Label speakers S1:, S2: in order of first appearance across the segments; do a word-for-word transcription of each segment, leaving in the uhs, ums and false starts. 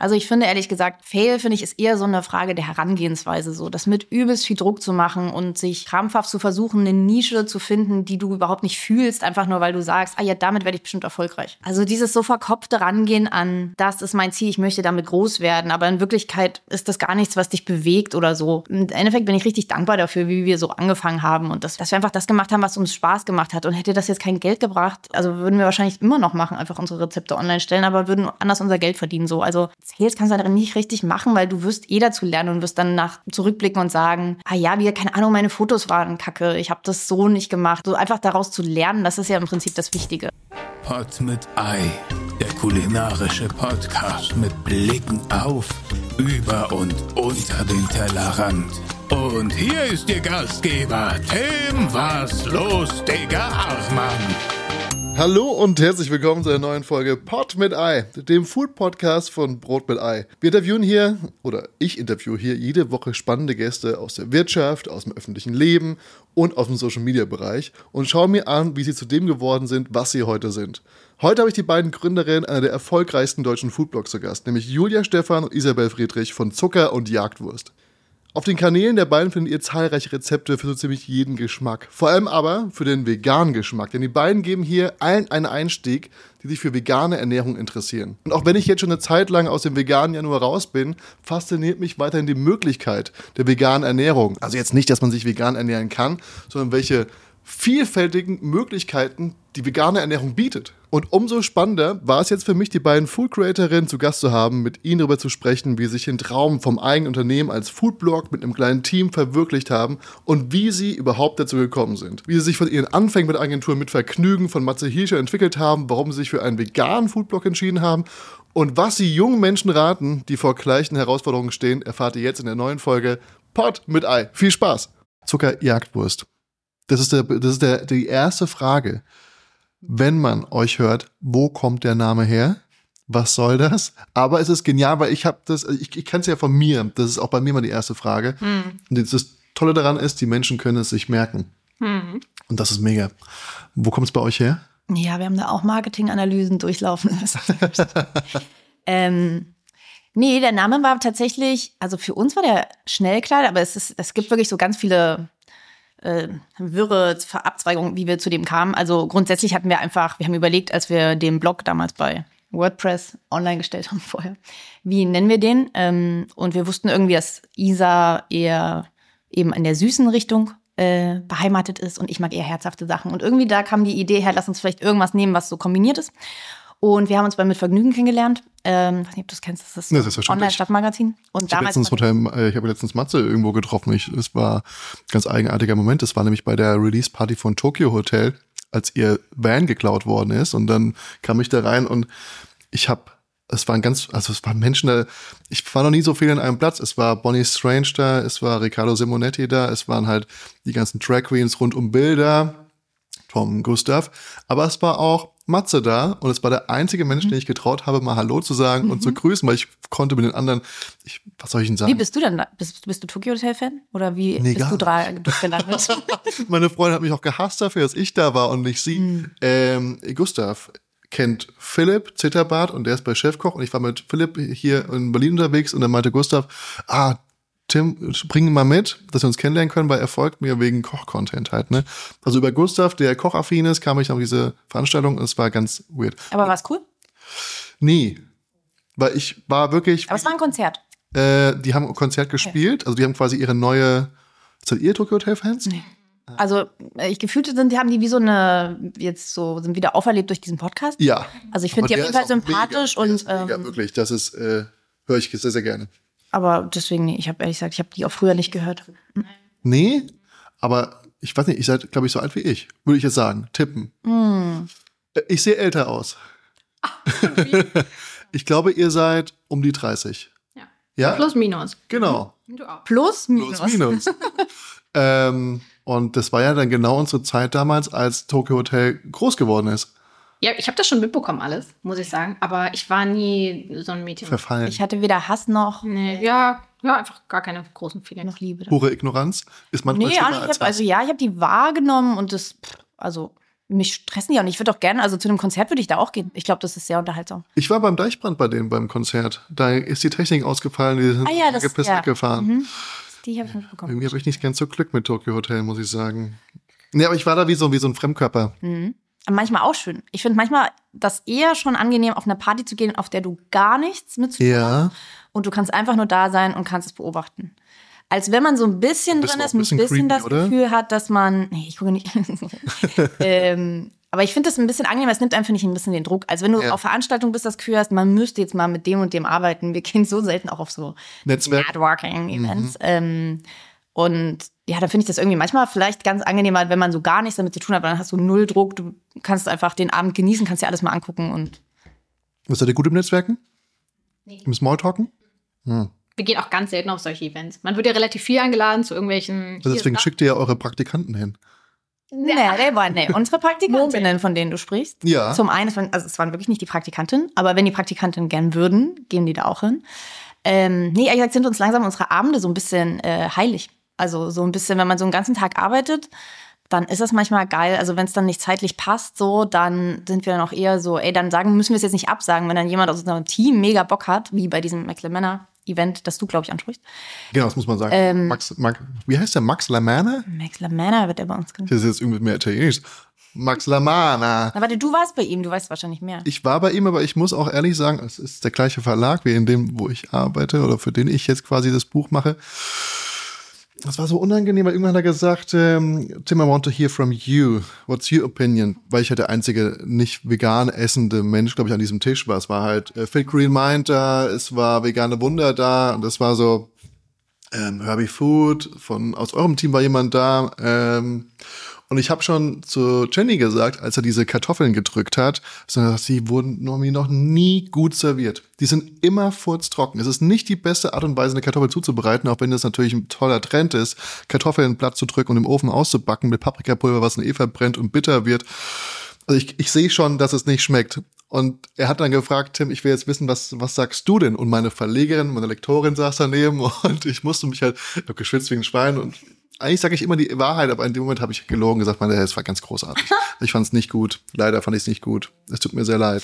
S1: Also ich finde ehrlich gesagt, Fail, finde ich, ist eher so eine Frage der Herangehensweise. So, das mit übelst viel Druck zu machen und sich krampfhaft zu versuchen, eine Nische zu finden, die du überhaupt nicht fühlst, einfach nur, weil du sagst, ah ja, damit werde ich bestimmt erfolgreich. Also dieses so verkopfte Rangehen an, das ist mein Ziel, ich möchte damit groß werden. Aber in Wirklichkeit ist das gar nichts, was dich bewegt oder so. Im Endeffekt bin ich richtig dankbar dafür, wie wir so angefangen haben und das, dass wir einfach das gemacht haben, was uns Spaß gemacht hat. Und hätte das jetzt kein Geld gebracht, also würden wir wahrscheinlich immer noch machen, einfach unsere Rezepte online stellen, aber würden anders unser Geld verdienen. So. Also Sales kannst du darin nicht richtig machen, weil du wirst eh dazu lernen und wirst dann nach zurückblicken und sagen, ah ja, wie, keine Ahnung, meine Fotos waren kacke, ich habe das so nicht gemacht. So einfach daraus zu lernen, das ist ja im Prinzip das Wichtige.
S2: Pod mit Ei, der kulinarische Podcast mit Blicken auf, über und unter den Tellerrand. Und hier ist Ihr Gastgeber, Tim Was los, Digga Achmann.
S3: Hallo und herzlich willkommen zu einer neuen Folge Pod mit Ei, dem Food-Podcast von Brot mit Ei. Wir interviewen hier, oder ich interviewe hier jede Woche spannende Gäste aus der Wirtschaft, aus dem öffentlichen Leben und aus dem Social-Media-Bereich und schauen mir an, wie sie zu dem geworden sind, was sie heute sind. Heute habe ich die beiden Gründerinnen einer der erfolgreichsten deutschen Foodblogs zu Gast, nämlich Julia Stephan und Isabel Friedrich von Zucker und Jagdwurst. Auf den Kanälen der beiden findet ihr zahlreiche Rezepte für so ziemlich jeden Geschmack. Vor allem aber für den veganen Geschmack, denn die beiden geben hier allen einen Einstieg, die sich für vegane Ernährung interessieren. Und auch wenn ich jetzt schon eine Zeit lang aus dem veganen Januar raus bin, fasziniert mich weiterhin die Möglichkeit der veganen Ernährung. Also jetzt nicht, dass man sich vegan ernähren kann, sondern welche vielfältigen Möglichkeiten die vegane Ernährung bietet. Und umso spannender war es jetzt für mich, die beiden Food-Creatorinnen zu Gast zu haben, mit ihnen darüber zu sprechen, wie sie sich den Traum vom eigenen Unternehmen als Foodblog mit einem kleinen Team verwirklicht haben und wie sie überhaupt dazu gekommen sind. Wie sie sich von ihren Anfängen mit der Agentur mit Vergnügen von Matze Hilscher entwickelt haben, warum sie sich für einen veganen Foodblog entschieden haben und was sie jungen Menschen raten, die vor gleichen Herausforderungen stehen, erfahrt ihr jetzt in der neuen Folge Pod mit Ei. Viel Spaß! Zucker, Jagdwurst. Das ist, der, das ist der, die erste Frage. Wenn man euch hört, wo kommt der Name her? Was soll das? Aber es ist genial, weil ich habe das, ich, ich kenne es ja von mir. Das ist auch bei mir mal die erste Frage. Hm. Und das Tolle daran ist, die Menschen können es sich merken. Hm. Und das ist mega. Wo kommt es bei euch her?
S1: Ja, wir haben da auch Marketinganalysen durchlaufen lassen. ähm, nee, der Name war tatsächlich, also für uns war der schnell klar, aber es, ist, es gibt wirklich so ganz viele Äh, wirre Abzweigungen, wie wir zu dem kamen. Also grundsätzlich hatten wir einfach, wir haben überlegt, als wir den Blog damals bei WordPress online gestellt haben vorher, wie nennen wir den? Ähm, und wir wussten irgendwie, dass Isa eher eben in der süßen Richtung äh, beheimatet ist und ich mag eher herzhafte Sachen. Und irgendwie da kam die Idee her, lass uns vielleicht irgendwas nehmen, was so kombiniert ist. Und wir haben uns bei Mit Vergnügen kennengelernt. Ähm, ich weiß nicht, ob du das kennst, das ist ein ja, Online-Stadtmagazin. Und
S3: ich
S1: damals
S3: habe letztens, äh, hab letztens Matze irgendwo getroffen. Ich, es war ein ganz eigenartiger Moment. Das war nämlich bei der Release-Party von Tokyo Hotel, als ihr Van geklaut worden ist. Und dann kam ich da rein und ich habe, es waren ganz, also es waren Menschen da, ich war noch nie so viel in einem Platz. Es war Bonnie Strange da, es war Riccardo Simonetti da, es waren halt die ganzen Drag Queens rund um Bilder, Tom, Gustav. Aber es war auch Matze da und es war der einzige Mensch, den ich getraut habe, mal Hallo zu sagen mhm. und zu grüßen, weil ich konnte mit den anderen, ich, was soll ich denn sagen?
S1: Wie bist du denn da? Bist, bist du Tokyo Hotel-Fan? Oder wie
S3: nee,
S1: bist du dra- gelandet?
S3: Meine Freundin hat mich auch gehasst dafür, dass ich da war und nicht sie. Mhm. Ähm, Gustav kennt Philipp Zitterbart und der ist bei Chefkoch und ich war mit Philipp hier in Berlin unterwegs und dann meinte Gustav, ah, Tim, bring ihn mal mit, dass wir uns kennenlernen können, weil er folgt mir wegen Koch-Content halt, ne? Also über Gustav, der kochaffin ist, kam ich auf diese Veranstaltung und es war ganz weird.
S1: Aber war es cool?
S3: Nee, weil ich war wirklich...
S1: Aber es war ein Konzert.
S3: Äh, die haben ein Konzert gespielt, okay. Also die haben quasi ihre neue... Seid ihr Tokyo Hotel-Fans?
S1: Nee. Also ich gefühlt sind, haben die wie so eine, jetzt so, sind wieder auferlebt durch diesen Podcast.
S3: Ja.
S1: Also ich finde die auf jeden Fall sympathisch
S3: mega,
S1: und...
S3: Mega, ähm, wirklich, das ist, äh, höre ich sehr, sehr gerne. Aber
S1: deswegen, nee, ich habe ehrlich gesagt, ich habe die auch früher nicht gehört.
S3: Nee, aber ich weiß nicht, ihr seid, glaube ich, so alt wie ich, würde ich jetzt sagen. Tippen. Mm. Ich sehe älter aus.
S4: Ach, wie?
S3: Ich glaube, ihr seid um die dreißig.
S4: Ja.
S3: Ja?
S4: Plus, minus.
S3: Genau.
S4: Du auch.
S1: Plus, minus.
S3: Plus, minus. ähm, und das war ja dann genau unsere Zeit damals, als Tokyo Hotel groß geworden ist.
S4: Ja, ich habe das schon mitbekommen alles, muss ich sagen. Aber ich war nie so ein Mädchen.
S3: Verfallen.
S1: Ich hatte weder Hass noch...
S4: Nee, ja, ja, einfach gar keine großen Feelings.
S1: Noch Liebe.
S3: Pure Ignoranz ist manchmal
S1: nee,
S3: schlimmer
S1: also, ich
S3: als
S1: hab, also ja, ich habe die wahrgenommen und das, also mich stressen die auch nicht. Ich würde auch gerne, also zu einem Konzert würde ich da auch gehen. Ich glaube, das ist sehr unterhaltsam.
S3: Ich war beim Deichbrand bei denen beim Konzert. Da ist die Technik ausgefallen, die sind
S1: ah, ja, das,
S3: gepisst
S1: ja.
S3: weggefahren.
S1: Mhm. Die habe ich mitbekommen.
S3: Irgendwie habe ich nicht ganz so Glück mit Tokyo Hotel, muss ich sagen. Nee, aber ich war da wie so, wie so ein Fremdkörper.
S1: Mhm. Manchmal auch schön. Ich finde manchmal das eher schon angenehm, auf eine Party zu gehen, auf der du gar nichts mit zu tun
S3: Ja.
S1: hast. Und du kannst einfach nur da sein und kannst es beobachten. Als wenn man so ein bisschen
S3: Bist
S1: drin
S3: du auch
S1: ist,
S3: ein
S1: ein
S3: bisschen
S1: bisschen,
S3: creepy,
S1: das
S3: oder?
S1: Gefühl hat, dass man. Nee, ich gucke nicht. ähm, aber ich finde das ein bisschen angenehmer. Es nimmt einem, finde ich, ein bisschen den Druck. Also wenn du
S3: Ja.
S1: auf Veranstaltungen bist, das Gefühl hast, man müsste jetzt mal mit dem und dem arbeiten. Wir gehen so selten auch auf so
S3: Netzwerk.
S1: Networking-Events.
S3: Mhm.
S1: Ähm, und ja, da finde ich das irgendwie manchmal vielleicht ganz angenehmer, wenn man so gar nichts damit zu tun hat, weil dann hast du null Druck, du kannst einfach den Abend genießen, kannst dir alles mal angucken und
S3: Seid ihr gut im Netzwerken?
S4: Nee.
S3: Im Smalltalken? Hm.
S4: Wir gehen auch ganz selten auf solche Events. Man wird ja relativ viel eingeladen zu irgendwelchen.
S3: Also deswegen
S4: hier,
S3: schickt ihr ja eure Praktikanten hin.
S1: nee, nee, war, nee. Unsere Praktikantinnen, von denen du sprichst.
S3: Ja.
S1: Zum einen, es waren, also es waren wirklich nicht die Praktikantinnen, aber wenn die Praktikantinnen gern würden, gehen die da auch hin. Ähm, nee, ehrlich gesagt sind uns langsam unsere Abende so ein bisschen äh, heilig. Also so ein bisschen, wenn man so einen ganzen Tag arbeitet, dann ist das manchmal geil. Also wenn es dann nicht zeitlich passt, so, dann sind wir dann auch eher so, ey, dann sagen, müssen wir es jetzt nicht absagen, wenn dann jemand aus unserem Team mega Bock hat, wie bei diesem McLamana-Event, das du, glaube ich, ansprichst.
S3: Genau, das muss man sagen.
S1: Ähm,
S3: Max, Max, wie heißt der? Max Lamana?
S1: Max Lamana wird er bei uns genannt.
S3: Das ist jetzt irgendwie mehr Italienisch. Max Lamana.
S1: Na, warte, du warst bei ihm, du weißt wahrscheinlich mehr.
S3: Ich war bei ihm, aber ich muss auch ehrlich sagen, es ist der gleiche Verlag wie in dem, wo ich arbeite oder für den ich jetzt quasi das Buch mache. Das war so unangenehm, weil irgendwann hat er gesagt, ähm, Tim, I want to hear from you. What's your opinion? Weil ich halt der einzige nicht vegan essende Mensch, glaube ich, an diesem Tisch war. Es war halt äh, Phil Green meint da, es war vegane Wunder da und das war so ähm, Herbie Food, von aus eurem Team war jemand da. Ähm, und ich habe schon zu Jenny gesagt, als er diese Kartoffeln gedrückt hat, sie wurden noch nie gut serviert. Die sind immer furztrocken. Es ist nicht die beste Art und Weise, eine Kartoffel zuzubereiten, auch wenn das natürlich ein toller Trend ist, Kartoffeln platt zu drücken und im Ofen auszubacken mit Paprikapulver, was in eh verbrennt und bitter wird. Also ich, ich sehe schon, dass es nicht schmeckt. Und er hat dann gefragt, Tim, ich will jetzt wissen, was, was sagst du denn? Und meine Verlegerin, meine Lektorin saß daneben und ich musste mich halt, ich hab geschwitzt wie ein Schwein und eigentlich sage ich immer die Wahrheit, aber in dem Moment habe ich gelogen, gesagt, meine, es war ganz großartig. Ich fand es nicht gut. Leider fand ich es nicht gut. Es tut mir sehr leid.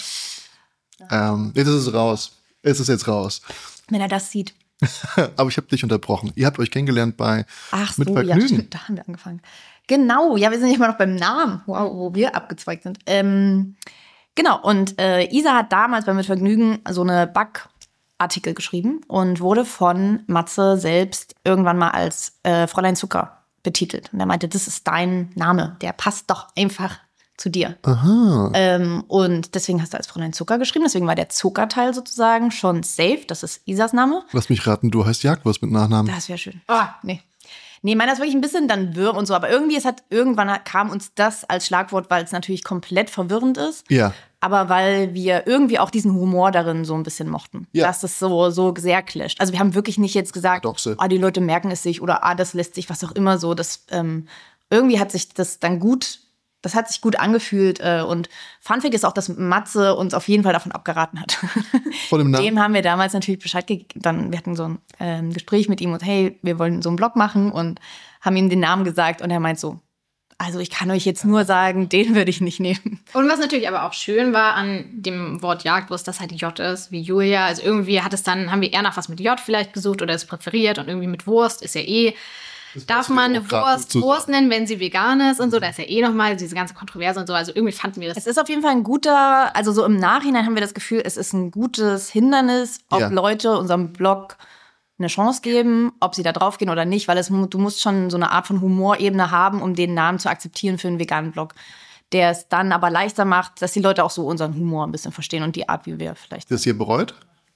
S3: Ähm, jetzt ist es raus. Es ist jetzt raus.
S1: Wenn er das sieht.
S3: Aber ich habe dich unterbrochen. Ihr habt euch kennengelernt bei
S1: Ach so,
S3: Mit
S1: ja,
S3: Vergnügen.
S1: stimmt, da haben wir angefangen. Genau, ja, wir sind nicht mal noch beim Namen, wow, wo wir abgezweigt sind. Ähm, genau, und äh, Isa hat damals bei Mit Vergnügen so eine Backartikel geschrieben und wurde von Matze selbst irgendwann mal als äh, Fräulein Zucker betitelt. Und er meinte, das ist dein Name, der passt doch einfach zu dir.
S3: Aha.
S1: Ähm, und deswegen hast du als Fräulein Zucker geschrieben, deswegen war der Zuckerteil sozusagen schon safe, das ist Isas Name.
S3: Lass mich raten, du heißt Jagdwurst mit Nachnamen.
S1: Das wäre schön. Oh, nee. Nee, meiner ist wirklich ein bisschen dann wirr und so, aber irgendwie es hat irgendwann kam uns das als Schlagwort, weil es natürlich komplett verwirrend ist.
S3: Ja.
S1: Aber weil wir irgendwie auch diesen Humor darin so ein bisschen mochten.
S3: Ja.
S1: Dass es so, so sehr clasht. Also wir haben wirklich nicht jetzt gesagt,
S3: Paradoxe.
S1: ah, die Leute merken es sich oder ah, das lässt sich, was auch immer so. Das, ähm, irgendwie hat sich das dann gut, das hat sich gut angefühlt. Äh, und Funfact ist auch, dass Matze uns auf jeden Fall davon abgeraten hat.
S3: Von dem Namen.
S1: Dem haben wir damals natürlich Bescheid gegeben. Dann, wir hatten so ein ähm, Gespräch mit ihm und hey, wir wollen so einen Blog machen und haben ihm den Namen gesagt und er meint so, also ich kann euch jetzt nur sagen, den würde ich nicht nehmen.
S4: Und was natürlich aber auch schön war an dem Wort Jagdwurst, dass halt J ist, wie Julia. Also irgendwie hat es dann, haben wir eher nach was mit J vielleicht gesucht oder es präferiert und irgendwie mit Wurst ist ja eh, darf man eine Wurst Wurst nennen, wenn sie vegan ist und so. Da ist ja eh nochmal diese ganze Kontroverse und so. Also irgendwie fanden wir das.
S1: Es ist auf jeden Fall ein guter, also so im Nachhinein haben wir das Gefühl, es ist ein gutes Hindernis, ob
S3: Ja.
S1: Leute unserem Blog eine Chance geben, ob sie da drauf gehen oder nicht, weil es, du musst schon so eine Art von Humorebene haben, um den Namen zu akzeptieren für einen veganen Blog, der es dann aber leichter macht, dass die Leute auch so unseren Humor ein bisschen verstehen und die Art, wie wir vielleicht.
S3: Das ihr bereut?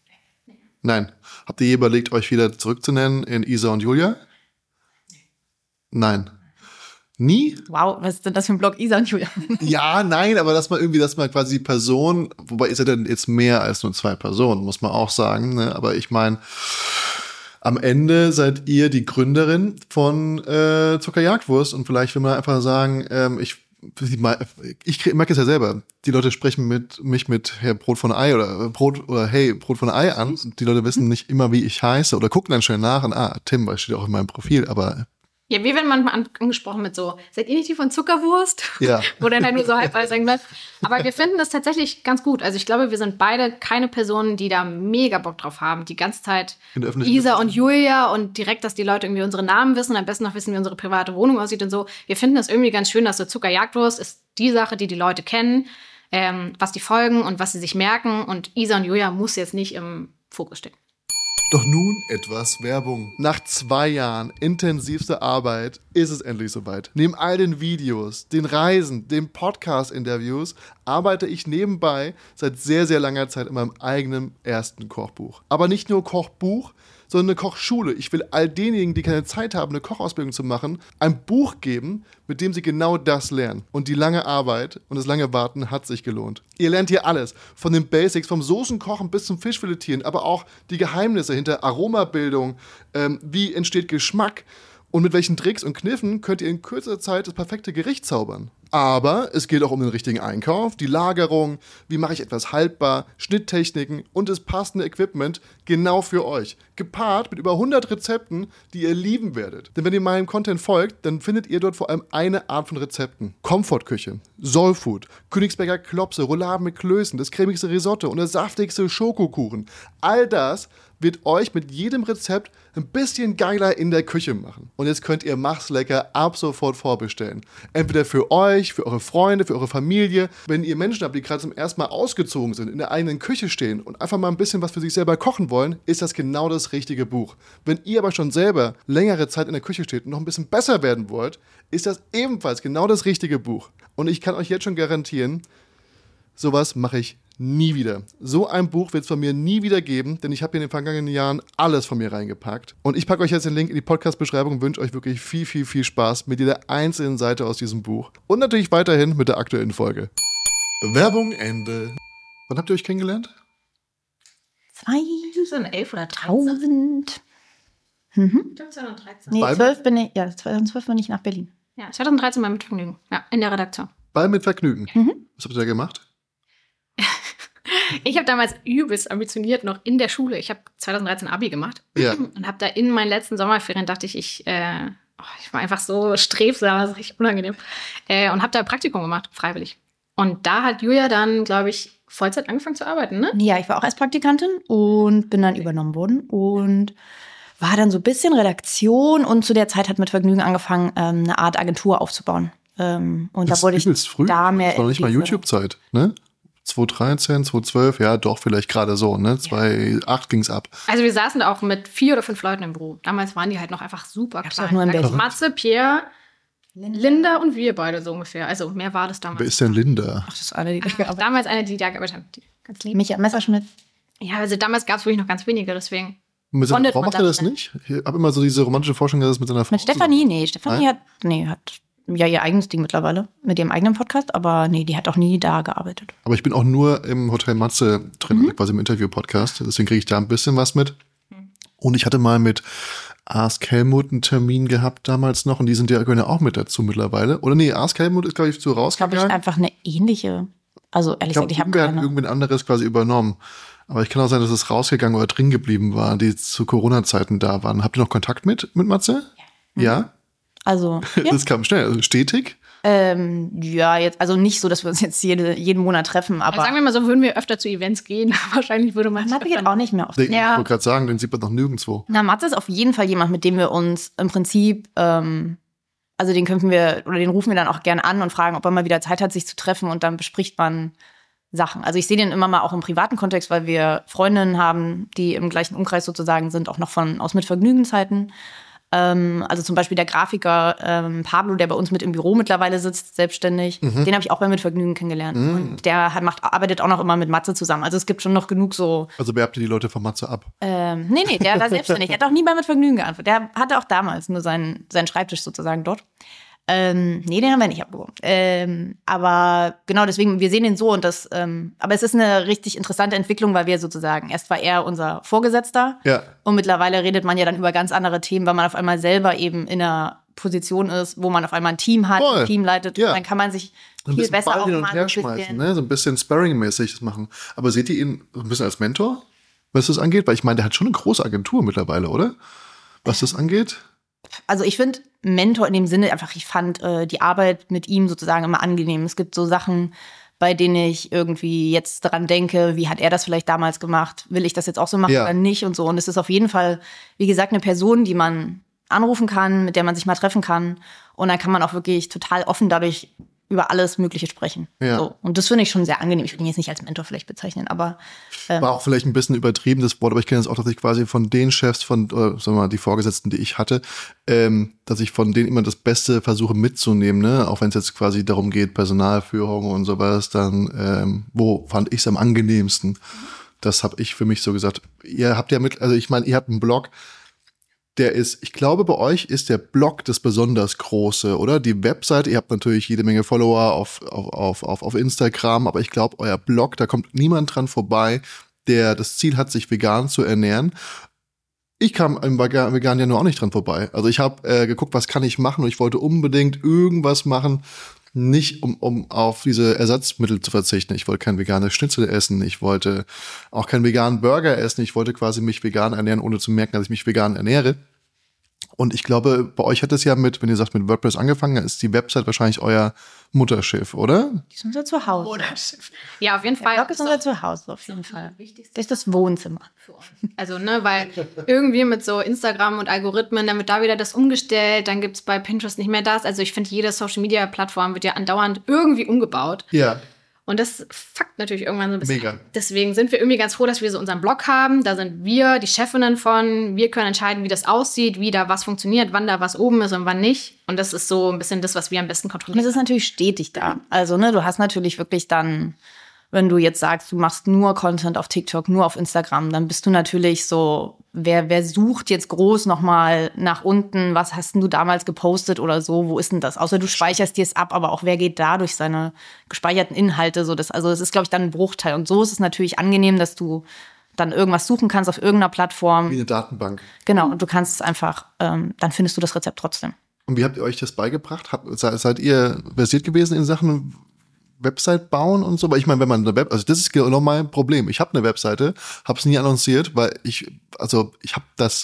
S3: Nein. Habt ihr je überlegt, euch wieder zurückzunennen in Isa und Julia? Nein. Nie?
S1: Wow, was ist denn das für ein Blog, Isa und Julia?
S3: Ja, nein, aber dass man irgendwie, dass man quasi die Person, wobei ist ja dann jetzt mehr als nur zwei Personen, muss man auch sagen, ne? Aber ich meine, am Ende seid ihr die Gründerin von äh, Zuckerjagdwurst und vielleicht will man einfach sagen, ähm, ich ich merke es ja selber. Die Leute sprechen mit mich mit Herr Brot von Ei oder Brot oder Hey Brot von Ei an. Und die Leute wissen nicht immer, wie ich heiße oder gucken dann schnell nach und ah, Tim, weil steht auch in meinem Profil, aber
S4: Ja, wir werden manchmal angesprochen mit so, seid ihr nicht die von Zuckerwurst?
S3: Ja.
S4: Wo dann halt nur so halb alles hängen bleibt. Aber wir finden das tatsächlich ganz gut. Also ich glaube, wir sind beide keine Personen, die da mega Bock drauf haben. Die ganze Zeit Isa und Julia und direkt, dass die Leute irgendwie unsere Namen wissen und am besten noch wissen, wie unsere private Wohnung aussieht und so. Wir finden das irgendwie ganz schön, dass so Zuckerjagdwurst ist die Sache, die die Leute kennen, ähm, was die folgen und was sie sich merken. Und Isa und Julia muss jetzt nicht im Fokus stehen.
S3: Doch nun etwas Werbung. Nach zwei Jahren intensivster Arbeit ist es endlich soweit. Neben all den Videos, den Reisen, den Podcast-Interviews arbeite ich nebenbei seit sehr, sehr langer Zeit in meinem eigenen ersten Kochbuch. Aber nicht nur Kochbuch, sondern eine Kochschule. Ich will all denjenigen, die keine Zeit haben, eine Kochausbildung zu machen, ein Buch geben, mit dem sie genau das lernen. Und die lange Arbeit und das lange Warten hat sich gelohnt. Ihr lernt hier alles, von den Basics, vom Soßenkochen bis zum Fischfiletieren, aber auch die Geheimnisse hinter Aromabildung, ähm, wie entsteht Geschmack und mit welchen Tricks und Kniffen könnt ihr in kürzer Zeit das perfekte Gericht zaubern. Aber es geht auch um den richtigen Einkauf, die Lagerung, wie mache ich etwas haltbar, Schnitttechniken und das passende Equipment genau für euch. Gepaart mit über hundert Rezepten, die ihr lieben werdet. Denn wenn ihr meinem Content folgt, dann findet ihr dort vor allem eine Art von Rezepten. Komfortküche, Soulfood, Königsberger Klopse, Rouladen mit Klößen, das cremigste Risotto und der saftigste Schokokuchen. All das wird euch mit jedem Rezept ein bisschen geiler in der Küche machen. Und jetzt könnt ihr Mach's Lecker ab sofort vorbestellen. Entweder für euch, für eure Freunde, für eure Familie. Wenn ihr Menschen habt, die gerade zum ersten Mal ausgezogen sind, in der eigenen Küche stehen und einfach mal ein bisschen was für sich selber kochen wollen, ist das genau das richtige Buch. Wenn ihr aber schon selber längere Zeit in der Küche steht und noch ein bisschen besser werden wollt, ist das ebenfalls genau das richtige Buch. Und ich kann euch jetzt schon garantieren, sowas mache ich nie wieder. So ein Buch wird es von mir nie wieder geben, denn ich habe hier in den vergangenen Jahren alles von mir reingepackt. Und ich packe euch jetzt den Link in die Podcast-Beschreibung und wünsche euch wirklich viel, viel, viel Spaß mit jeder einzelnen Seite aus diesem Buch. Und natürlich weiterhin mit der aktuellen Folge. Werbung Ende. Wann habt ihr euch kennengelernt?
S4: zweitausendelf oder
S1: tausend. Mhm.
S4: Ich glaube zweitausenddreizehn.
S1: Nee, zwölf bin ich, ja, zweitausendzwölf bin ich nach Berlin.
S4: Ja, zweitausenddreizehn mal mit Vergnügen. Ja, in der Redaktion.
S3: Bei mit Vergnügen.
S1: Mhm.
S3: Was habt ihr da gemacht?
S4: Ich habe damals übelst ambitioniert noch in der Schule. Ich habe zweitausenddreizehn Abi gemacht.
S3: Ja.
S4: Und habe da in meinen letzten Sommerferien, dachte ich, ich, äh, oh, ich war einfach so strebsam, das ist richtig unangenehm. Äh, und habe da ein Praktikum gemacht, freiwillig. Und da hat Julia dann, glaube ich, Vollzeit angefangen zu arbeiten, ne?
S1: Ja, ich war auch als Praktikantin und bin dann übernommen worden und war dann so ein bisschen Redaktion und zu der Zeit hat mit Vergnügen angefangen, ähm, eine Art Agentur aufzubauen. Ähm, und
S3: das
S1: da wurde ich
S3: früh.
S1: da mehr.
S3: Das war noch nicht mal YouTube-Zeit, ne? zweitausenddreizehn, zweitausendzwölf, ja doch, vielleicht gerade so, ne? zweitausendacht ging's ab.
S4: Also wir saßen da auch mit vier oder fünf Leuten im Büro. Damals waren die halt noch einfach super
S1: Gab's
S4: klein.
S1: auch nur in Berlin.
S4: Matze, Pierre, Linda und wir beide so ungefähr. Also mehr war das damals.
S3: Wer ist denn Linda?
S1: Ach, das ist eine, die da
S4: Ach,
S1: gearbeitet
S4: damals eine, die da gearbeitet hat. Die, ganz lieb.
S1: Micha Messerschmidt.
S4: Ja, also damals gab es wirklich noch ganz wenige, deswegen.
S3: Mit seiner
S4: bondet
S3: Frau
S4: man
S3: macht er das
S4: dann
S3: nicht? Ich habe immer so diese romantische Vorstellung, dass es mit seiner Frau
S1: Mit Stefanie, nee. Stefanie
S3: Nein?
S1: hat, nee, hat ja ihr eigenes Ding mittlerweile mit ihrem eigenen Podcast, aber nee, die hat auch nie da gearbeitet.
S3: Aber ich bin auch nur im Hotel Matze drin,
S1: Mhm.
S3: also quasi im Interview-Podcast. Deswegen kriege ich da ein bisschen was mit. Und ich hatte mal mit Ask Helmut einen Termin gehabt damals noch. Und die sind ja gehören ja auch mit dazu mittlerweile. Oder nee, Ask Helmut ist, glaube ich, so
S1: Glaube ich
S3: rausgegangen.
S1: einfach eine ähnliche, also ehrlich
S3: Ich glaube,
S1: gesagt, ich habe
S3: irgendwer hat
S1: keine.
S3: irgendwen anderes quasi übernommen. Aber ich kann auch sein, dass es rausgegangen oder drin geblieben war, die zu Corona-Zeiten da waren. Habt ihr noch Kontakt mit, mit Matze? Ja. Ja?
S1: Also, ja.
S3: Das kam schnell. Also stetig?
S1: ähm, ja, jetzt, also nicht so, dass wir uns jetzt jede, jeden Monat treffen, aber
S4: Also sagen wir mal so, würden wir öfter zu Events gehen. Wahrscheinlich würde man
S1: Matze geht auch nicht mehr oft.
S3: Ich
S1: Ja.
S3: wollte gerade sagen, den sieht man noch nirgendwo.
S1: Na, Matze ist auf jeden Fall jemand, mit dem wir uns im Prinzip, ähm, also den könnten wir, oder den rufen wir dann auch gerne an und fragen, ob er mal wieder Zeit hat, sich zu treffen und dann bespricht man Sachen. Also ich sehe den immer mal auch im privaten Kontext, weil wir Freundinnen haben, die im gleichen Umkreis sozusagen sind, auch noch von aus mit Vergnügenzeiten. Ähm, also zum Beispiel der Grafiker ähm, Pablo, der bei uns mit im Büro mittlerweile sitzt, selbstständig.
S3: Mhm.
S1: Den habe ich auch bei mit Vergnügen kennengelernt.
S3: Mhm.
S1: Und der hat, macht, arbeitet auch noch immer mit Matze zusammen. Also es gibt schon noch genug so.
S3: Also werbt ihr die Leute von Matze ab?
S1: Ähm, nee, nee, der war selbstständig. Der hat auch nie bei mit Vergnügen geantwortet. Der hatte auch damals nur seinen, seinen Schreibtisch sozusagen dort. Ähm, nee, den haben wir nicht abgehoben. Ähm, aber genau deswegen, wir sehen den so und das, ähm, aber es ist eine richtig interessante Entwicklung, weil wir sozusagen, erst war er unser Vorgesetzter
S3: Ja.
S1: und mittlerweile redet man ja dann über ganz andere Themen, weil man auf einmal selber eben in einer Position ist, wo man auf einmal ein Team hat,
S3: Voll.
S1: ein Team leitet,
S3: Ja.
S1: und dann kann man sich
S3: Ein
S1: viel
S3: bisschen
S1: besser
S3: Ball
S1: auch
S3: hin und
S1: mal
S3: her
S1: so ein
S3: schmeißen,
S1: bisschen.
S3: ne? So ein bisschen Sparring-mäßig das machen. Aber seht ihr ihn so ein bisschen als Mentor, was das angeht? Weil ich meine, der hat schon eine große Agentur mittlerweile, oder? Was das angeht?
S1: also ich finde Mentor in dem Sinne einfach, ich fand äh, die Arbeit mit ihm sozusagen immer angenehm. Es gibt so Sachen, bei denen ich irgendwie jetzt dran denke, wie hat er das vielleicht damals gemacht? Will ich das jetzt auch so machen ja. oder nicht? Und so. Und es ist auf jeden Fall, wie gesagt, eine Person, die man anrufen kann, mit der man sich mal treffen kann. Und dann kann man auch wirklich total offen dadurch über alles Mögliche sprechen. Ja. So. Und das finde ich schon sehr angenehm. Ich würde ihn jetzt nicht als Mentor vielleicht bezeichnen, aber
S3: ähm, war auch vielleicht ein bisschen übertrieben, das Wort, aber ich kenne das auch, dass ich quasi von den Chefs, von, oder, sagen wir mal, die Vorgesetzten, die ich hatte, ähm, dass ich von denen immer das Beste versuche mitzunehmen, ne? Auch wenn es jetzt quasi darum geht, Personalführung und sowas, dann, ähm, wo fand ich es am angenehmsten? Das habe ich für mich so gesagt. Ihr habt ja mit, also ich meine, ihr habt einen Blog, der ist, ich glaube, bei euch ist der Blog das besonders große, oder? Die Webseite, ihr habt natürlich jede Menge Follower auf, auf, auf, auf Instagram, aber ich glaube, euer Blog, da kommt niemand dran vorbei, der das Ziel hat, sich vegan zu ernähren. Ich kam im Vegan ja nur auch nicht dran vorbei. Also ich habe äh, geguckt, was kann ich machen und ich wollte unbedingt irgendwas machen, nicht um, um auf diese Ersatzmittel zu verzichten. Ich wollte kein veganes Schnitzel essen, ich wollte auch keinen veganen Burger essen, ich wollte quasi mich vegan ernähren, ohne zu merken, dass ich mich vegan ernähre. Und ich glaube, bei euch hat es ja mit, wenn ihr sagt, mit WordPress angefangen, ist die Website wahrscheinlich euer Mutterschiff, oder?
S1: Die ist unser Zuhause.
S4: Mutterschiff. Ja, auf jeden Fall.
S1: Der Blog ist unser Zuhause, auf jeden Fall. Das ist das Wohnzimmer.
S4: Für uns. Also, ne, weil irgendwie mit so Instagram und Algorithmen, dann wird da wieder das umgestellt, dann gibt's bei Pinterest nicht mehr das. Also ich finde, jede Social-Media-Plattform wird ja andauernd irgendwie umgebaut.
S3: Ja.
S4: Und das fuckt natürlich irgendwann so ein bisschen.
S3: Mega.
S4: Deswegen sind wir irgendwie ganz froh, dass wir so unseren Blog haben. Da sind wir die Chefinnen von. Wir können entscheiden, wie das aussieht, wie da was funktioniert, wann da was oben ist und wann nicht. Und das ist so ein bisschen das, was wir am besten kontrollieren.
S1: Und es ist natürlich stetig da. Also, ne, du hast natürlich wirklich dann, wenn du jetzt sagst, du machst nur Content auf TikTok, nur auf Instagram, dann bist du natürlich so, wer, wer sucht jetzt groß nochmal nach unten, was hast denn du damals gepostet oder so, wo ist denn das? Außer du speicherst dir es ab, aber auch wer geht da durch seine gespeicherten Inhalte, so das, also es ist, glaube ich, dann ein Bruchteil. Und so ist es natürlich angenehm, dass du dann irgendwas suchen kannst auf irgendeiner Plattform.
S3: Wie eine Datenbank.
S1: Genau, und du kannst es einfach, ähm, dann findest du das Rezept trotzdem.
S3: Und wie habt ihr euch das beigebracht? Habt, seid ihr versiert gewesen in Sachen Website bauen und so, weil ich meine, wenn man eine Web, also das ist genau mein Problem. Ich habe eine Webseite, habe es nie annonciert, weil ich, also ich habe das,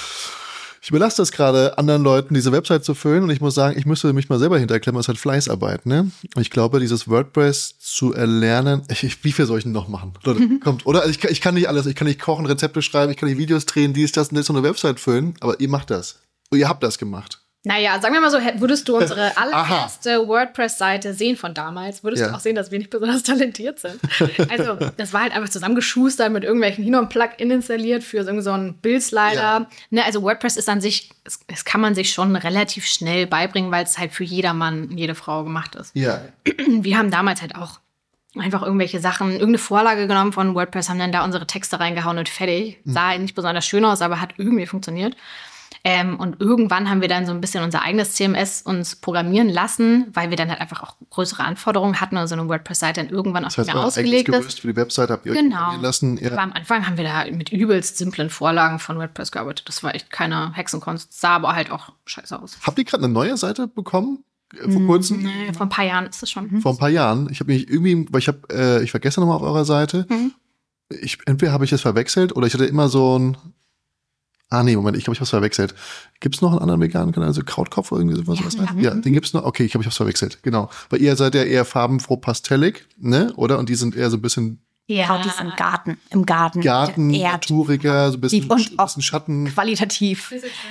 S3: ich überlasse das gerade anderen Leuten, diese Website zu füllen und ich muss sagen, ich müsste mich mal selber hinterklemmen, das ist halt Fleißarbeit, ne? Und ich glaube, dieses WordPress zu erlernen, ich, wie viel soll ich denn noch machen? Leute, mhm. kommt, oder? Also ich, ich kann nicht alles, ich kann nicht kochen, Rezepte schreiben, ich kann nicht Videos drehen, dies, das und das, so eine Website füllen, aber ihr macht das. Und ihr habt das gemacht.
S4: Naja, sagen wir mal so, würdest du unsere allererste WordPress-Seite sehen von damals, würdest ja. du auch sehen, dass wir nicht besonders talentiert sind. Also, das war halt einfach zusammengeschustert mit irgendwelchen hin- und Plugin installiert für so einen Bildslader. Ja. Ne, also WordPress ist an sich, das, das kann man sich schon relativ schnell beibringen, weil es halt für jedermann und jede Frau gemacht ist.
S3: Ja.
S4: Wir haben damals halt auch einfach irgendwelche Sachen, irgendeine Vorlage genommen von WordPress, haben dann da unsere Texte reingehauen und fertig. Sah halt nicht besonders schön aus, aber hat irgendwie funktioniert. Ähm, und irgendwann haben wir dann so ein bisschen unser eigenes C M S uns programmieren lassen, weil wir dann halt einfach auch größere Anforderungen hatten und so eine WordPress-Seite dann irgendwann auch
S3: das heißt,
S4: nicht mehr ausgelegt ist.
S3: Gerüst für die Website habt ihr
S4: genau.
S3: euch lassen. Ja.
S4: Aber am Anfang haben wir da mit übelst simplen Vorlagen von WordPress gearbeitet. Das war echt keine Hexenkunst, sah aber halt auch scheiße aus.
S3: Habt ihr gerade eine neue Seite bekommen? Vor kurzem?
S4: Nee, vor ein paar Jahren ist das schon.
S3: Vor ein paar Jahren. Ich habe mich irgendwie, weil ich habe, äh, ich war gestern nochmal auf eurer Seite. Mhm. Ich, entweder habe ich es verwechselt oder ich hatte immer so ein Ah, nee, Moment, ich glaube, ich habe es verwechselt. Gibt es noch einen anderen veganen Kanal, also Krautkopf oder irgendwie sowas? Ja, ja. ja den gibt es noch. Okay, ich glaube, ich habe es verwechselt. Genau. Weil ihr seid ja eher farbenfroh pastellig, ne? Oder? Und die sind eher so ein bisschen
S1: ja, die sind im Garten. Im Garten.
S3: Garten, naturiger, so ein bisschen,
S1: und
S3: ein bisschen Schatten.
S1: Qualitativ.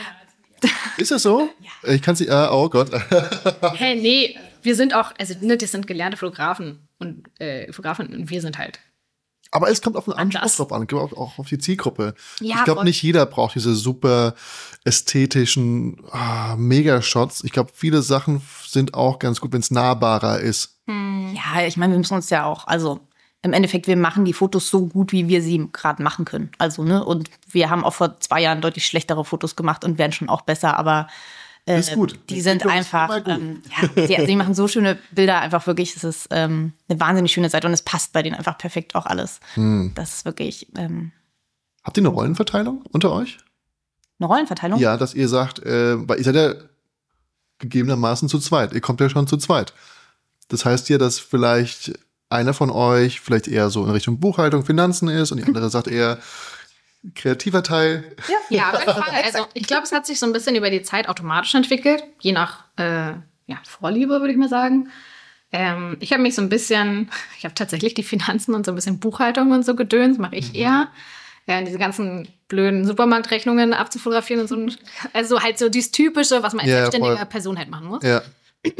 S3: Ist das so? Ja. Ich kann sie, äh, oh Gott.
S4: Hey, nee, wir sind auch, also ne, das sind gelernte Fotografen und äh, Fotografen und wir sind halt.
S3: Aber es kommt auf den Anspruch drauf an, auch auf die Zielgruppe.
S4: Ja,
S3: ich glaube, nicht jeder braucht diese super ästhetischen ah, Megashots. Ich glaube, viele Sachen sind auch ganz gut, wenn es nahbarer ist.
S1: Hm. Ja, ich meine, wir müssen uns ja auch, also im Endeffekt, wir machen die Fotos so gut, wie wir sie gerade machen können. Also, ne, und wir haben auch vor zwei Jahren deutlich schlechtere Fotos gemacht und werden schon auch besser, aber Äh, ist gut. Die sind einfach, ähm, ja, die, also die machen so schöne Bilder, einfach wirklich, es ist ähm, eine wahnsinnig schöne Seite und es passt bei denen einfach perfekt auch alles. Hm. Das ist wirklich. Ähm,
S3: Habt ihr eine Rollenverteilung unter euch?
S1: Eine Rollenverteilung?
S3: Ja, dass ihr sagt, äh, weil ihr seid ja gegebenermaßen zu zweit. Ihr kommt ja schon zu zweit. Das heißt ja, dass vielleicht einer von euch vielleicht eher so in Richtung Buchhaltung, Finanzen ist und die andere sagt eher, kreativer Teil.
S4: Ja, ja, auf jeden Fall. Also ich glaube, es hat sich so ein bisschen über die Zeit automatisch entwickelt, je nach äh, ja, Vorliebe, würde ich mal sagen. Ähm, ich habe mich so ein bisschen, ich habe tatsächlich die Finanzen und so ein bisschen Buchhaltung und so gedöns, mache ich eher. Ja, diese ganzen blöden Supermarktrechnungen abzufotografieren und so. Also halt so dieses Typische, was man als
S3: Ja,
S4: selbstständige
S3: voll.
S4: Person halt machen muss.
S3: Ja,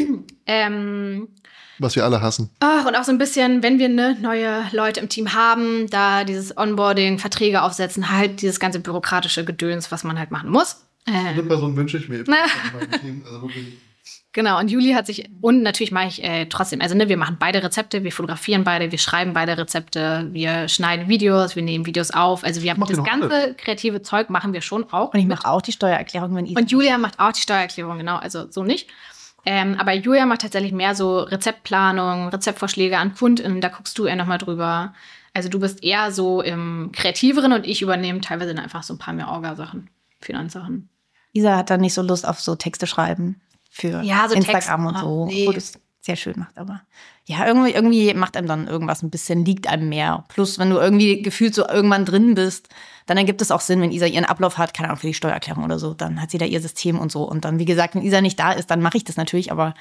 S4: Ähm,
S3: was wir alle hassen.
S4: ach, und auch so ein bisschen, wenn wir ne, neue Leute im Team haben, da dieses Onboarding, Verträge aufsetzen, halt dieses ganze bürokratische Gedöns, was man halt machen muss.
S3: Eine
S4: Ähm,
S3: Person wünsche ich mir. Also wirklich.
S4: Genau, und Juli hat sich, und natürlich mache ich äh, trotzdem, also ne, wir machen beide Rezepte, wir fotografieren beide, wir schreiben beide Rezepte, wir schneiden Videos, wir nehmen Videos auf, also wir haben
S3: Macht ihr
S4: das
S3: noch
S4: ganze
S3: alles?
S4: kreative Zeug machen wir schon auch.
S1: Und ich mache auch die Steuererklärung, wenn ich.
S4: Und Julia macht auch die Steuererklärung, genau, also so nicht. Ähm, aber Julia macht tatsächlich mehr so Rezeptplanung, Rezeptvorschläge an KundInnen, da guckst du eher nochmal drüber. Also du bist eher so im Kreativeren und ich übernehme teilweise dann einfach so ein paar mehr Orga-Sachen, Finanzsachen.
S1: Isa hat dann nicht so Lust auf so Texte schreiben für
S4: Ja, so
S1: Instagram
S4: Text.
S1: und so,
S4: Ah, nee.
S1: wo das sehr schön macht. Aber ja, irgendwie, irgendwie macht einem dann irgendwas ein bisschen, liegt einem mehr. Plus, wenn du irgendwie gefühlt so irgendwann drin bist, dann ergibt es auch Sinn, wenn Isa ihren Ablauf hat, keine Ahnung, für die Steuererklärung oder so, dann hat sie da ihr System und so. Und dann, wie gesagt, wenn Isa nicht da ist, dann mache ich das natürlich, aber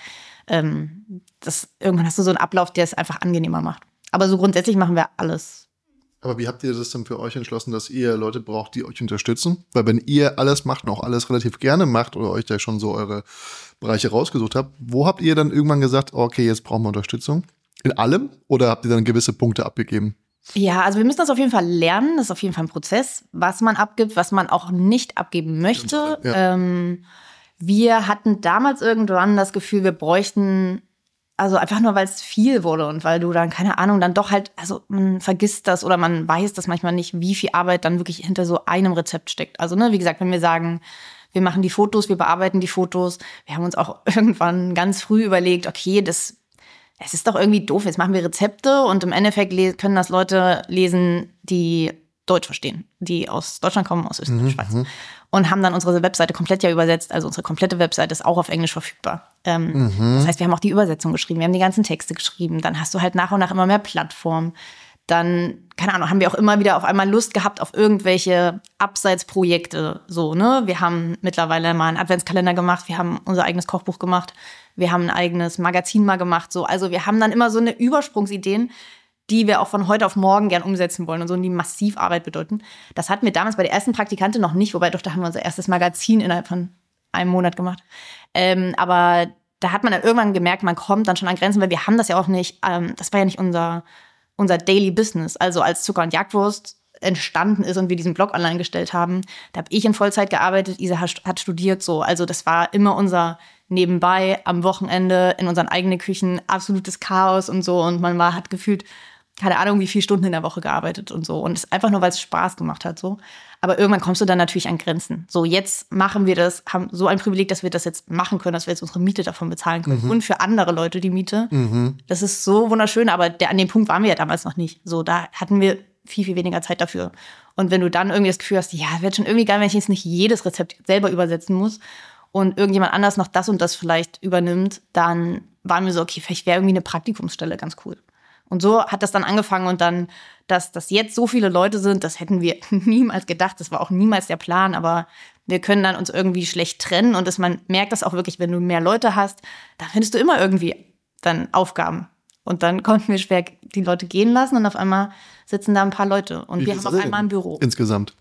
S1: ähm, das, irgendwann hast du so einen Ablauf, der es einfach angenehmer macht. Aber so grundsätzlich machen wir alles.
S3: Aber wie habt ihr das denn für euch entschlossen, dass ihr Leute braucht, die euch unterstützen? Weil wenn ihr alles macht und auch alles relativ gerne macht oder euch da schon so eure Bereiche rausgesucht habt, wo habt ihr dann irgendwann gesagt, okay, jetzt brauchen wir Unterstützung? In allem? Oder habt ihr dann gewisse Punkte abgegeben?
S1: Ja, also wir müssen das auf jeden Fall lernen. Das ist auf jeden Fall ein Prozess, was man abgibt, was man auch nicht abgeben möchte.
S3: Ja.
S1: Ähm, wir hatten damals irgendwann das Gefühl, wir bräuchten, also einfach nur, weil es viel wurde und weil du dann, keine Ahnung, dann doch halt, also man vergisst das oder man weiß das manchmal nicht, wie viel Arbeit dann wirklich hinter so einem Rezept steckt. Also ne, wie gesagt, wenn wir sagen, wir machen die Fotos, wir bearbeiten die Fotos, wir haben uns auch irgendwann ganz früh überlegt, okay, das es ist doch irgendwie doof, jetzt machen wir Rezepte und im Endeffekt le- können das Leute lesen, die Deutsch verstehen, die aus Deutschland kommen, aus Österreich,
S3: Mhm,
S1: Schweiz.
S3: mhm.
S1: Und haben dann unsere Webseite komplett ja übersetzt, also unsere komplette Webseite ist auch auf Englisch verfügbar. Ähm,
S3: Mhm.
S1: Das heißt, wir haben auch die Übersetzung geschrieben, wir haben die ganzen Texte geschrieben, dann hast du halt nach und nach immer mehr Plattformen. Dann, keine Ahnung, haben wir auch immer wieder auf einmal Lust gehabt auf irgendwelche Abseitsprojekte, so, ne? Wir haben mittlerweile mal einen Adventskalender gemacht, wir haben unser eigenes Kochbuch gemacht, wir haben ein eigenes Magazin mal gemacht, so. Also wir haben dann immer so eine Übersprungsideen, die wir auch von heute auf morgen gern umsetzen wollen und so, die massiv Arbeit bedeuten. Das hatten wir damals bei der ersten Praktikantin noch nicht, wobei doch, da haben wir unser erstes Magazin innerhalb von einem Monat gemacht. Ähm, aber da hat man dann irgendwann gemerkt, man kommt dann schon an Grenzen, weil wir haben das ja auch nicht, ähm, das war ja nicht unser, unser Daily Business. Also als Zucker und Jagdwurst entstanden ist und wir diesen Blog online gestellt haben, da habe ich in Vollzeit gearbeitet, Isa hat, hat studiert, so. Also das war immer unser nebenbei, am Wochenende, in unseren eigenen Küchen, absolutes Chaos und so. Und man war, hat gefühlt, keine Ahnung, wie viele Stunden in der Woche gearbeitet und so. Und es einfach nur, weil es Spaß gemacht hat, so. Aber irgendwann kommst du dann natürlich an Grenzen. So, jetzt machen wir das, haben so ein Privileg, dass wir das jetzt machen können, dass wir jetzt unsere Miete davon bezahlen können.
S3: Mhm.
S1: Und für andere Leute die Miete.
S3: Mhm.
S1: Das ist so wunderschön, aber der, an dem Punkt waren wir ja damals noch nicht. So, da hatten wir viel, viel weniger Zeit dafür. Und wenn du dann irgendwie das Gefühl hast, ja, wird schon irgendwie geil, wenn ich jetzt nicht jedes Rezept selber übersetzen muss und irgendjemand anders noch das und das vielleicht übernimmt, dann waren wir so, okay, vielleicht wäre irgendwie eine Praktikumsstelle ganz cool. Und so hat das dann angefangen und dann, dass das jetzt so viele Leute sind, das hätten wir niemals gedacht. Das war auch niemals der Plan, aber wir können dann uns irgendwie schlecht trennen und dass man merkt das auch wirklich, wenn du mehr Leute hast, da findest du immer irgendwie dann Aufgaben. Und dann konnten wir schwer die Leute gehen lassen und auf einmal sitzen da ein paar Leute und
S3: Wie
S1: wir
S3: viel
S1: haben auf
S3: seid ihr
S1: einmal ein Büro.
S3: Insgesamt.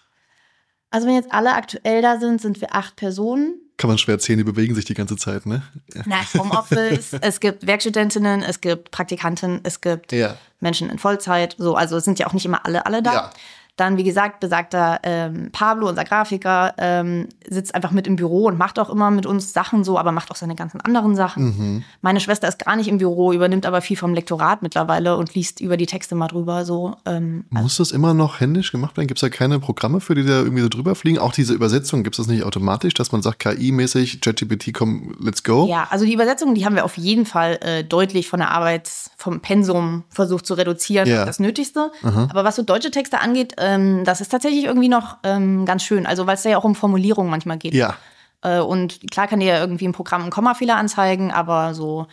S1: Also wenn jetzt alle aktuell da sind, sind wir acht Personen.
S3: Kann man schwer erzählen, die bewegen sich die ganze Zeit, ne? Ja.
S1: Na, Homeoffice, es gibt Werkstudentinnen, es gibt Praktikanten, es gibt
S3: Ja.
S1: Menschen in Vollzeit. So, also es sind ja auch nicht immer alle, alle da.
S3: Ja.
S1: Dann, wie gesagt, besagter ähm, Pablo, unser Grafiker, ähm, sitzt einfach mit im Büro und macht auch immer mit uns Sachen so, aber macht auch seine ganzen anderen Sachen.
S3: Mhm.
S1: Meine Schwester ist gar nicht im Büro, übernimmt aber viel vom Lektorat mittlerweile und liest über die Texte mal drüber. So, ähm,
S3: Muss das immer noch händisch gemacht werden? Gibt es da keine Programme für, die da irgendwie so drüber fliegen? Auch diese Übersetzung, gibt es das nicht automatisch, dass man sagt, K I-mäßig, ChatGPT, komm, let's go?
S1: Ja, also die Übersetzungen, die haben wir auf jeden Fall äh, deutlich von der Arbeit, vom Pensum versucht zu reduzieren,
S3: Ja.
S1: das Nötigste.
S3: Aha.
S1: Aber was so deutsche Texte angeht, ähm, das ist tatsächlich irgendwie noch ähm, ganz schön. Also weil es da ja auch um Formulierungen manchmal geht.
S3: Ja.
S1: Äh, und klar kann dir ja irgendwie ein Programm einen Kommafehler anzeigen, aber so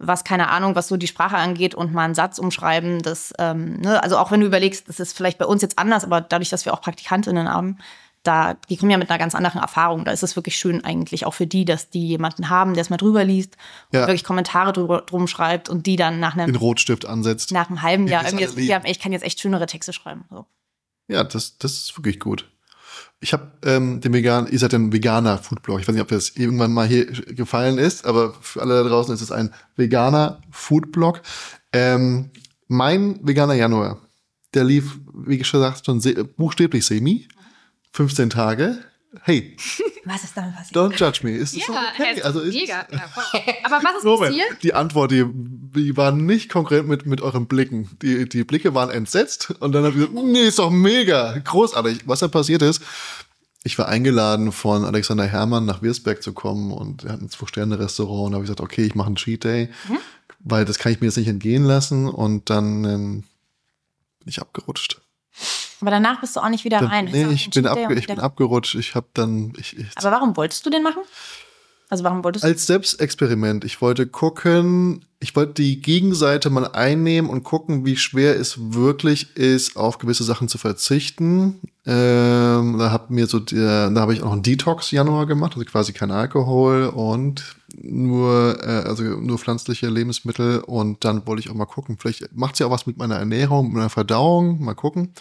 S1: was, keine Ahnung, was so die Sprache angeht und mal einen Satz umschreiben. Das, ähm, ne? Also auch wenn du überlegst, das ist vielleicht bei uns jetzt anders, aber dadurch, dass wir auch Praktikantinnen haben, da, die kommen ja mit einer ganz anderen Erfahrung. Da ist es wirklich schön eigentlich auch für die, dass die jemanden haben, der es mal drüber liest und
S3: ja.
S1: wirklich Kommentare drüber, drum schreibt und die dann nach einem
S3: den Rotstift ansetzt.
S1: Nach einem halben Jahr irgendwie, jetzt, ja, ich kann jetzt echt schönere Texte schreiben. So.
S3: Ja, das, das ist wirklich gut. Ich habe ähm, den Vegan, ihr seid ein veganer Foodblog. Ich weiß nicht, ob das irgendwann mal hier gefallen ist, aber für alle da draußen ist es ein veganer Foodblog. Ähm, mein veganer Januar, der lief, wie gesagt, schon se- buchstäblich semi. fünfzehn Tage. Hey.
S1: Was ist damit passiert?
S3: Don't judge me. Ist das
S4: ja,
S3: okay?
S4: ist
S3: Also ist
S4: mega. Ja, aber was ist
S3: Moment,
S4: passiert?
S3: die Antwort, die, die war nicht konkret mit, mit euren Blicken. Die, die Blicke waren entsetzt und dann habe ich gesagt, nee, ist doch mega, großartig. Was da passiert ist, ich war eingeladen von Alexander Herrmann nach Wirsberg zu kommen und er hat ein Zwei-Sterne-Restaurant und da habe ich gesagt, okay, ich mache einen Cheat Day, mhm. weil das kann ich mir jetzt nicht entgehen lassen und dann ähm, bin ich abgerutscht.
S1: Aber danach bist du auch nicht wieder
S3: dann,
S1: rein.
S3: Nee, ich bin, abge- ich bin abgerutscht. Ich habe dann. Ich, ich
S1: Aber warum wolltest du den machen? Also warum wolltest du?
S3: Als Selbstexperiment. Ich wollte gucken, ich wollte die Gegenseite mal einnehmen und gucken, wie schwer es wirklich ist, auf gewisse Sachen zu verzichten. Ähm, da hab mir so, der, da habe ich auch noch einen Detox-Januar gemacht, also quasi kein Alkohol und nur, äh, also nur pflanzliche Lebensmittel. Und dann wollte ich auch mal gucken, vielleicht macht es ja auch was mit meiner Ernährung, mit meiner Verdauung. Mal gucken.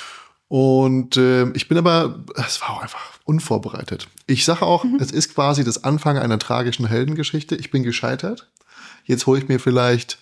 S3: Und äh, ich bin aber, es war auch einfach unvorbereitet. Ich sage auch, mhm. es ist quasi das Anfang einer tragischen Heldengeschichte. Ich bin gescheitert. Jetzt hole ich mir vielleicht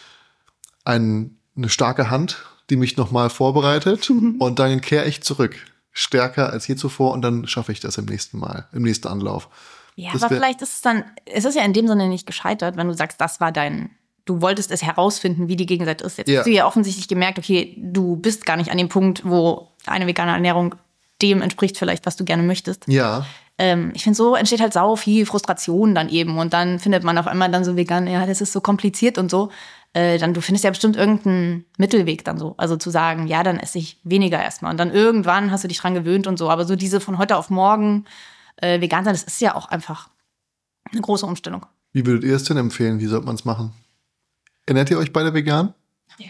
S3: ein, eine starke Hand, die mich nochmal vorbereitet. Mhm. Und dann kehre ich zurück. Stärker als je zuvor. Und dann schaffe ich das im nächsten Mal, im nächsten Anlauf.
S1: Ja,
S3: das
S1: aber
S3: wär,
S1: vielleicht ist es dann, es ist ja in dem Sinne nicht gescheitert, wenn du sagst, das war dein... Du wolltest es herausfinden, wie die Gegenseite ist. Jetzt ja. hast du ja offensichtlich gemerkt, okay, du bist gar nicht an dem Punkt, wo eine vegane Ernährung dem entspricht vielleicht, was du gerne möchtest.
S3: Ja.
S1: Ähm, ich finde, so entsteht halt sau viel Frustration dann eben. Und dann findet man auf einmal dann so vegan, ja, das ist so kompliziert und so. Äh, dann, du findest ja bestimmt irgendeinen Mittelweg dann so. Also zu sagen, ja, dann esse ich weniger erstmal. Und dann irgendwann hast du dich dran gewöhnt und so. Aber so diese von heute auf morgen äh, vegan sein, das ist ja auch einfach eine große Umstellung.
S3: Wie würdet ihr es denn empfehlen? Wie sollte man es machen? Ernährt ihr euch beide vegan?
S4: Ja.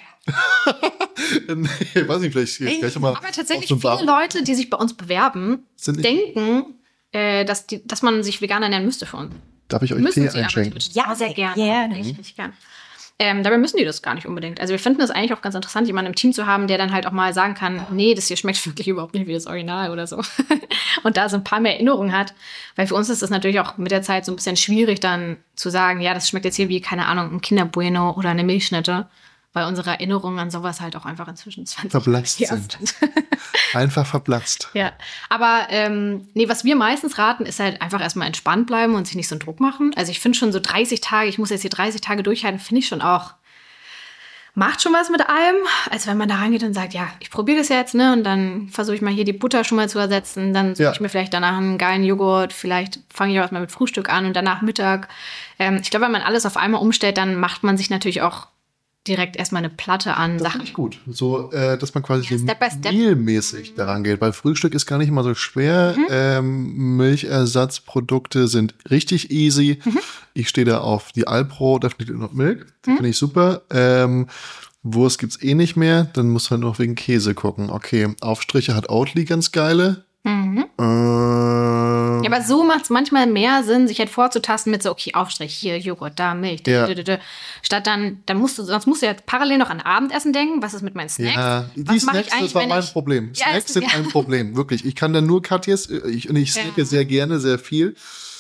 S3: nee, ich weiß nicht, vielleicht
S4: Ey,
S3: gleich mal.
S4: Aber tatsächlich viele Bar- Leute, die sich bei uns bewerben, denken, äh, dass, die, dass man sich vegan ernähren müsste für uns.
S3: Darf ich euch
S4: müssen
S3: Tee
S4: sie
S3: einschenken?
S1: Ja, sehr gerne. Ja,
S4: richtig gern. Ähm, dabei müssen die das gar nicht unbedingt. Also wir finden es eigentlich auch ganz interessant, jemanden im Team zu haben, der dann halt auch mal sagen kann, nee, das hier schmeckt wirklich überhaupt nicht wie das Original oder so. Und da so ein paar mehr Erinnerungen hat. Weil für uns ist das natürlich auch mit der Zeit so ein bisschen schwierig, dann zu sagen, ja, das schmeckt jetzt hier wie, keine Ahnung, ein Kinderbueno oder eine Milchschnitte. Weil unsere Erinnerungen an sowas halt auch einfach inzwischen zwanzig
S3: verblasst
S4: Jahre
S3: sind. Einfach verblasst.
S4: Ja, aber ähm, nee, was wir meistens raten, ist halt einfach erstmal entspannt bleiben und sich nicht so einen Druck machen. Also ich finde schon so dreißig Tage, ich muss jetzt hier dreißig Tage durchhalten, finde ich schon auch, macht schon was mit allem. Also wenn man da rangeht und sagt, ja, ich probiere das jetzt, ne, und dann versuche ich mal hier die Butter schon mal zu ersetzen, dann suche ja. ich mir vielleicht danach einen geilen Joghurt, vielleicht fange ich auch erstmal mit Frühstück an und danach Mittag. Ähm, ich glaube, wenn man alles auf einmal umstellt, dann macht man sich natürlich auch direkt erstmal eine Platte an.
S3: Das finde ich gut. So, äh, dass man quasi
S4: ja,
S3: so
S4: Step by Step.
S3: mealmäßig daran geht. Weil Frühstück ist gar nicht mal so schwer. Mhm. Ähm, Milchersatzprodukte sind richtig easy. Mhm. Ich stehe da auf die Alpro, Definitely Not Milk. Die mhm. finde ich super. Ähm, Wurst gibt's eh nicht mehr. Dann muss man noch wegen Käse gucken. Okay, Aufstriche hat Oatly ganz geile.
S4: Mhm.
S3: Ähm,
S4: ja, aber so macht es manchmal mehr Sinn, sich halt vorzutasten mit so, okay, Aufstrich, hier Joghurt, da Milch,
S3: ja.
S4: d -d -d -d. Statt dann, dann musst du, sonst musst du ja parallel noch an Abendessen denken, was ist mit meinen Snacks?
S3: Ja, die
S4: was
S3: Snacks,
S4: ich
S3: das war mein
S4: ich,
S3: Problem.
S4: ja,
S3: Snacks sind
S4: ja.
S3: ein Problem, wirklich. Ich kann dann nur Katjes, ich, und ich snacke ja. sehr gerne, sehr viel.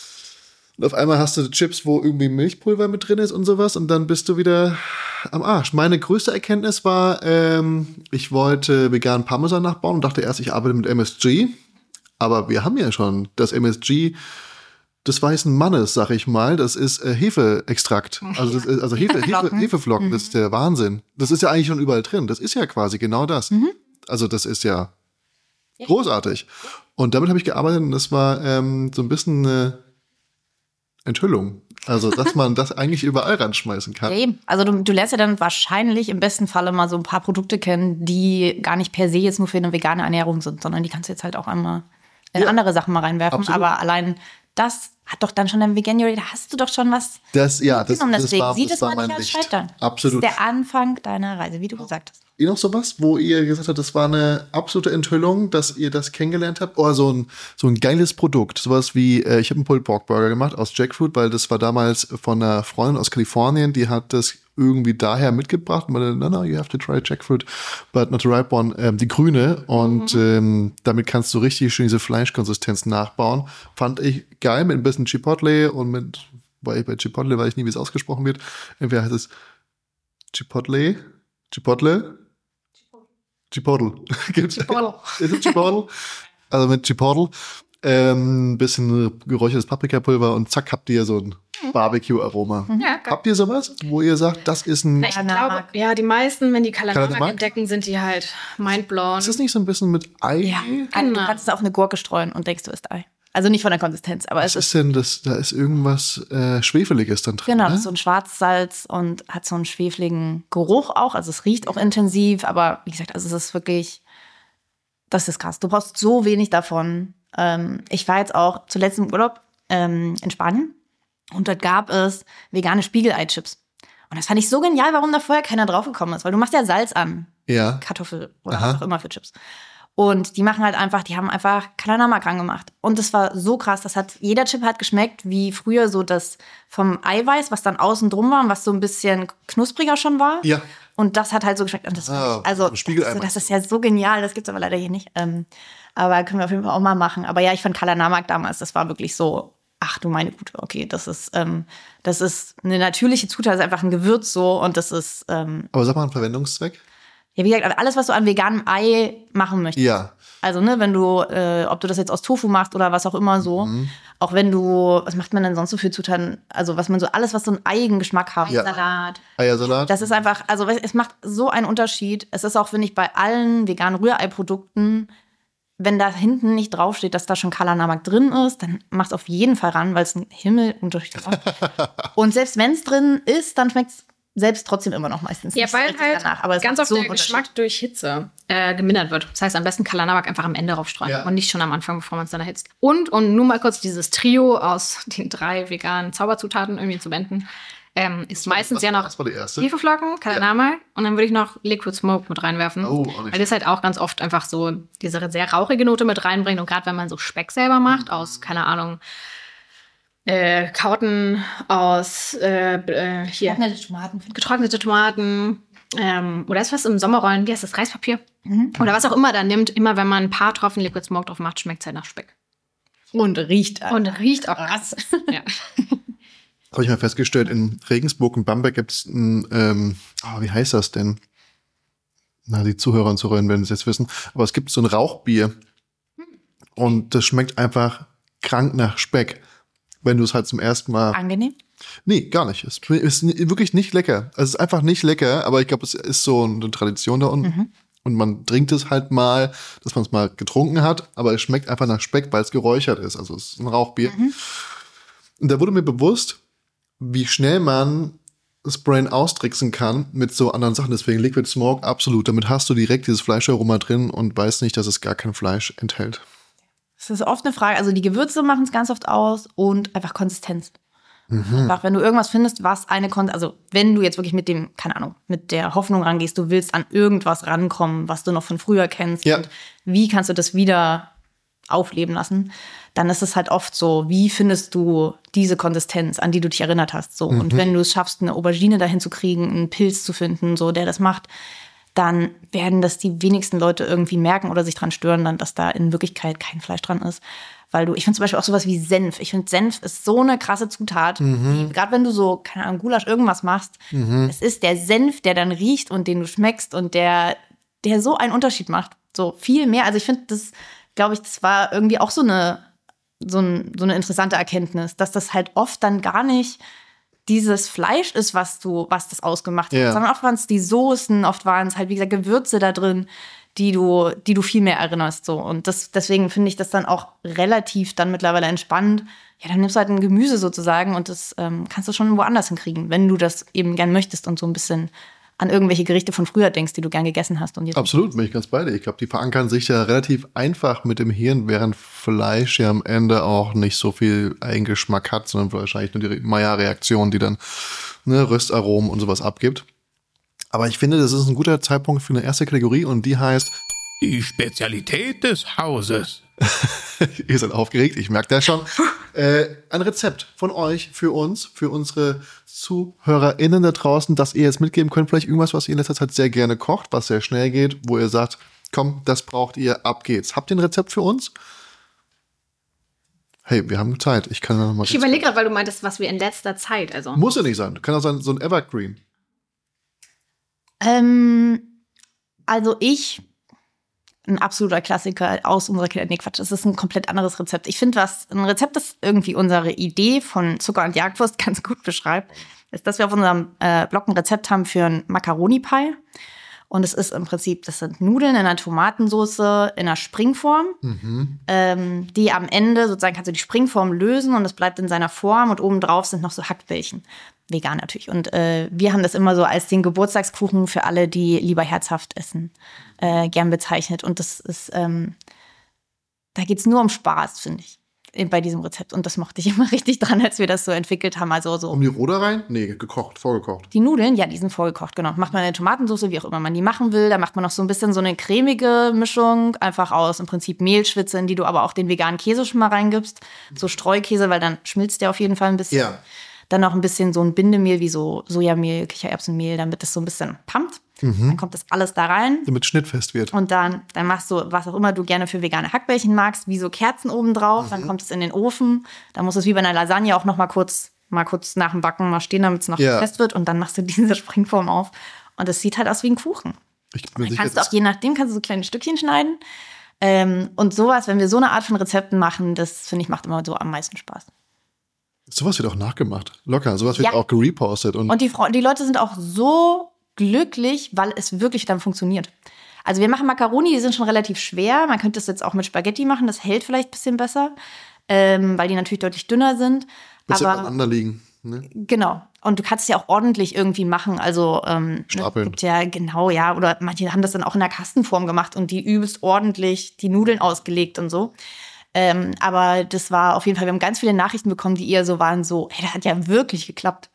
S3: Und auf einmal hast du Chips, wo irgendwie Milchpulver mit drin ist und sowas und dann bist du wieder am Arsch. Meine größte Erkenntnis war, ähm, ich wollte veganen Parmesan nachbauen und dachte erst, ich arbeite mit M S G. Aber wir haben ja schon das M S G des weißen Mannes, sag ich mal. Das ist äh, Hefeextrakt. Also, das ist, also Hefe, Hefe, Hefeflocken, mhm. das ist der Wahnsinn. Das ist ja eigentlich schon überall drin. Das ist ja quasi genau das. Mhm. Also das ist ja großartig. Und damit habe ich gearbeitet und das war ähm, so ein bisschen eine Enthüllung. Also, dass man das eigentlich überall ranschmeißen kann.
S1: Ja, eben. Also du, du lernst ja dann wahrscheinlich im besten Falle mal so ein paar Produkte kennen, die gar nicht per se jetzt nur für eine vegane Ernährung sind, sondern die kannst du jetzt halt auch einmal in ja, andere Sachen mal reinwerfen.
S3: Absolut.
S1: Aber allein das hat doch dann schon ein Veganuary, da hast du doch schon was.
S3: Das, ja, das, das
S1: deswegen
S3: war,
S1: sieht
S3: das
S1: es
S3: war
S1: mal
S3: mein
S1: nicht als
S3: Licht.
S1: Scheitern.
S3: Absolut.
S1: Das ist der Anfang deiner Reise, wie du gesagt hast.
S3: Ihr noch sowas, wo ihr gesagt habt, das war eine absolute Enthüllung, dass ihr das kennengelernt habt? Oh, so ein, so ein geiles Produkt. Sowas wie, äh, ich habe einen Pulled Pork Burger gemacht aus Jackfruit, weil das war damals von einer Freundin aus Kalifornien, die hat das irgendwie daher mitgebracht. Und meinte, no, no, you have to try Jackfruit, but not the ripe one, ähm, die grüne. Und mhm. ähm, damit kannst du richtig schön diese Fleischkonsistenz nachbauen. Fand ich geil mit ein bisschen Chipotle und mit, weil ich bei Chipotle weiß ich nie, wie es ausgesprochen wird. Entweder heißt es Chipotle, Chipotle, Chipotle.
S4: Chipotle.
S3: Ist es Chipotle? Also mit Chipotle, ähm, bisschen geräuchertes Paprikapulver und zack, habt ihr so ein Barbecue-Aroma.
S4: Ja,
S3: habt ihr sowas, wo ihr sagt, das ist ein...
S4: Ich glaube, ja, die meisten, wenn die Kalanamak
S3: Kalanamak?
S4: entdecken, sind die halt mindblown.
S3: Ist das nicht so ein bisschen mit Ei?
S1: Ja, also du kannst es auf eine Gurke streuen und denkst, du isst Ei. Also nicht von der Konsistenz, aber
S3: Was
S1: es ist...
S3: ist denn das? Da ist irgendwas äh, Schwefeliges dann drin,
S1: Genau,
S3: ne?
S1: das ist so ein Schwarzsalz und hat so einen schwefeligen Geruch auch. Also es riecht auch intensiv, aber wie gesagt, also es ist wirklich... Das ist krass. Du brauchst so wenig davon. Ähm, ich war jetzt auch zuletzt im Urlaub ähm, in Spanien und dort gab es vegane Spiegelei-Chips. Und das fand ich so genial, warum da vorher keiner draufgekommen ist. Weil du machst ja Salz an.
S3: Ja.
S1: Kartoffel oder
S3: Aha.
S1: was auch immer für Chips. Und die machen halt einfach, die haben einfach Kalanamak angemacht. Und das war so krass. Das hat, jeder Chip hat geschmeckt wie früher so das vom Eiweiß, was dann außen drum war und was so ein bisschen knuspriger schon war.
S3: Ja.
S1: Und das hat halt so geschmeckt. Und das
S3: Ah,
S1: ich, also,
S3: Spiegelei
S1: das, das ist ja so genial. Das gibt's aber leider hier nicht. Ähm, aber können wir auf jeden Fall auch mal machen. Aber ja, ich fand Kalanamak damals, das war wirklich so, ach du meine Gute, okay, das ist, ähm, das ist eine natürliche Zutat, das ist einfach ein Gewürz so und das ist, ähm,
S3: Aber sag mal einen Verwendungszweck.
S1: ja, wie gesagt, alles, was du an veganem Ei machen möchtest.
S3: Ja.
S1: Also, ne, wenn du, äh, ob du das jetzt aus Tofu machst oder was auch immer so. Mhm. Auch wenn du, was macht man denn sonst so für Zutaten? Also, was man so, alles, was so einen Eigengeschmack hat.
S3: Ja.
S4: Salat.
S3: Eiersalat.
S1: Das ist einfach, also, es macht so einen Unterschied. Es ist auch, finde ich, bei allen veganen Rührei-Produkten, wenn da hinten nicht draufsteht, dass da schon Kalanamak drin ist, dann mach's auf jeden Fall ran, weil es ein Himmelunterschied ist. Und selbst wenn es drin ist, dann schmeckt's selbst trotzdem immer noch meistens.
S4: Ja,
S1: nicht
S4: weil
S1: richtig
S4: halt
S1: danach, aber es
S4: ganz
S1: macht
S4: oft
S1: so
S4: der
S1: einen Unterschied.
S4: Geschmack durch Hitze äh, gemindert wird. Das heißt, am besten Kalanamak einfach am Ende draufstreuen
S3: Ja.
S4: und nicht schon am Anfang, bevor man es dann erhitzt. Und, und nur mal kurz dieses Trio aus den drei veganen Zauberzutaten irgendwie zu beenden, ähm, ist meistens
S3: was,
S4: ja noch
S3: was war die erste?
S4: Hefeflocken, Kalanamak und dann würde ich noch Liquid Smoke mit reinwerfen.
S3: Oh, auch nicht
S4: weil das halt auch ganz oft einfach so diese sehr rauchige Note mit reinbringt. Und gerade wenn man so Speck selber macht, aus, keine Ahnung, Äh, Kauten aus äh, äh, hier
S1: Getrocknete Tomaten.
S4: getrocknete Tomaten ähm, oder ist was im Sommerrollen, wie heißt das, Reispapier?
S1: Mhm.
S4: Oder was auch immer da nimmt, immer wenn man ein paar Tropfen Liquid Smoke drauf macht, schmeckt es halt nach Speck.
S1: Und riecht.
S4: Und riecht auch krass. Ja.
S3: Habe ich mal festgestellt, in Regensburg und Bamberg gibt es ein, ähm, oh, wie heißt das denn? Na, die Zuhörer und Zuhörerinnen werden es jetzt wissen. Aber es gibt so ein Rauchbier. Und das schmeckt einfach krank nach Speck. Wenn du es halt zum ersten Mal...
S1: Angenehm?
S3: Nee, gar nicht. Es ist wirklich nicht lecker. Es ist einfach nicht lecker, aber ich glaube, es ist so eine Tradition da unten. Mhm. Und man trinkt es halt mal, dass man es mal getrunken hat, aber es schmeckt einfach nach Speck, weil es geräuchert ist. Also es ist ein Rauchbier. Mhm. Und da wurde mir bewusst, wie schnell man das Brain austricksen kann mit so anderen Sachen. Deswegen Liquid Smoke, absolut. Damit hast du direkt dieses Fleischaroma drin und weißt nicht, dass es gar kein Fleisch enthält.
S1: Das ist oft eine Frage. Also die Gewürze machen es ganz oft aus und einfach Konsistenz. Mhm. Einfach, wenn du irgendwas findest, was eine Konsistenz, also wenn du jetzt wirklich mit dem, keine Ahnung, mit der Hoffnung rangehst, du willst an irgendwas rankommen, was du noch von früher kennst.
S3: Ja.
S1: Und wie kannst du das wieder aufleben lassen, dann ist es halt oft so, wie findest du diese Konsistenz, an die du dich erinnert hast. So. Mhm. Und wenn du es schaffst, eine Aubergine dahin zu kriegen, einen Pilz zu finden, so der das macht, dann werden das die wenigsten Leute irgendwie merken oder sich dran stören, dann, dass da in Wirklichkeit kein Fleisch dran ist. Weil du, ich finde zum Beispiel auch sowas wie Senf. Ich finde, Senf ist so eine krasse Zutat. Mhm. Gerade wenn du so, keine Ahnung, Gulasch irgendwas machst, mhm. es ist der Senf, der dann riecht und den du schmeckst und der, der so einen Unterschied macht. So viel mehr. Also ich finde, das, glaube ich, das war irgendwie auch so eine, so, ein, so eine interessante Erkenntnis, dass das halt oft dann gar nicht dieses Fleisch ist, was du, was das ausgemacht hat,
S3: ja.
S1: sondern oft waren es die Soßen, oft waren es halt, wie gesagt, Gewürze da drin, die du, die du viel mehr erinnerst, so. Und das, deswegen finde ich das dann auch relativ dann mittlerweile entspannt. Ja, dann nimmst du halt ein Gemüse sozusagen und das ähm, kannst du schon woanders hinkriegen, wenn du das eben gern möchtest und so ein bisschen an irgendwelche Gerichte von früher denkst, die du gern gegessen hast. Und jetzt
S3: Absolut, bin ich ganz bei dir. Ich glaube, die verankern sich ja relativ einfach mit dem Hirn, während Fleisch ja am Ende auch nicht so viel Eigengeschmack hat, sondern wahrscheinlich nur die Maillard-Reaktion, die dann ne, Röstaromen und sowas abgibt. Aber ich finde, das ist ein guter Zeitpunkt für eine erste Kategorie und die heißt
S2: Die Spezialität des Hauses.
S3: Ihr seid aufgeregt, ich merke das schon. Äh, ein Rezept von euch für uns, für unsere ZuhörerInnen da draußen, dass ihr jetzt mitgeben könnt, vielleicht irgendwas, was ihr in letzter Zeit sehr gerne kocht, was sehr schnell geht, wo ihr sagt, komm, das braucht ihr, ab geht's. Habt ihr ein Rezept für uns? Hey, wir haben Zeit. Ich kann da noch mal.
S4: Ich überlege gerade, weil du meintest, was wir in letzter Zeit, also.
S3: Muss ja nicht sein. Kann auch sein, so ein Evergreen.
S1: Ähm, also ich, ein absoluter Klassiker aus unserer Kindheit. Nee, Quatsch, das ist ein komplett anderes Rezept. Ich finde, was ein Rezept, das irgendwie unsere Idee von Zucker und Jagdwurst ganz gut beschreibt, ist, dass wir auf unserem äh, Blog ein Rezept haben für einen Macaroni-Pie. Und es ist im Prinzip, das sind Nudeln in einer Tomatensauce in einer Springform,
S3: Mhm.
S1: ähm, die am Ende sozusagen kannst du die Springform lösen und es bleibt in seiner Form und obendrauf sind noch so Hackbällchen. Vegan natürlich. Und äh, wir haben das immer so als den Geburtstagskuchen für alle, die lieber herzhaft essen, äh, gern bezeichnet. Und das ist, ähm, da geht's nur um Spaß, finde ich, bei diesem Rezept. Und das mochte ich immer richtig dran, als wir das so entwickelt haben. Also so
S3: Um die Roh da rein? Nee, gekocht, vorgekocht.
S1: die Nudeln, ja, die sind vorgekocht, genau. Macht man eine Tomatensauce, wie auch immer man die machen will. Da macht man noch so ein bisschen so eine cremige Mischung, einfach aus im Prinzip Mehlschwitze, in die du aber auch den veganen Käse schon mal reingibst. So Streukäse, weil dann schmilzt der auf jeden Fall ein bisschen.
S3: Ja.
S1: Dann noch ein bisschen so ein Bindemehl wie so Sojamehl, Kichererbsenmehl, damit das so ein bisschen pumpt.
S3: Mhm.
S1: Dann kommt das alles da rein.
S3: Damit schnittfest wird.
S1: Und dann, dann machst du, was auch immer du gerne für vegane Hackbällchen magst, wie so Kerzen oben drauf.
S3: Mhm.
S1: Dann kommt es in den Ofen. Dann muss es wie bei einer Lasagne auch noch mal kurz, mal kurz nach dem Backen mal stehen, damit es noch
S3: Ja.
S1: fest wird. Und dann machst du diese Springform auf. Und es sieht halt aus wie ein Kuchen.
S3: Ich bin
S1: Dann
S3: sicher,
S1: kannst du
S3: das
S1: auch, je nachdem, kannst du so kleine Stückchen schneiden. Ähm, und sowas, wenn wir so eine Art von Rezepten machen, das finde ich macht immer so am meisten Spaß.
S3: sowas wird auch nachgemacht. Locker. Sowas wird
S1: Ja.
S3: auch gerepostet. Und,
S1: Und die, Fre- die Leute sind auch so glücklich, weil es wirklich dann funktioniert. Also wir machen Macaroni, die sind schon relativ schwer. Man könnte das jetzt auch mit Spaghetti machen, das hält vielleicht ein bisschen besser, ähm, weil die natürlich deutlich dünner sind.
S3: besser
S1: Aber
S3: aneinander liegen. Ne?
S1: genau. Und du kannst es ja auch ordentlich irgendwie machen. Also ähm,
S3: Stapeln.
S1: ne, gibt ja genau, ja. Oder manche haben das dann auch in der Kastenform gemacht und die übelst ordentlich die Nudeln ausgelegt und so. Ähm, aber das war auf jeden Fall, wir haben ganz viele Nachrichten bekommen, die eher so waren, so, hey, das hat ja wirklich geklappt.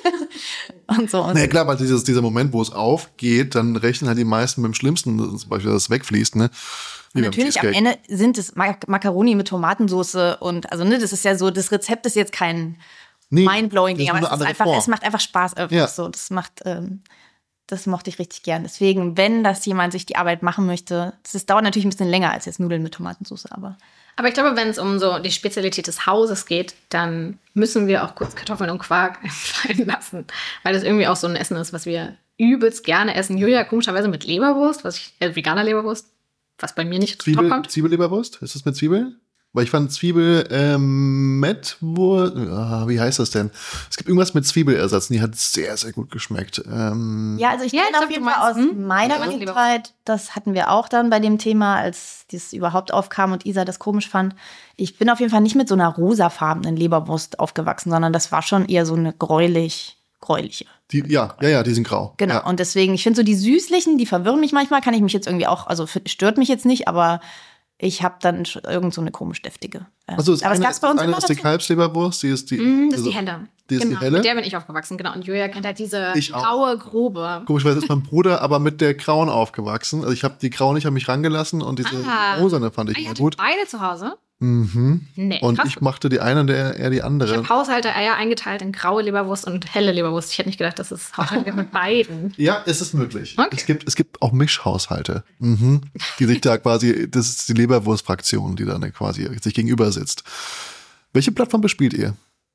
S1: und so. Und
S3: Naja, klar, weil dieses, dieser Moment, wo es aufgeht, dann rechnen halt die meisten mit dem Schlimmsten, zum Beispiel, dass es wegfließt, ne? Wie beim
S1: natürlich, am
S3: Cheesecake.
S1: Ende sind es Mac- Macaroni mit Tomatensauce und, also, ne, das ist ja so, das Rezept ist jetzt kein
S3: Nee,
S1: mindblowing Ding,
S3: das ist
S1: aber
S3: eine
S1: es, ist
S3: andere
S1: einfach,
S3: Form.
S1: es macht einfach Spaß einfach
S3: Ja.
S1: so. Das macht, ähm, das mochte ich richtig gern. Deswegen, wenn das jemand sich die Arbeit machen möchte, das ist, dauert natürlich ein bisschen länger als jetzt Nudeln mit Tomatensauce, aber.
S4: Aber ich glaube, wenn es um so die Spezialität des Hauses geht, dann müssen wir auch kurz Kartoffeln und Quark fallen lassen. Weil das irgendwie auch so ein Essen ist, was wir übelst gerne essen. Julia komischerweise mit Leberwurst, was ich, äh, veganer Leberwurst, was bei mir nicht top
S3: Zwiebel,
S4: kommt.
S3: Zwiebelleberwurst? Ist das mit Zwiebeln? Weil ich fand Zwiebel, ähm, Mettwurst, ah, wie heißt das denn? Es gibt irgendwas mit Zwiebelersatz, und die hat sehr, sehr gut geschmeckt. Ähm,
S1: Ja, also ich
S4: Ja,
S1: kenne
S4: ich
S1: auf
S4: glaub,
S1: jeden
S4: du
S1: Fall aus
S4: meinst, hm?
S1: meiner
S4: Ja.
S1: Kindheit, das hatten wir auch dann bei dem Thema, als dies überhaupt aufkam und Isa das komisch fand. Ich bin auf jeden Fall nicht mit so einer rosafarbenen Leberwurst aufgewachsen, sondern das war schon eher so eine gräulich, gräuliche.
S3: die, ja, ja, ja, die sind grau.
S1: Genau.
S3: Ja.
S1: Und deswegen, ich finde so die süßlichen, die verwirren mich manchmal, kann ich mich jetzt irgendwie auch, also f- stört mich jetzt nicht, aber ich habe dann sch- irgend so eine komisch deftige. äh,
S3: Also das
S1: aber es
S3: eine,
S1: gab's bei uns
S3: das eine
S1: immer
S3: ist die
S1: dazu.
S3: Kalbsleberwurst, die ist die.
S4: Mm, das ist
S3: also,
S4: die helle.
S3: Die ist
S4: genau,
S3: die helle?
S4: mit der bin ich aufgewachsen, genau. Und Julia kennt halt diese
S3: Ich auch.
S4: graue, grobe.
S3: Komischerweise ist mein Bruder aber mit der grauen aufgewachsen. Also ich habe die graue nicht an mich rangelassen und diese
S4: Ah.
S3: rosane fand ich
S4: Ah, ihr
S3: immer
S4: hattet
S3: gut.
S4: beide zu Hause?
S3: Mhm.
S4: Nee,
S3: Und
S4: krass.
S3: ich machte die eine und der, er die
S4: Ich
S3: andere.
S4: habe Haushalter-Eier eingeteilt in graue Leberwurst und helle Leberwurst. Ich hätte nicht gedacht, dass es Haushalter mit beiden.
S3: Ja, es ist möglich.
S4: Okay.
S3: Es gibt, es gibt auch Mischhaushalte, mhm. die sich da quasi, das ist die Leberwurstfraktion, die dann quasi sich gegenüber sitzt. Welche Plattform bespielt ihr?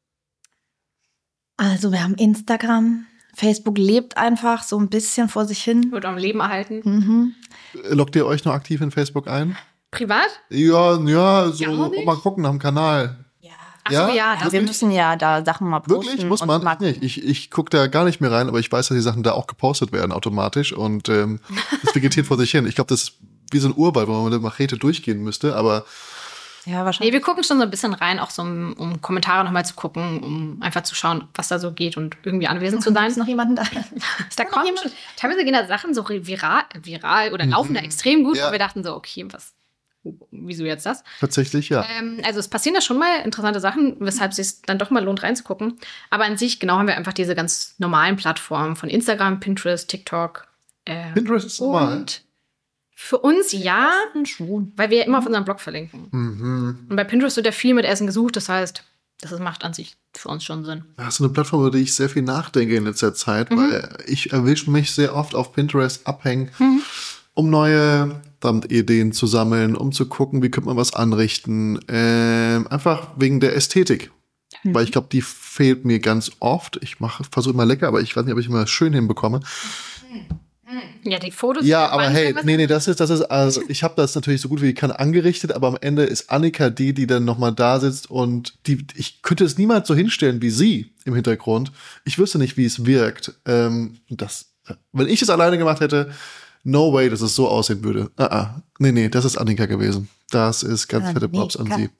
S1: Also wir haben Instagram. Facebook lebt einfach so ein bisschen vor sich hin.
S4: Wird am Leben erhalten.
S1: Mhm.
S3: Loggt ihr euch noch aktiv in Facebook ein?
S4: Privat?
S3: Ja, ja, so
S4: Gar nicht?
S3: mal gucken nach dem Kanal.
S4: Ach
S3: Ja?
S4: so, ja.
S1: Also
S4: Das
S1: wir müssen ja da Sachen mal posten.
S3: Wirklich? Muss
S1: und
S3: man?
S1: mal-
S3: Nicht. Ich, ich gucke da gar nicht mehr rein, aber ich weiß, dass die Sachen da auch gepostet werden automatisch und ähm, das vegetiert vor sich hin. Ich glaube, das ist wie so ein Urwald, wo man mit der Machete durchgehen müsste, aber
S1: Ja, wahrscheinlich.
S4: Nee, wir gucken schon so ein bisschen rein, auch so um, um Kommentare nochmal zu gucken, um einfach zu schauen, was da so geht und irgendwie anwesend zu sein.
S1: Ist noch jemanden da?
S4: Da kommt jemand. Teilweise gehen da Sachen so viral, viral oder laufen da extrem gut,
S3: Ja.
S4: und wir dachten so, okay, was, wieso jetzt das?
S3: Tatsächlich, ja.
S4: Ähm, also es passieren da schon mal interessante Sachen, weshalb es sich dann doch mal lohnt reinzugucken. Aber an sich, genau, haben wir einfach diese ganz normalen Plattformen von Instagram, Pinterest, TikTok. Äh,
S3: Pinterest ist normal.
S4: Und für uns ja,
S1: schon.
S4: weil wir ja immer auf unserem Blog verlinken.
S3: Mhm.
S4: Und bei Pinterest wird ja viel mit Essen gesucht, das heißt, das macht an sich für uns schon Sinn.
S3: Das ist eine Plattform, über die ich sehr viel nachdenke in letzter Zeit,
S4: Mhm.
S3: weil ich erwische mich sehr oft auf Pinterest abhängen, um neue Ideen zu sammeln, um zu gucken, wie könnte man was anrichten. Ähm, einfach wegen der Ästhetik.
S4: Mhm.
S3: Weil ich glaube, die fehlt mir ganz oft. Ich mache, versuche immer lecker, aber ich weiß nicht, ob ich immer schön hinbekomme.
S4: Ja, die Fotos.
S3: Ja, aber
S4: waren
S3: hey,
S4: teilweise-
S3: nee, nee, das ist, das ist, also ich habe das natürlich so gut wie ich kann angerichtet, aber am Ende ist Annika die, die dann nochmal da sitzt und die, ich könnte es niemals so hinstellen wie sie im Hintergrund. Ich wüsste nicht, wie es wirkt. Ähm, das, wenn ich es alleine gemacht hätte, no way, dass es so aussehen würde. Ah, ah. Nee, nee, das ist Annika gewesen. Das ist ganz fette Props an sie.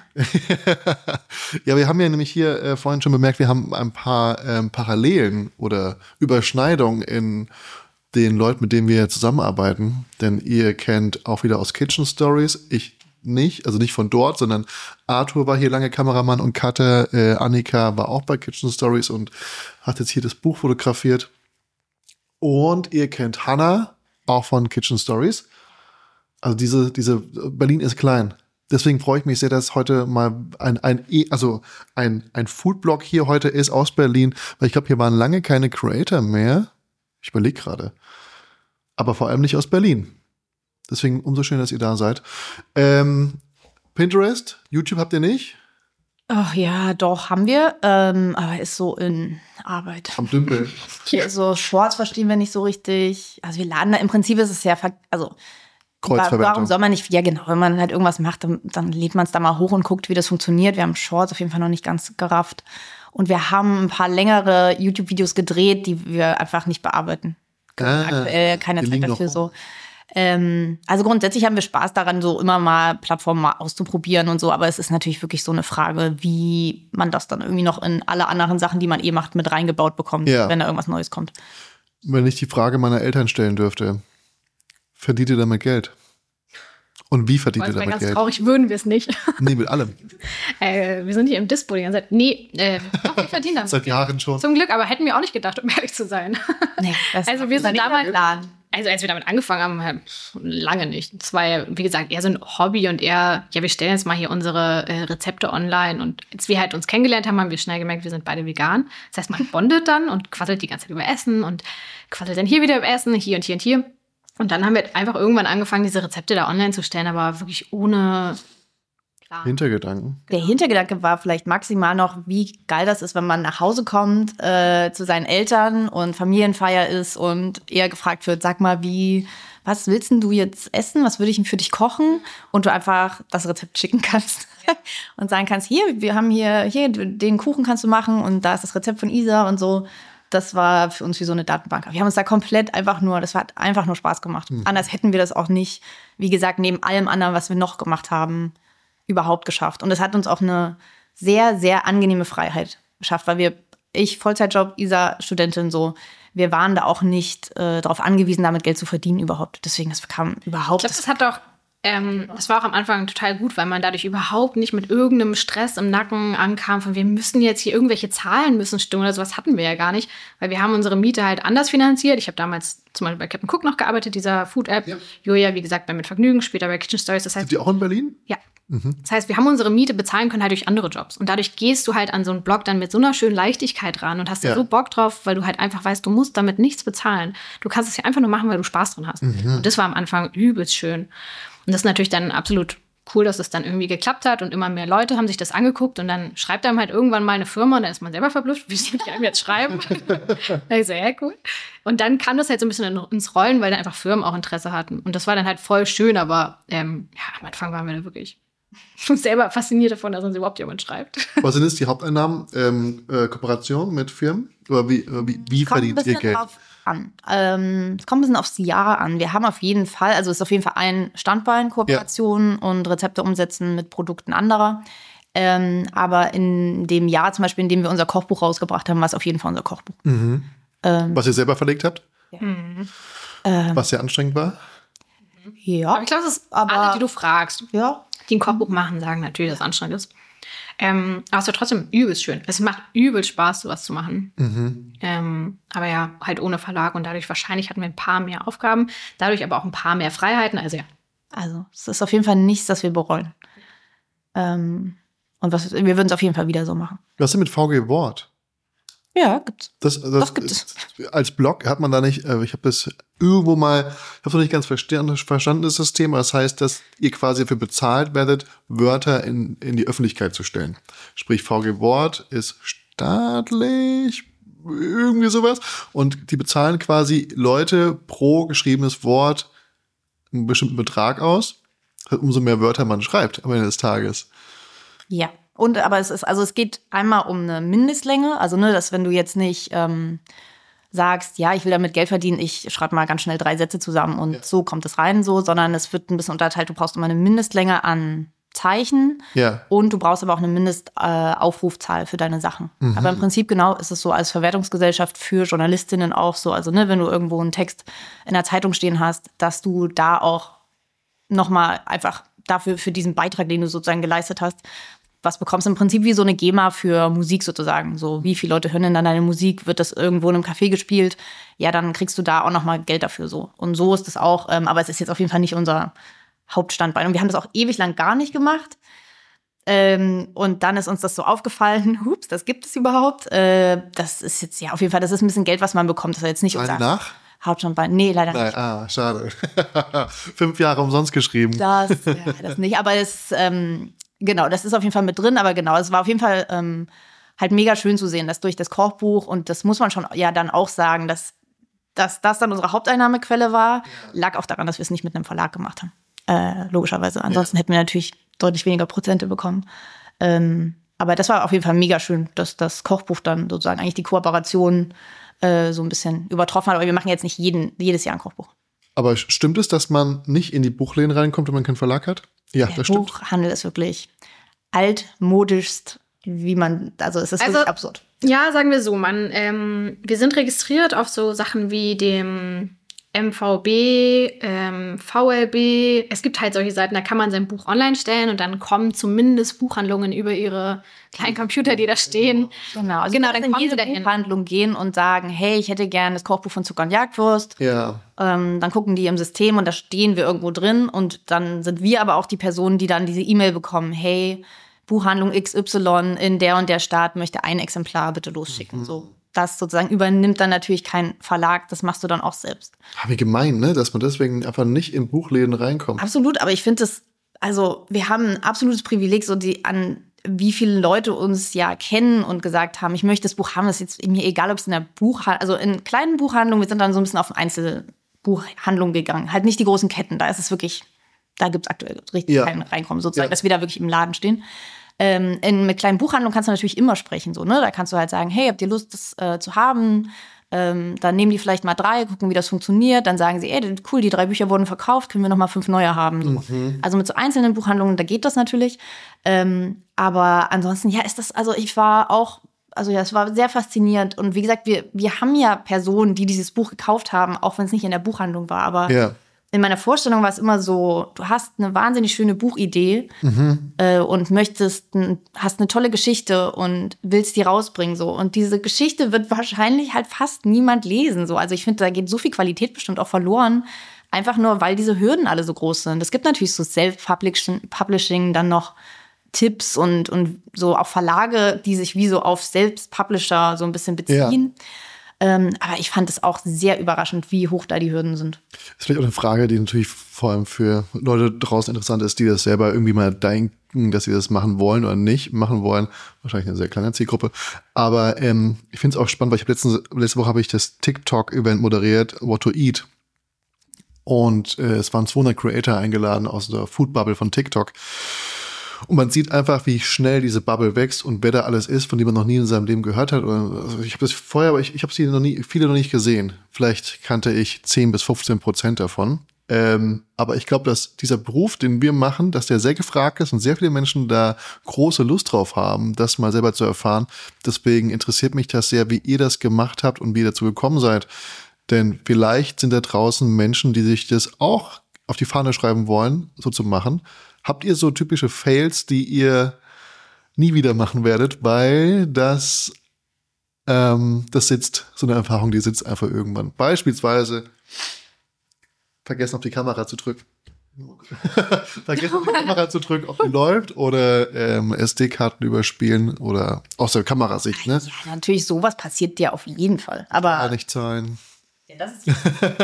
S3: Ja, wir haben ja nämlich hier äh, vorhin schon bemerkt, wir haben ein paar ähm, Parallelen oder Überschneidungen in den Leuten, mit denen wir zusammenarbeiten. Denn ihr kennt auch wieder aus Kitchen Stories, ich nicht, also nicht von dort, sondern Arthur war hier lange Kameramann und Cutter, äh, Annika war auch bei Kitchen Stories und hat jetzt hier das Buch fotografiert. Und ihr kennt Hannah, auch von Kitchen Stories. Also diese, diese, Berlin ist klein. Deswegen freue ich mich sehr, dass heute mal ein, ein, also ein, ein Foodblog hier heute ist aus Berlin, weil ich glaube, hier waren lange keine Creator mehr. Ich überlege gerade. Aber vor allem nicht aus Berlin. Deswegen umso schöner, dass ihr da seid. Ähm, Pinterest, YouTube habt ihr nicht?
S1: Ach ja, doch, haben wir. Ähm, aber ist so in Arbeit.
S3: Am Dümpel.
S1: Hier so Shorts verstehen wir nicht so richtig. Also wir laden da, im Prinzip ist es ja, ver- also
S3: Kreuzverwertung.
S1: warum soll man nicht, ja genau, wenn man halt irgendwas macht, dann, dann lädt man es da mal hoch und guckt, wie das funktioniert. Wir haben Shorts auf jeden Fall noch nicht ganz gerafft. Und wir haben ein paar längere YouTube-Videos gedreht, die wir einfach nicht bearbeiten können.
S3: Ah,
S1: Aktuell keine
S3: die
S1: Zeit
S3: liegen
S1: dafür
S3: noch
S1: so. Ähm, also grundsätzlich haben wir Spaß daran, so immer mal Plattformen mal auszuprobieren und so. Aber es ist natürlich wirklich so eine Frage, wie man das dann irgendwie noch in alle anderen Sachen, die man eh macht, mit reingebaut bekommt,
S3: Ja.
S1: wenn da irgendwas Neues kommt.
S3: Wenn ich die Frage meiner Eltern stellen dürfte, verdient ihr damit Geld? Und wie verdient ihr
S4: Das wäre
S3: damit
S4: ganz
S3: Geld?
S4: traurig, würden wir es nicht.
S3: Nee, mit allem.
S4: äh, wir sind hier im Dispo die ganze Zeit. Nee, äh, doch, wir verdienen damit.
S3: Seit Jahren schon.
S4: Zum Glück, aber hätten wir auch nicht gedacht, um ehrlich zu sein.
S1: Nee, das
S4: Also wir
S1: ist
S4: sind
S1: nicht
S4: damals-
S1: der Plan.
S4: Also als wir damit angefangen haben, halt, lange nicht. Es war ja, wie gesagt, eher so ein Hobby und eher, ja, wir stellen jetzt mal hier unsere äh, Rezepte online. Und als wir halt uns kennengelernt haben, haben wir schnell gemerkt, wir sind beide vegan. Das heißt, man bondet dann und quasselt die ganze Zeit über Essen und quasselt dann hier wieder über Essen, hier und hier und hier. Und dann haben wir einfach irgendwann angefangen, diese Rezepte da online zu stellen, aber wirklich ohne Plan.
S3: Hintergedanken.
S1: Der Hintergedanke war vielleicht maximal noch, wie geil das ist, wenn man nach Hause kommt äh, zu seinen Eltern und Familienfeier ist und eher gefragt wird, sag mal, wie, was willst denn du jetzt essen? Was würde ich denn für dich kochen? Und du einfach das Rezept schicken kannst und sagen kannst, hier, wir haben hier, hier, den Kuchen kannst du machen und da ist das Rezept von Isa und so. Das war für uns wie so eine Datenbank. Wir haben uns da komplett einfach nur, das hat einfach nur Spaß gemacht. Mhm. Anders hätten wir das auch nicht, wie gesagt, neben allem anderen, was wir noch gemacht haben, überhaupt geschafft. Und es hat uns auch eine sehr, sehr angenehme Freiheit geschafft, weil wir, ich Vollzeitjob, Isa Studentin so, wir waren da auch nicht äh, darauf angewiesen, damit Geld zu verdienen überhaupt. Deswegen, das kam überhaupt.
S4: Ich glaube, das hat auch, ähm, das war auch am Anfang total gut, weil man dadurch überhaupt nicht mit irgendeinem Stress im Nacken ankam, von wir müssen jetzt hier irgendwelche Zahlen müssen stimmen oder sowas hatten wir ja gar nicht, weil wir haben unsere Miete halt anders finanziert. Ich habe damals zum Beispiel bei Captain Cook noch gearbeitet, dieser Food-App. Ja. Julia, wie gesagt, bei Mit Vergnügen, später bei Kitchen Stories. Das heißt,
S3: Sind die auch in Berlin?
S4: Ja. Das heißt, wir haben unsere Miete bezahlen können halt durch andere Jobs. Und dadurch gehst du halt an so einen Blog dann mit so einer schönen Leichtigkeit ran und hast da
S3: Ja.
S4: so Bock drauf, weil du halt einfach weißt, du musst damit nichts bezahlen. Du kannst es ja einfach nur machen, weil du Spaß dran hast.
S3: Mhm.
S4: Und das war am Anfang übelst schön. Und das ist natürlich dann absolut cool, dass es dann irgendwie geklappt hat und immer mehr Leute haben sich das angeguckt und dann schreibt einem halt irgendwann mal eine Firma und dann ist man selber verblüfft, wie soll ich einem jetzt schreiben? Da ich so, ja, cool. Und dann kam das halt so ein bisschen in, ins Rollen, weil dann einfach Firmen auch Interesse hatten. Und das war dann halt voll schön, aber ähm, ja, am Anfang waren wir da wirklich selber fasziniert davon, dass uns überhaupt jemand schreibt.
S3: Was sind jetzt die Haupteinnahmen? Ähm, äh, Kooperation mit Firmen? Oder wie, äh, wie, wie
S1: Kommt ein
S3: verdient ihr
S1: bisschen
S3: Geld?
S1: drauf an. Ähm, es kommt ein bisschen aufs Jahr an. Wir haben auf jeden Fall, also es ist auf jeden Fall ein Standbein, Kooperationen ja. und Rezepte umsetzen mit Produkten anderer. Ähm, aber in dem Jahr zum Beispiel, in dem wir unser Kochbuch rausgebracht haben, war es auf jeden Fall unser Kochbuch.
S3: Mhm. Ähm, Was ihr selber verlegt habt?
S1: Ja.
S4: Mhm.
S3: Was sehr anstrengend war?
S1: Ja.
S4: Aber ich glaube, das ist aber, alle, die du fragst,
S1: ja.
S4: die ein Kochbuch machen, sagen natürlich, dass es anstrengend ist. Ähm, aber es ist trotzdem übelst schön. Es macht übel Spaß, sowas zu machen.
S3: Mhm.
S4: Ähm, aber ja, halt ohne Verlag und dadurch wahrscheinlich hatten wir ein paar mehr Aufgaben, dadurch aber auch ein paar mehr Freiheiten. Also ja.
S1: Also es ist auf jeden Fall nichts, das wir bereuen. Ähm, und was, wir würden es auf jeden Fall wieder so machen.
S3: Was ist denn mit V G Wort?
S1: Ja, gibt's.
S3: Das, das,
S1: das gibt es.
S3: Als Blog hat man da nicht, äh, ich habe das irgendwo mal, ich habe noch nicht ganz verstanden, verstanden das System, aber das heißt, dass ihr quasi dafür bezahlt werdet, Wörter in, in die Öffentlichkeit zu stellen. Sprich, V G Wort ist staatlich, irgendwie sowas. Und die bezahlen quasi Leute pro geschriebenes Wort einen bestimmten Betrag aus. Umso mehr Wörter man schreibt am Ende des Tages.
S1: Ja. Und aber es ist, also es geht einmal um eine Mindestlänge, also ne, dass wenn du jetzt nicht ähm, sagst, ja, ich will damit Geld verdienen, ich schreibe mal ganz schnell drei Sätze zusammen und ja. so kommt es rein, so, sondern es wird ein bisschen unterteilt, du brauchst immer eine Mindestlänge an Zeichen
S3: ja.
S1: und du brauchst aber auch eine Mindestaufrufzahl äh, für deine Sachen. Mhm. Aber im Prinzip genau ist es so als Verwertungsgesellschaft für Journalistinnen auch so, also ne, wenn du irgendwo einen Text in der Zeitung stehen hast, dass du da auch nochmal einfach dafür, für diesen Beitrag, den du sozusagen geleistet hast, was bekommst du im Prinzip wie so eine GEMA für Musik sozusagen. So, wie viele Leute hören denn dann deine Musik? Wird das irgendwo in einem Café gespielt? Ja, dann kriegst du da auch nochmal Geld dafür so. Und so ist es auch. Ähm, aber es ist jetzt auf jeden Fall nicht unser Hauptstandbein. Und wir haben das auch ewig lang gar nicht gemacht. Ähm, und dann ist uns das so aufgefallen. Hups, das gibt es überhaupt. Äh, das ist jetzt, ja, auf jeden Fall, das ist ein bisschen Geld, was man bekommt. Das ist jetzt nicht unser
S3: nach?
S1: Hauptstandbein. Nee, leider
S3: Nein,
S1: nicht.
S3: Ah, schade. Fünf Jahre umsonst geschrieben.
S1: Das, ja, das nicht. Aber es ähm, Genau, das ist auf jeden Fall mit drin, aber genau, es war auf jeden Fall ähm, halt mega schön zu sehen, dass durch das Kochbuch, und das muss man schon ja dann auch sagen, dass, dass das dann unsere Haupteinnahmequelle war, ja. lag auch daran, dass wir es nicht mit einem Verlag gemacht haben. Äh, logischerweise. Ansonsten ja. hätten wir natürlich deutlich weniger Prozente bekommen. Ähm, aber das war auf jeden Fall mega schön, dass das Kochbuch dann sozusagen eigentlich die Kooperation äh, so ein bisschen übertroffen hat. Aber wir machen jetzt nicht jeden, jedes Jahr ein Kochbuch.
S3: Aber stimmt es, dass man nicht in die Buchläden reinkommt, wenn man keinen Verlag hat? Ja,
S1: Der
S3: das stimmt.
S1: Buchhandel ist wirklich altmodischst, wie man, also es ist
S4: also,
S1: wirklich absurd.
S4: Ja, sagen wir so, man, ähm, wir sind registriert auf so Sachen wie dem M V B, ähm, V L B. Es gibt halt solche Seiten, da kann man sein Buch online stellen und dann kommen zumindest Buchhandlungen über ihre kleinen Computer, die da stehen.
S1: Genau, also
S4: genau, dann
S1: in
S4: kommen
S1: jede
S4: sie dahin.
S1: Buchhandlung gehen und sagen, hey, ich hätte gerne das Kochbuch von Zucker und Jagdwurst.
S3: Ja.
S1: Ähm, dann gucken die im System und da stehen wir irgendwo drin und dann sind wir aber auch die Personen, die dann diese E-Mail bekommen, hey, Buchhandlung X Y in der und der Stadt möchte ein Exemplar bitte losschicken. Mhm. So. Das sozusagen übernimmt dann natürlich kein Verlag, das machst du dann auch selbst.
S3: Aber wie gemein, ne? Dass man deswegen einfach nicht in Buchläden reinkommt.
S1: Absolut, aber ich finde das, also wir haben ein absolutes Privileg, so die an wie viele Leute uns ja kennen und gesagt haben, ich möchte das Buch haben, das ist jetzt mir egal, ob es in der Buchhandlung, also in kleinen Buchhandlungen, wir sind dann so ein bisschen auf Einzelbuchhandlungen gegangen, halt nicht die großen Ketten, da ist es wirklich, da gibt es aktuell richtig ja. kein Reinkommen, sozusagen, ja. dass wir da wirklich im Laden stehen. Ähm, in, mit kleinen Buchhandlungen kannst du natürlich immer sprechen, so, ne? Da kannst du halt sagen, hey, habt ihr Lust, das äh, zu haben? Ähm, dann nehmen die vielleicht mal drei, gucken, wie das funktioniert. Dann sagen sie, ey, cool, die drei Bücher wurden verkauft, können wir noch mal fünf neue haben. So. Mhm. Also mit so einzelnen Buchhandlungen, da geht das natürlich. Ähm, aber ansonsten, ja, ist das, also ich war auch, also ja, es war sehr faszinierend. Und wie gesagt, wir, wir haben ja Personen, die dieses Buch gekauft haben, auch wenn es nicht in der Buchhandlung war. Aber ja. in meiner Vorstellung war es immer so, du hast eine wahnsinnig schöne Buchidee mhm. äh, und möchtest, hast eine tolle Geschichte und willst die rausbringen. So. Und diese Geschichte wird wahrscheinlich halt fast niemand lesen. So. Also ich finde, da geht so viel Qualität bestimmt auch verloren, einfach nur, weil diese Hürden alle so groß sind. Es gibt natürlich so Self-Publishing, Publishing, dann noch Tipps und, und so auch Verlage, die sich wie so auf Selbst-Publisher so ein bisschen beziehen. Ja. Ähm, aber ich fand es auch sehr überraschend, wie hoch da die Hürden sind.
S3: Das ist vielleicht auch eine Frage, die natürlich vor allem für Leute draußen interessant ist, die das selber irgendwie mal denken, dass sie das machen wollen oder nicht machen wollen. Wahrscheinlich eine sehr kleine Zielgruppe. Aber ähm, ich finde es auch spannend, weil ich habe letzte, letzte Woche habe ich das TikTok-Event moderiert, What to Eat. Und äh, es waren zweihundert Creator eingeladen aus der Food Bubble von TikTok. Und man sieht einfach, wie schnell diese Bubble wächst und wer da alles ist, von dem man noch nie in seinem Leben gehört hat. Also ich habe das vorher, aber ich, ich habe sie noch nie, viele noch nicht gesehen. Vielleicht kannte ich zehn bis fünfzehn Prozent davon. Ähm, aber ich glaube, dass dieser Beruf, den wir machen, dass der sehr gefragt ist und sehr viele Menschen da große Lust drauf haben, das mal selber zu erfahren. Deswegen interessiert mich das sehr, wie ihr das gemacht habt und wie ihr dazu gekommen seid. Denn vielleicht sind da draußen Menschen, die sich das auch auf die Fahne schreiben wollen, so zu machen. Habt ihr so typische Fails, die ihr nie wieder machen werdet, weil das, ähm, das sitzt, so eine Erfahrung, die sitzt einfach irgendwann. Beispielsweise vergessen, auf die Kamera zu drücken. vergessen, auf die Kamera zu drücken, ob die läuft oder ähm, S D-Karten überspielen oder aus der Kamerasicht, ne?
S1: Ja, natürlich, sowas passiert dir auf jeden Fall. Aber
S3: Gar nicht sein.
S1: Ja, das ist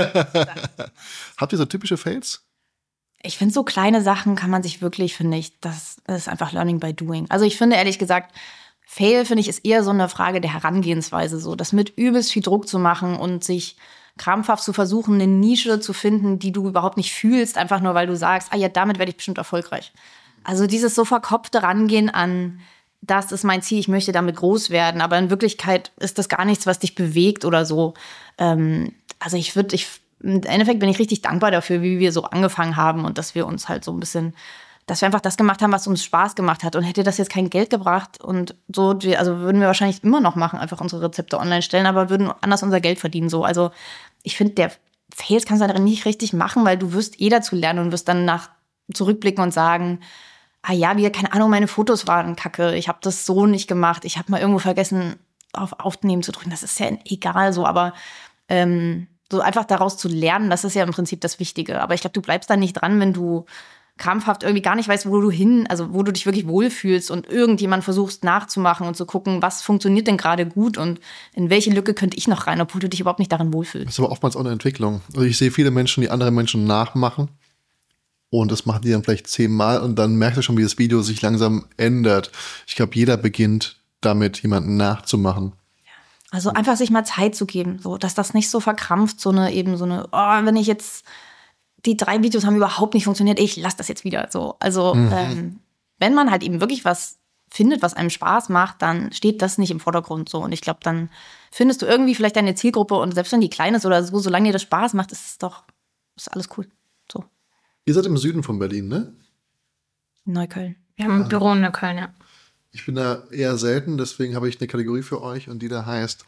S3: Habt ihr so typische Fails?
S1: Ich finde, so kleine Sachen kann man sich wirklich, finde ich, das, das ist einfach Learning by Doing. Also ich finde, ehrlich gesagt, Fail, finde ich, ist eher so eine Frage der Herangehensweise. So, das mit übelst viel Druck zu machen und sich krampfhaft zu versuchen, eine Nische zu finden, die du überhaupt nicht fühlst, einfach nur, weil du sagst, ah ja, damit werde ich bestimmt erfolgreich. Also dieses so verkopfte Rangehen an, das ist mein Ziel, ich möchte damit groß werden, aber in Wirklichkeit ist das gar nichts, was dich bewegt oder so. Ähm, also ich würde, ich im Endeffekt bin ich richtig dankbar dafür, wie wir so angefangen haben und dass wir uns halt so ein bisschen, dass wir einfach das gemacht haben, was uns Spaß gemacht hat. Und hätte das jetzt kein Geld gebracht und so, also würden wir wahrscheinlich immer noch machen, einfach unsere Rezepte online stellen, aber würden anders unser Geld verdienen. So, also ich finde, der Fails kannst du dann nicht richtig machen, weil du wirst eh dazu lernen und wirst dann nach zurückblicken und sagen, ah ja, wie, keine Ahnung, meine Fotos waren kacke, ich habe das so nicht gemacht, ich habe mal irgendwo vergessen, auf Aufnehmen zu drücken. Das ist ja egal so, aber ähm, so einfach daraus zu lernen, das ist ja im Prinzip das Wichtige. Aber ich glaube, du bleibst da nicht dran, wenn du krampfhaft irgendwie gar nicht weißt, wo du hin, also wo du dich wirklich wohlfühlst und irgendjemand versuchst nachzumachen und zu gucken, was funktioniert denn gerade gut und in welche Lücke könnte ich noch rein, obwohl du dich überhaupt nicht darin wohlfühlst.
S3: Das ist aber oftmals auch eine Entwicklung. Also ich sehe viele Menschen, die andere Menschen nachmachen und das machen die dann vielleicht zehnmal und dann merkst du schon, wie das Video sich langsam ändert. Ich glaube, jeder beginnt damit, jemanden nachzumachen.
S1: Also einfach sich mal Zeit zu geben, so dass das nicht so verkrampft, so eine eben so eine, oh, wenn ich jetzt die drei Videos haben überhaupt nicht funktioniert, ich lasse das jetzt wieder so. Also mhm. ähm, wenn man halt eben wirklich was findet, was einem Spaß macht, dann steht das nicht im Vordergrund so. Und ich glaube, dann findest du irgendwie vielleicht deine Zielgruppe und selbst wenn die klein ist oder so, solange dir das Spaß macht, ist es doch, ist alles cool. So.
S3: Ihr seid im Süden von Berlin, ne?
S1: Neukölln.
S4: Wir haben ein Büro in Neukölln, ja.
S3: Ich bin da eher selten, deswegen habe ich eine Kategorie für euch und die da heißt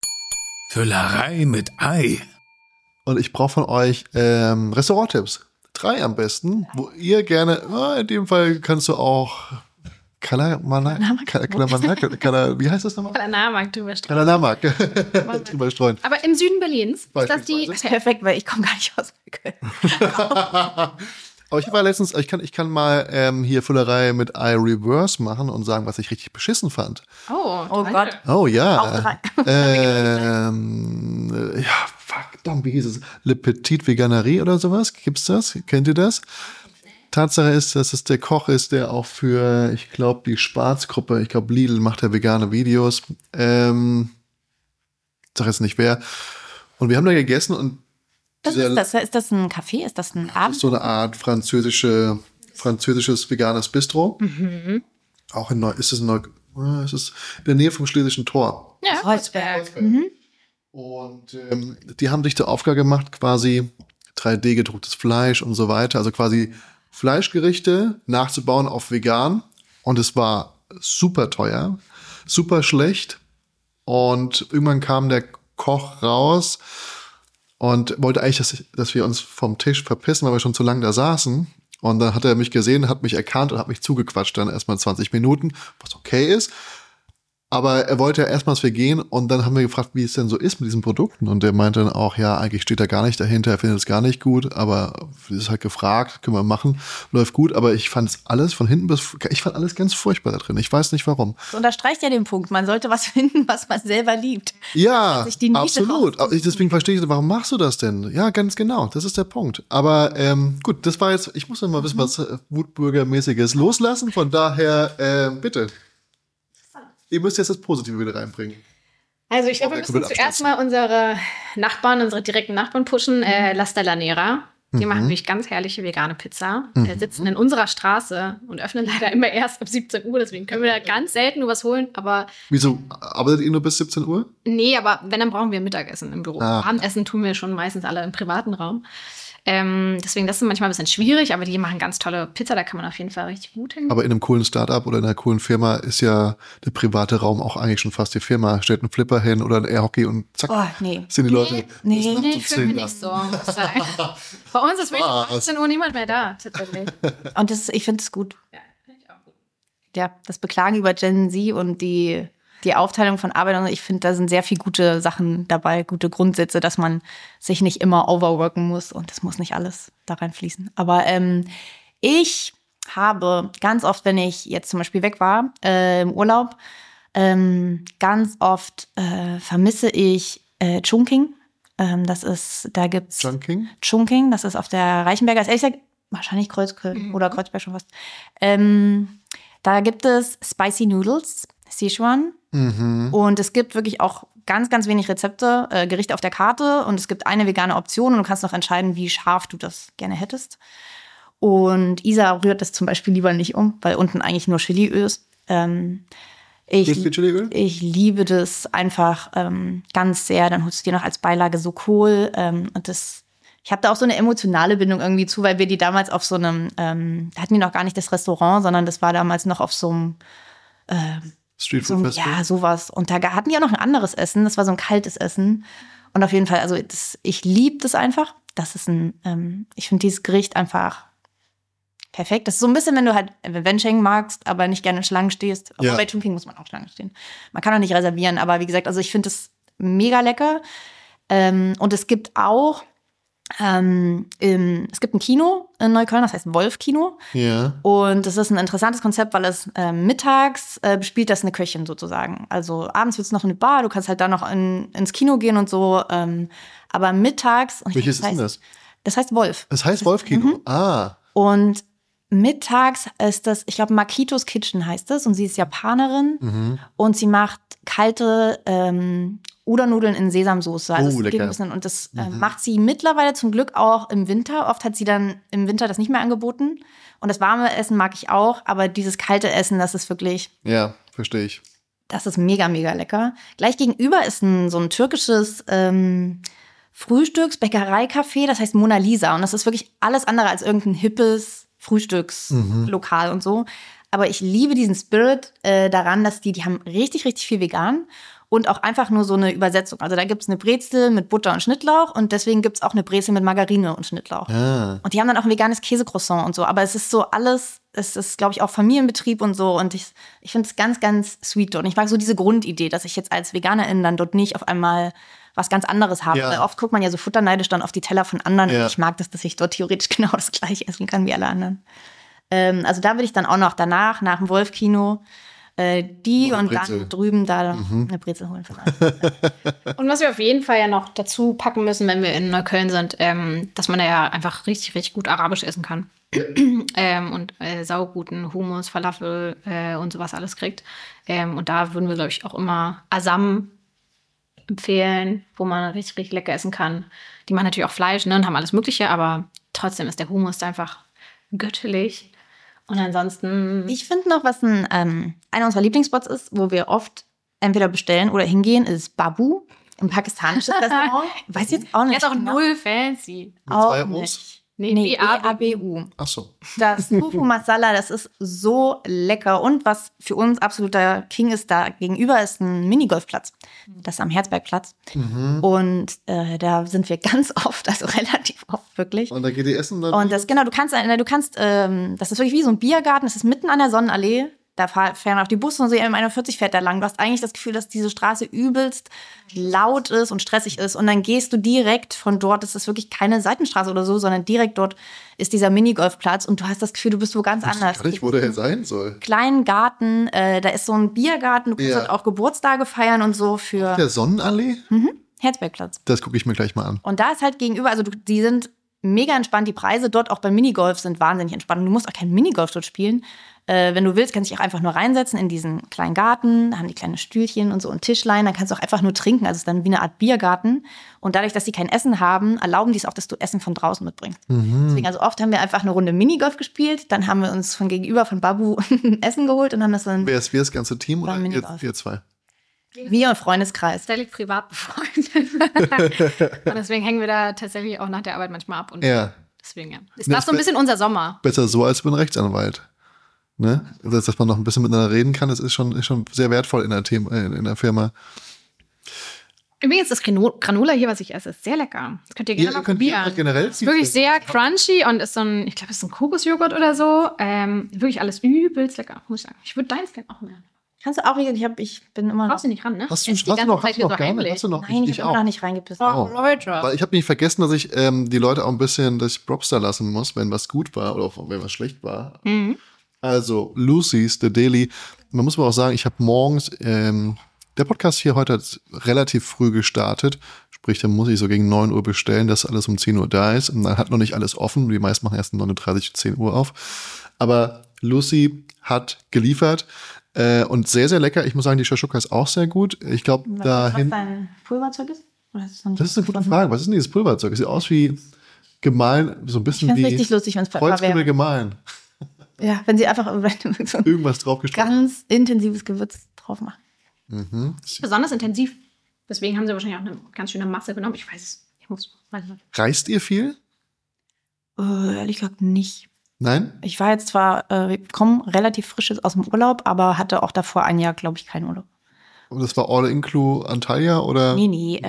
S2: Füllerei mit Ei.
S3: Und ich brauche von euch ähm, Restauranttipps. Drei am besten, wo ihr gerne, oh, in dem Fall kannst du auch Kalanamak, wie heißt das nochmal?
S4: Kalanamak drüber streuen.
S3: Kalanamak drüber streuen.
S4: Aber im Süden Berlins ist das die...
S1: Das ist perfekt, weil ich komme gar nicht aus Köln.
S3: Aber ich war letztens, ich kann, ich kann mal ähm, hier Füllerei mit Ei Reverse machen und sagen, was ich richtig beschissen fand.
S4: Oh,
S1: oh Gott.
S3: Oh ja.
S1: Auch drei.
S3: ähm, ja, verdammt, wie hieß es? Le Petit Veganerie oder sowas? Gibt's das? Kennt ihr das? Tatsache ist, dass es der Koch ist, der auch für, ich glaube, die Spaß-Gruppe, ich glaube, Lidl macht ja vegane Videos. Ähm, sag jetzt nicht wer. Und wir haben da gegessen und
S1: Das ist, das, ist das ein Café? Ist das ein Abend?
S3: Das ist so eine Art französische, französisches veganes Bistro.
S4: Mhm.
S3: Auch in Neu, ist es in Neu, ist es in der Nähe vom Schlesischen Tor.
S4: Ja,
S1: Kreuzberg. Mhm.
S3: Und ähm, die haben sich zur Aufgabe gemacht, quasi drei D gedrucktes Fleisch und so weiter, also quasi Fleischgerichte nachzubauen auf vegan. Und es war super teuer, super schlecht. Und irgendwann kam der Koch raus und wollte eigentlich, dass, dass wir uns vom Tisch verpissen, weil wir schon zu lange da saßen. Und dann hat er mich gesehen, hat mich erkannt und hat mich zugequatscht dann erstmal zwanzig Minuten, was okay ist. Aber er wollte ja erstmal, dass wir gehen und dann haben wir gefragt, wie es denn so ist mit diesen Produkten. Und der meinte dann auch, ja, eigentlich steht er gar nicht dahinter, er findet es gar nicht gut, aber es ist halt gefragt, können wir machen, läuft gut. Aber ich fand es alles von hinten bis, ich fand alles ganz furchtbar da drin. Ich weiß nicht warum.
S1: Das unterstreicht ja den Punkt, man sollte was finden, was man selber liebt.
S3: Ja, absolut. Aber deswegen verstehe ich, warum machst du das denn? Ja, ganz genau, das ist der Punkt. Aber ähm, gut, das war jetzt, ich muss noch mal ein bisschen was äh, Wutbürgermäßiges loslassen, von daher, äh, bitte. Ihr müsst jetzt das Positive wieder reinbringen.
S4: Also ich glaube, wir müssen zuerst mal unsere Nachbarn, unsere direkten Nachbarn pushen. Äh, La Stellanera Die mhm. machen nämlich ganz herrliche vegane Pizza. Mhm. Die sitzen in unserer Straße und öffnen leider immer erst ab siebzehn Uhr. Deswegen können wir da ganz selten nur was holen. Aber
S3: wieso? Arbeitet ihr nur bis siebzehn Uhr?
S4: Nee, aber wenn, dann brauchen wir Mittagessen im Büro. Ah. Abendessen tun wir schon meistens alle im privaten Raum. Ähm, deswegen, das ist manchmal ein bisschen schwierig, aber die machen ganz tolle Pizza, da kann man auf jeden Fall richtig gut hin.
S3: Aber in einem coolen Startup oder in einer coolen Firma ist ja der private Raum auch eigentlich schon fast die Firma. Stellt einen Flipper hin oder ein Airhockey und zack,
S1: oh, nee.
S3: sind die Leute.
S4: Nee, nee, nee fühlen wir nicht so. Bei uns ist wirklich achtzehn Uhr niemand mehr da, tatsächlich.
S1: Und das, ich finde es gut.
S4: Ja, finde ich auch gut.
S1: Ja, das Beklagen über Gen Z und die Die Aufteilung von Arbeit, und ich finde, da sind sehr viele gute Sachen dabei, gute Grundsätze, dass man sich nicht immer overworken muss und das muss nicht alles da reinfließen. Aber ähm, ich habe ganz oft, wenn ich jetzt zum Beispiel weg war äh, im Urlaub, ähm, ganz oft äh, vermisse ich äh, Chungking. Ähm, das ist, da gibt's
S3: Chungking?
S1: Chungking, das ist auf der Reichenberger, ist ehrlich gesagt wahrscheinlich Kreuzköln mhm. oder Kreuzberg schon fast. Ähm, da gibt es Spicy Noodles, Sichuan. Mhm. Und es gibt wirklich auch ganz, ganz wenig Rezepte, äh, Gerichte auf der Karte. Und es gibt eine vegane Option und du kannst noch entscheiden, wie scharf du das gerne hättest. Und Isa rührt das zum Beispiel lieber nicht um, weil unten eigentlich nur Chiliöl ist. Ähm, ich,
S3: Chiliöl?
S1: ich liebe das einfach ähm, ganz sehr. Dann holst du dir noch als Beilage so Kohl. Ähm, und das, ich habe da auch so eine emotionale Bindung irgendwie zu, weil wir die damals auf so einem, ähm, da hatten die noch gar nicht das Restaurant, sondern das war damals noch auf so einem äh,
S3: Street Food Festival?
S1: Ja, sowas. Und da hatten die auch noch ein anderes Essen. Das war so ein kaltes Essen. Und auf jeden Fall, also das, ich liebe das einfach. Das ist ein, ähm, ich finde dieses Gericht einfach perfekt. Das ist so ein bisschen, wenn du halt Wencheng magst, aber nicht gerne in Schlangen stehst. Aber ja. Bei Chungking muss man auch Schlangen stehen. Man kann auch nicht reservieren. Aber wie gesagt, also ich finde das mega lecker. Ähm, und es gibt auch Ähm, im, es gibt ein Kino in Neukölln, das heißt Wolf-Kino.
S3: Ja.
S1: Und das ist ein interessantes Konzept, weil es äh, mittags äh, bespielt das eine Köchin sozusagen. Also abends wird es noch eine Bar, du kannst halt da noch in, ins Kino gehen und so. Ähm, aber mittags.
S3: Welches ist denn das?
S1: Das heißt Wolf.
S3: Das heißt Wolf-Kino? Mhm. Ah.
S1: Und mittags ist das, ich glaube, Makitos Kitchen heißt es. Und sie ist Japanerin. Mhm. Und sie macht kalte ähm, Udon-Nudeln in Sesamsoße. Also
S3: oh, lecker.
S1: Bisschen, und das äh, mhm. macht sie mittlerweile zum Glück auch im Winter. Oft hat sie dann im Winter das nicht mehr angeboten. Und das warme Essen mag ich auch. Aber dieses kalte Essen, das ist wirklich...
S3: Ja, verstehe ich.
S1: Das ist mega, mega lecker. Gleich gegenüber ist ein, so ein türkisches ähm, Frühstücks-Bäckerei-Café. Das heißt Mona Lisa. Und das ist wirklich alles andere als irgendein hippes Frühstückslokal mhm. und so. Aber ich liebe diesen Spirit äh, daran, dass die, die haben richtig, richtig viel vegan. Und auch einfach nur so eine Übersetzung. Also da gibt es eine Brezel mit Butter und Schnittlauch und deswegen gibt es auch eine Brezel mit Margarine und Schnittlauch. Ah. Und die haben dann auch ein veganes Käsecroissant und so. Aber es ist so alles, es ist, glaube ich, auch Familienbetrieb und so. Und ich, ich finde es ganz, ganz sweet dort. Und ich mag so diese Grundidee, dass ich jetzt als Veganerin dann dort nicht auf einmal was ganz anderes habe. Ja. Weil oft guckt man ja so futterneidisch dann auf die Teller von anderen. Ja. Und ich mag das, dass ich dort theoretisch genau das Gleiche essen kann wie alle anderen. Ähm, also da würde ich dann auch noch danach, nach dem Wolf-Kino, die und dann drüben da mhm. eine Brezel holen.
S4: Und was wir auf jeden Fall ja noch dazu packen müssen, wenn wir in Neukölln sind, ähm, dass man da ja einfach richtig, richtig gut arabisch essen kann. ähm, und äh, sauguten Hummus, Falafel äh, und sowas alles kriegt. Ähm, und da würden wir, glaube ich, auch immer Asam empfehlen, wo man richtig, richtig lecker essen kann. Die machen natürlich auch Fleisch, ne, und haben alles Mögliche, aber trotzdem ist der Hummus einfach göttlich. Und ansonsten...
S1: Ich finde noch, was ein, ähm, einer unserer Lieblingsspots ist, wo wir oft entweder bestellen oder hingehen, ist Babu, ein pakistanisches Restaurant. Weiß jetzt auch nicht.
S4: Der ist auch genau. null fancy.
S3: Mit zwei O's?
S1: Nee, nee, B A B U.
S3: Ach so.
S1: Das Tofu Masala, das ist so lecker. Und was für uns absoluter King ist, da gegenüber ist ein Minigolfplatz. Das ist am Herzbergplatz. Mhm. Und äh, da sind wir ganz oft, also relativ oft wirklich.
S3: Und da geht die Essen dann?
S1: Und das, genau, du kannst, du kannst, ähm, das ist wirklich wie so ein Biergarten, das ist mitten an der Sonnenallee. Da fahren auch die Busse und so M einundvierzig fährt da lang. Du hast eigentlich das Gefühl, dass diese Straße übelst laut ist und stressig ist. Und dann gehst du direkt von dort, das ist wirklich keine Seitenstraße oder so, sondern direkt dort ist dieser Minigolfplatz und du hast das Gefühl, du bist wo ganz
S3: ich
S1: anders.
S3: Ich weiß nicht, wo der sein soll.
S1: Kleinen Garten, äh, da ist so ein Biergarten, du kannst ja. dort auch Geburtstage feiern und so für...
S3: Der Sonnenallee?
S1: Mhm, Herzbergplatz.
S3: Das gucke ich mir gleich mal an.
S1: Und da ist halt gegenüber, also du, die sind mega entspannt. Die Preise dort auch beim Minigolf sind wahnsinnig entspannt. Du musst auch kein Minigolf dort spielen. Äh, wenn du willst, kannst du dich auch einfach nur reinsetzen in diesen kleinen Garten. Da haben die kleine Stühlchen und so und Tischlein. Dann kannst du auch einfach nur trinken. Also es ist dann wie eine Art Biergarten. Und dadurch, dass die kein Essen haben, erlauben die es auch, dass du Essen von draußen mitbringst. Mhm. Deswegen, also oft haben wir einfach eine Runde Minigolf gespielt. Dann haben wir uns von gegenüber von Babu Essen geholt und haben das dann.
S3: Wer ist wir, das ganze Team oder ihr, ihr zwei?
S1: Wir und Freundeskreis.
S4: Tatsächlich privat befreundet. Und deswegen hängen wir da tatsächlich auch nach der Arbeit manchmal ab. Und
S3: ja.
S4: Deswegen, ja. Ist das, das so ein bisschen unser Sommer?
S3: Besser so als mit einem Rechtsanwalt. Ne? Dass, dass man noch ein bisschen miteinander reden kann, das ist schon, ist schon sehr wertvoll in der, Thema, in der Firma.
S4: Übrigens, das Granola hier, was ich esse, ist sehr lecker. Das könnt ihr gerne ja, mal probieren.
S3: Generell
S4: ist wirklich sehr crunchy und ist so ein, ich glaube, es ist ein Kokosjoghurt oder so. Ähm, wirklich alles übelst lecker, muss ich sagen. Ich würde deins gerne auch mehr.
S1: Kannst du auch, ich, hab, ich bin immer noch...
S4: Brauchst du nicht ran, ne?
S3: Hast du, hast du noch, hast du noch gar nicht? Hast du noch?
S1: Nein, ich,
S3: ich
S1: habe noch nicht reingebissen.
S4: Oh, Leute.
S3: Weil ich habe nicht vergessen, dass ich ähm, die Leute auch ein bisschen das Props da lassen muss, wenn was gut war oder wenn was schlecht war.
S4: Mhm.
S3: Also, Lucy's, The Daily. Man muss aber auch sagen, ich habe morgens... Ähm, der Podcast hier heute hat relativ früh gestartet. Sprich, dann muss ich so gegen neun Uhr bestellen, dass alles um zehn Uhr da ist. Und dann hat noch nicht alles offen. Die meisten machen erst um neun Uhr dreißig, zehn Uhr auf. Aber Lucy hat geliefert. Äh, und sehr, sehr lecker. Ich muss sagen, die Shashuka ist auch sehr gut. Ich glaube, da
S1: Was dein Pulverzeug ist? Oder ist das,
S3: das ist eine gute Frage. Was ist denn dieses Pulverzeug? Es sieht aus wie gemahlen, so ein bisschen
S1: ich
S3: wie
S1: richtig lustig, wenn es
S3: Kreuzkümmel gemahlen.
S1: Ja, wenn sie einfach so
S3: irgendwas draufgeschrieben
S1: ganz intensives Gewürz drauf machen.
S3: Mhm.
S4: Besonders intensiv. Deswegen haben sie wahrscheinlich auch eine ganz schöne Masse genommen. Ich weiß es. Ich muss, weiß nicht.
S3: Reist ihr viel?
S1: Uh, ehrlich gesagt nicht.
S3: Nein?
S1: Ich war jetzt zwar, äh, ich komme relativ frisch aus dem Urlaub, aber hatte auch davor ein Jahr, glaube ich, keinen Urlaub.
S3: Und das war All-Inclu Antalya oder?
S1: Nee, nee.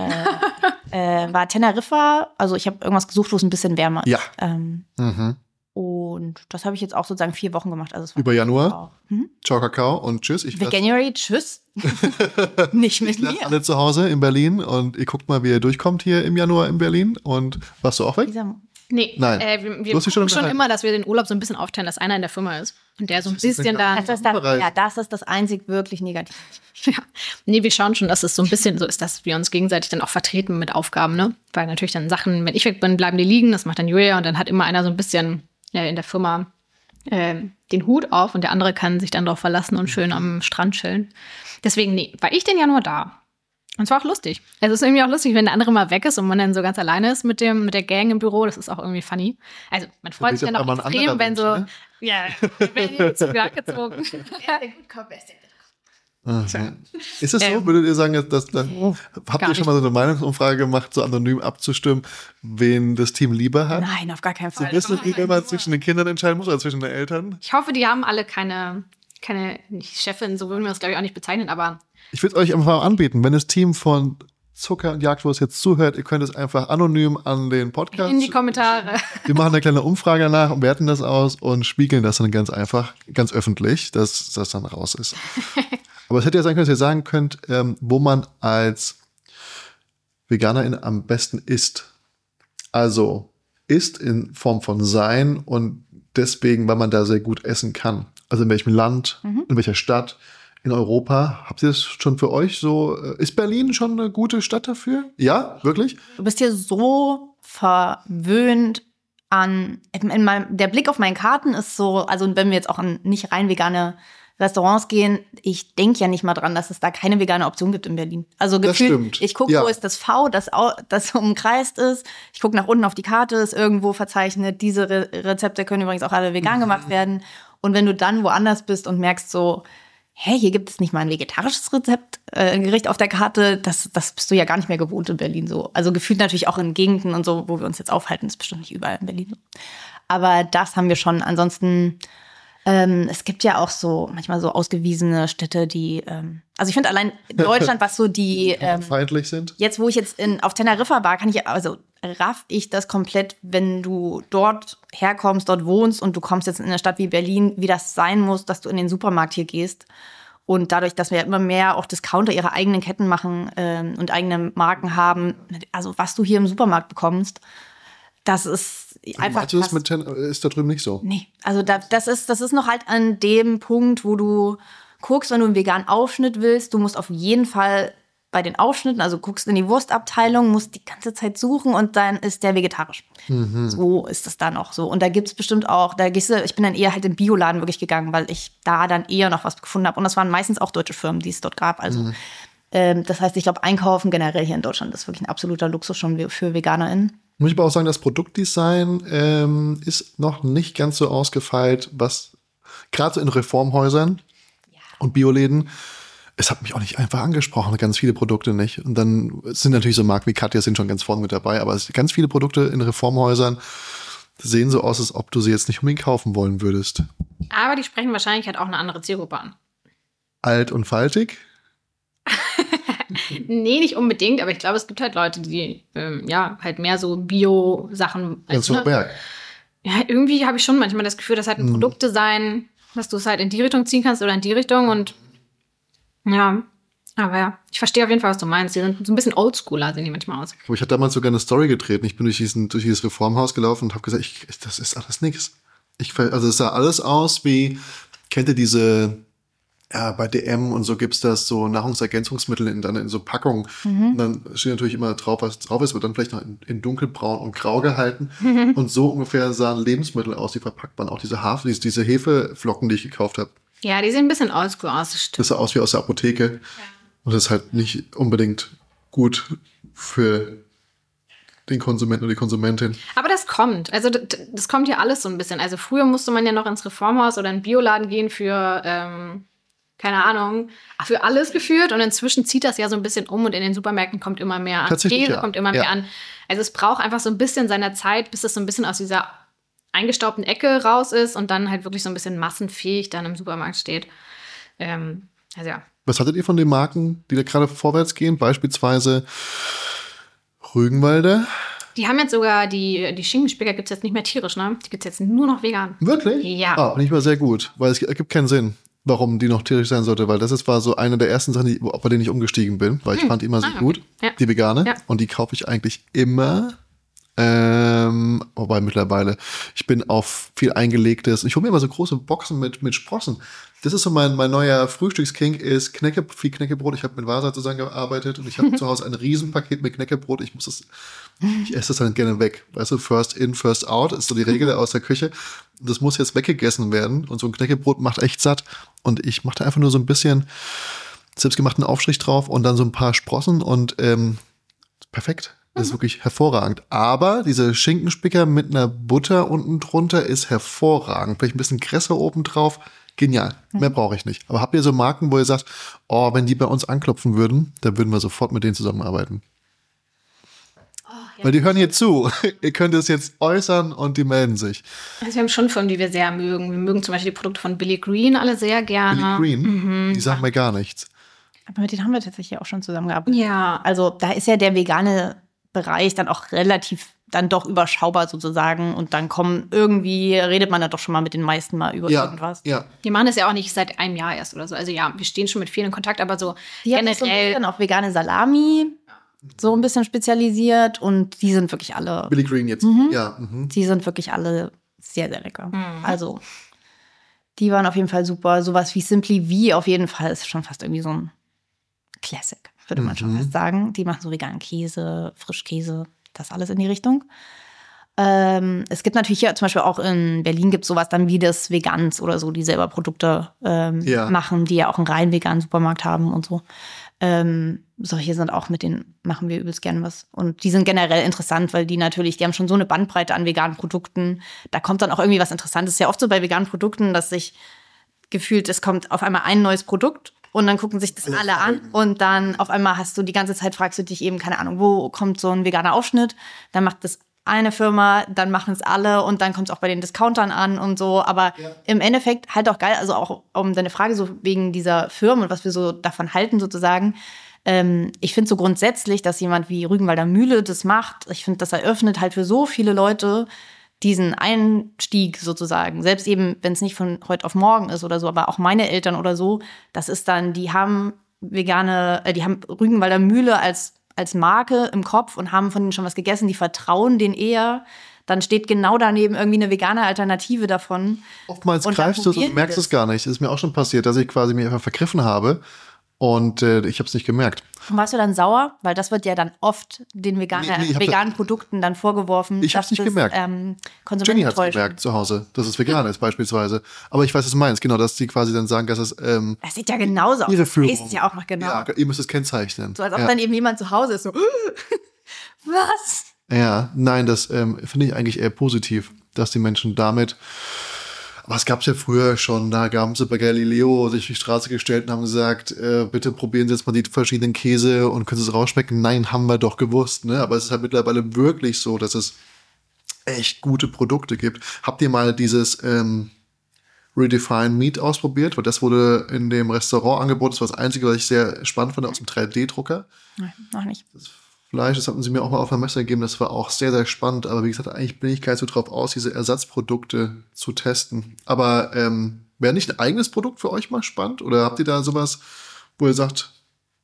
S1: Äh, äh, war Teneriffa. Also ich habe irgendwas gesucht, wo es ein bisschen wärmer ist.
S3: Ja.
S1: Ähm,
S3: mhm.
S1: Und das habe ich jetzt auch sozusagen vier Wochen gemacht. Also es war
S3: über Januar?
S1: Hm?
S3: Ciao, Kakao und tschüss. Ich
S1: lass, January, tschüss. Nicht mit
S3: ich
S1: mir.
S3: Ich alle zu Hause in Berlin und ihr guckt mal, wie ihr durchkommt hier im Januar in Berlin. Und warst du auch weg?
S1: Dieser
S4: Nee,
S3: Nein.
S4: Äh, wir wir gucken schon, schon immer, dass wir den Urlaub so ein bisschen aufteilen, dass einer in der Firma ist. Und der so ein bisschen da.
S1: Das ist da, ja, das ist das einzig wirklich Negative.
S4: Ja. Nee, wir schauen schon, dass es so ein bisschen so ist, dass wir uns gegenseitig dann auch vertreten mit Aufgaben, ne? Weil natürlich dann Sachen, wenn ich weg bin, bleiben die liegen, das macht dann Julia und dann hat immer einer so ein bisschen ja, in der Firma äh, den Hut auf und der andere kann sich dann darauf verlassen und schön am Strand chillen. Deswegen, nee, war ich denn ja nur da. Und es war auch lustig. Es ist irgendwie auch lustig, wenn der andere mal weg ist und man dann so ganz alleine ist mit dem mit der Gang im Büro. Das ist auch irgendwie funny. Also man freut sich dann auch extrem, wenn so, ne? Ja, wenn die zu Berg gezogen. Wer ist der Gutkopf, wer ist der
S3: Aha. Ist es so, ähm, würdet ihr sagen, dass, dass, oh, habt ihr schon mal so eine Meinungsumfrage gemacht, so anonym abzustimmen, wen das Team lieber hat?
S1: Nein, auf gar keinen Fall.
S3: So wissen, wie wenn man zwischen den Kindern entscheiden muss oder zwischen den Eltern?
S4: Ich hoffe, die haben alle keine, keine nicht Chefin, so würden wir das glaube ich auch nicht bezeichnen, aber
S3: ich würde euch einfach anbieten, wenn das Team von Zucker und Jagdwurst jetzt zuhört, ihr könnt es einfach anonym an den Podcast
S4: in die Kommentare.
S3: Wir machen eine kleine Umfrage danach und werten das aus und spiegeln das dann ganz einfach, ganz öffentlich, dass das dann raus ist. Aber es hätte ja sein können, dass ihr sagen könnt, ähm, wo man als Veganerin am besten isst. Also isst in Form von sein und deswegen, weil man da sehr gut essen kann. Also in welchem Land, mhm. in welcher Stadt, in Europa. Habt ihr das schon für euch so? Ist Berlin schon eine gute Stadt dafür? Ja, wirklich?
S1: Du bist hier so verwöhnt an, in meinem, der Blick auf meinen Karten ist so, also wenn wir jetzt auch an nicht rein vegane Restaurants gehen, ich denke ja nicht mal dran, dass es da keine vegane Option gibt in Berlin. Also gefühlt, ich gucke, ja. wo ist das V, das, das umkreist ist. Ich gucke nach unten auf die Karte, ist irgendwo verzeichnet. Diese Re- Rezepte können übrigens auch alle vegan gemacht werden. Und wenn du dann woanders bist und merkst so, hä, hier gibt es nicht mal ein vegetarisches Rezept, äh, Gericht auf der Karte, das, das bist du ja gar nicht mehr gewohnt in Berlin so. Also gefühlt natürlich auch in Gegenden und so, wo wir uns jetzt aufhalten, ist bestimmt nicht überall in Berlin so. Aber das haben wir schon. Ansonsten Ähm, es gibt ja auch so manchmal so ausgewiesene Städte, die, ähm, also ich finde allein Deutschland, was so die ähm,
S3: feindlich sind.
S1: Jetzt, wo ich jetzt in, auf Teneriffa war, kann ich, also raff ich das komplett, wenn du dort herkommst, dort wohnst und du kommst jetzt in eine Stadt wie Berlin, wie das sein muss, dass du in den Supermarkt hier gehst. Und dadurch, dass wir ja immer mehr auch Discounter ihre eigenen Ketten machen ähm, und eigene Marken haben, also was du hier im Supermarkt bekommst, das ist einfach
S3: krass. Das mit Ten- ist da drüben nicht so?
S1: Nee, also da, das, ist, das ist noch halt an dem Punkt, wo du guckst, wenn du einen veganen Aufschnitt willst, du musst auf jeden Fall bei den Aufschnitten, also guckst in die Wurstabteilung, musst die ganze Zeit suchen und dann ist der vegetarisch. Mhm. So ist das dann auch so. Und da gibt es bestimmt auch, da gehst du, ich bin dann eher halt im Bioladen wirklich gegangen, weil ich da dann eher noch was gefunden habe. Und das waren meistens auch deutsche Firmen, die es dort gab. Also mhm. ähm, das heißt, ich glaube, Einkaufen generell hier in Deutschland ist wirklich ein absoluter Luxus schon für VeganerInnen.
S3: Muss ich aber auch sagen, das Produktdesign ähm, ist noch nicht ganz so ausgefeilt, was gerade so in Reformhäusern ja. und Bioläden, es hat mich auch nicht einfach angesprochen, ganz viele Produkte nicht. Und dann sind natürlich so Marken wie Katja sind schon ganz vorne mit dabei, aber es, ganz viele Produkte in Reformhäusern sehen so aus, als ob du sie jetzt nicht unbedingt kaufen wollen würdest.
S4: Aber die sprechen wahrscheinlich halt auch eine andere Zielgruppe an.
S3: Alt und faltig?
S4: Nee, nicht unbedingt, aber ich glaube, es gibt halt Leute, die ähm, ja halt mehr so Bio-Sachen.
S3: Ganz so Berg.
S4: Ja, irgendwie habe ich schon manchmal das Gefühl, dass halt ein hm. Produktdesign, dass du es halt in die Richtung ziehen kannst oder in die Richtung und ja, aber ja, ich verstehe auf jeden Fall, was du meinst. Die sind so ein bisschen oldschooler, sehen die manchmal aus.
S3: Ich hatte damals sogar eine Story getreten. Ich bin durch, diesen, durch dieses Reformhaus gelaufen und habe gesagt, ich, das ist alles nix. Ich, also es sah alles aus wie, kennt ihr diese, ja, bei D M und so gibt's das, so Nahrungsergänzungsmittel in, dann in so Packungen. Mhm. Und dann steht natürlich immer drauf, was drauf ist, wird dann vielleicht noch in, in dunkelbraun und grau gehalten. Mhm. Und so ungefähr sahen Lebensmittel aus, die verpackt waren. Auch diese Hafer, diese, diese Hefeflocken, die ich gekauft habe.
S4: Ja, die sehen ein bisschen oldschool aus, das stimmt.
S3: Das sah aus wie aus der Apotheke. Ja. Und das ist halt nicht unbedingt gut für den Konsumenten oder die Konsumentin.
S4: Aber das kommt. Also das, das kommt ja alles so ein bisschen. Also früher musste man ja noch ins Reformhaus oder in den Bioladen gehen für, ähm, keine Ahnung, für alles geführt. Und inzwischen zieht das ja so ein bisschen um und in den Supermärkten kommt immer mehr an.
S3: Tatsächlich,
S4: Käse
S3: ja.
S4: kommt immer
S3: ja.
S4: mehr an. Also es braucht einfach so ein bisschen seiner Zeit, bis es so ein bisschen aus dieser eingestaubten Ecke raus ist und dann halt wirklich so ein bisschen massenfähig dann im Supermarkt steht. Ähm, also ja.
S3: Was hattet ihr von den Marken, die da gerade vorwärts gehen? Beispielsweise Rügenwalder?
S4: Die haben jetzt sogar, die, die Schinkenspicker gibt es jetzt nicht mehr tierisch, ne? Die gibt es jetzt nur noch vegan.
S3: Wirklich?
S4: Ja.
S3: Ah, nicht mal sehr gut, weil es ergibt keinen Sinn, warum die noch tierisch sein sollte, weil das ist, war so eine der ersten Sachen, die, bei denen ich umgestiegen bin, weil ich hm. fand die immer so ah, okay. gut, ja. die vegane. Ja. Und die kaufe ich eigentlich immer. Ähm, wobei mittlerweile, ich bin auf viel eingelegtes, ich hole mir immer so große Boxen mit, mit Sprossen. Das ist so mein, mein neuer Frühstücksking ist Knäcke, viel Knäckebrot. Ich habe mit Vasa zusammengearbeitet und ich habe zu Hause ein Riesenpaket mit Knäckebrot. Ich muss das, ich esse das dann gerne weg. Weißt du, first in, first out ist so die Regel aus der Küche. Das muss jetzt weggegessen werden und so ein Knäckebrot macht echt satt. Und ich mache da einfach nur so ein bisschen selbstgemachten Aufstrich drauf und dann so ein paar Sprossen und ähm, perfekt. Das ist wirklich hervorragend. Aber diese Schinkenspicker mit einer Butter unten drunter ist hervorragend. Vielleicht ein bisschen Kresse oben drauf. Genial. Mehr brauche ich nicht. Aber habt ihr so Marken, wo ihr sagt, oh, wenn die bei uns anklopfen würden, dann würden wir sofort mit denen zusammenarbeiten? Oh, ja. Weil die hören hier zu. Ihr könnt es jetzt äußern und die melden sich.
S4: Also wir haben schon Firmen, die wir sehr mögen. Wir mögen zum Beispiel die Produkte von Billy Green alle sehr gerne.
S3: Billy Green?
S4: Mhm.
S3: Die sagen mir gar nichts.
S1: Aber mit denen haben wir tatsächlich auch schon zusammengearbeitet.
S4: Ja.
S1: Also da ist ja der vegane Bereich dann auch relativ dann doch überschaubar sozusagen und dann kommen irgendwie, redet man da doch schon mal mit den meisten mal über
S3: ja,
S1: irgendwas.
S3: Ja.
S4: Die machen das ja auch nicht seit einem Jahr erst oder so. Also ja, wir stehen schon mit vielen in Kontakt, aber so
S1: die
S4: generell.
S1: So ein bisschen auf vegane Salami so ein bisschen spezialisiert und die sind wirklich alle.
S3: Billy Green jetzt,
S1: mhm.
S3: ja. Mhm.
S1: Die sind wirklich alle sehr, sehr lecker.
S4: Mhm.
S1: Also die waren auf jeden Fall super. Sowas wie Simply V auf jeden Fall ist schon fast irgendwie so ein Classic, würde man mhm. schon fast sagen. Die machen so veganen Käse, Frischkäse, das alles in die Richtung. Ähm, es gibt natürlich hier zum Beispiel auch in Berlin gibt es sowas dann wie das Vegans oder so, die selber Produkte ähm, ja. machen, die ja auch einen rein veganen Supermarkt haben und so. Ähm, solche sind auch mit denen, machen wir übelst gern was. Und die sind generell interessant, weil die natürlich, die haben schon so eine Bandbreite an veganen Produkten. Da kommt dann auch irgendwie was Interessantes. Ist ja oft so bei veganen Produkten, dass sich gefühlt, es kommt auf einmal ein neues Produkt und dann gucken sich das alle, alle an und dann auf einmal hast du die ganze Zeit, fragst du dich eben, keine Ahnung, wo kommt so ein veganer Aufschnitt, dann macht das eine Firma, dann machen es alle und dann kommt es auch bei den Discountern an und so, aber ja. im Endeffekt halt auch geil, also auch um deine Frage so wegen dieser Firmen und was wir so davon halten sozusagen, ähm, ich finde so grundsätzlich, dass jemand wie Rügenwalder Mühle das macht, ich finde, das eröffnet halt für so viele Leute diesen Einstieg sozusagen, selbst eben, wenn es nicht von heute auf morgen ist oder so, aber auch meine Eltern oder so, das ist dann, die haben vegane, äh, die haben Rügenwalder Mühle als, als Marke im Kopf und haben von denen schon was gegessen, die vertrauen denen eher, dann steht genau daneben irgendwie eine vegane Alternative davon.
S3: Oftmals greifst du es und merkst es gar nicht, das ist mir auch schon passiert, dass ich quasi mich einfach vergriffen habe Und äh, ich habe es nicht gemerkt.
S1: Und warst du dann sauer? Weil das wird ja dann oft den Veganer,
S3: Nee, nee, ich hab
S1: veganen
S3: das-
S1: Produkten dann vorgeworfen.
S3: Ich hab's
S1: dass
S3: nicht
S1: das,
S3: gemerkt.
S1: Ähm,
S3: Jenny hat es
S1: Konsumenten
S3: gemerkt zu Hause, dass es vegan ist beispielsweise. Aber ich weiß, was du meinst. Genau, dass die quasi dann sagen, dass es ähm,
S1: Das sieht ja genauso aus.
S3: ihre
S1: Das
S3: Führung.
S1: heißt es ja auch noch genau.
S3: Ja, ihr müsst es kennzeichnen.
S1: So als ob
S3: ja.
S1: dann eben jemand zu Hause ist. So, was?
S3: Ja, nein, das ähm, finde ich eigentlich eher positiv, dass die Menschen damit. Aber es gab es ja früher schon, da gaben sie bei Galileo sich auf die Straße gestellt und haben gesagt, äh, bitte probieren Sie jetzt mal die verschiedenen Käse und können Sie es rausschmecken. Nein, haben wir doch gewusst, ne? Aber es ist halt mittlerweile wirklich so, dass es echt gute Produkte gibt. Habt ihr mal dieses ähm, Redefine Meat ausprobiert? Weil das wurde in dem Restaurant angeboten. Das war das Einzige, was ich sehr spannend fand, aus dem drei D-Drucker.
S1: Nein, noch nicht.
S3: Fleisch, das hatten sie mir auch mal auf der Messe gegeben, das war auch sehr, sehr spannend. Aber wie gesagt, eigentlich bin ich gar nicht so drauf aus, diese Ersatzprodukte zu testen. Aber ähm, wäre nicht ein eigenes Produkt für euch mal spannend? Oder habt ihr da sowas, wo ihr sagt,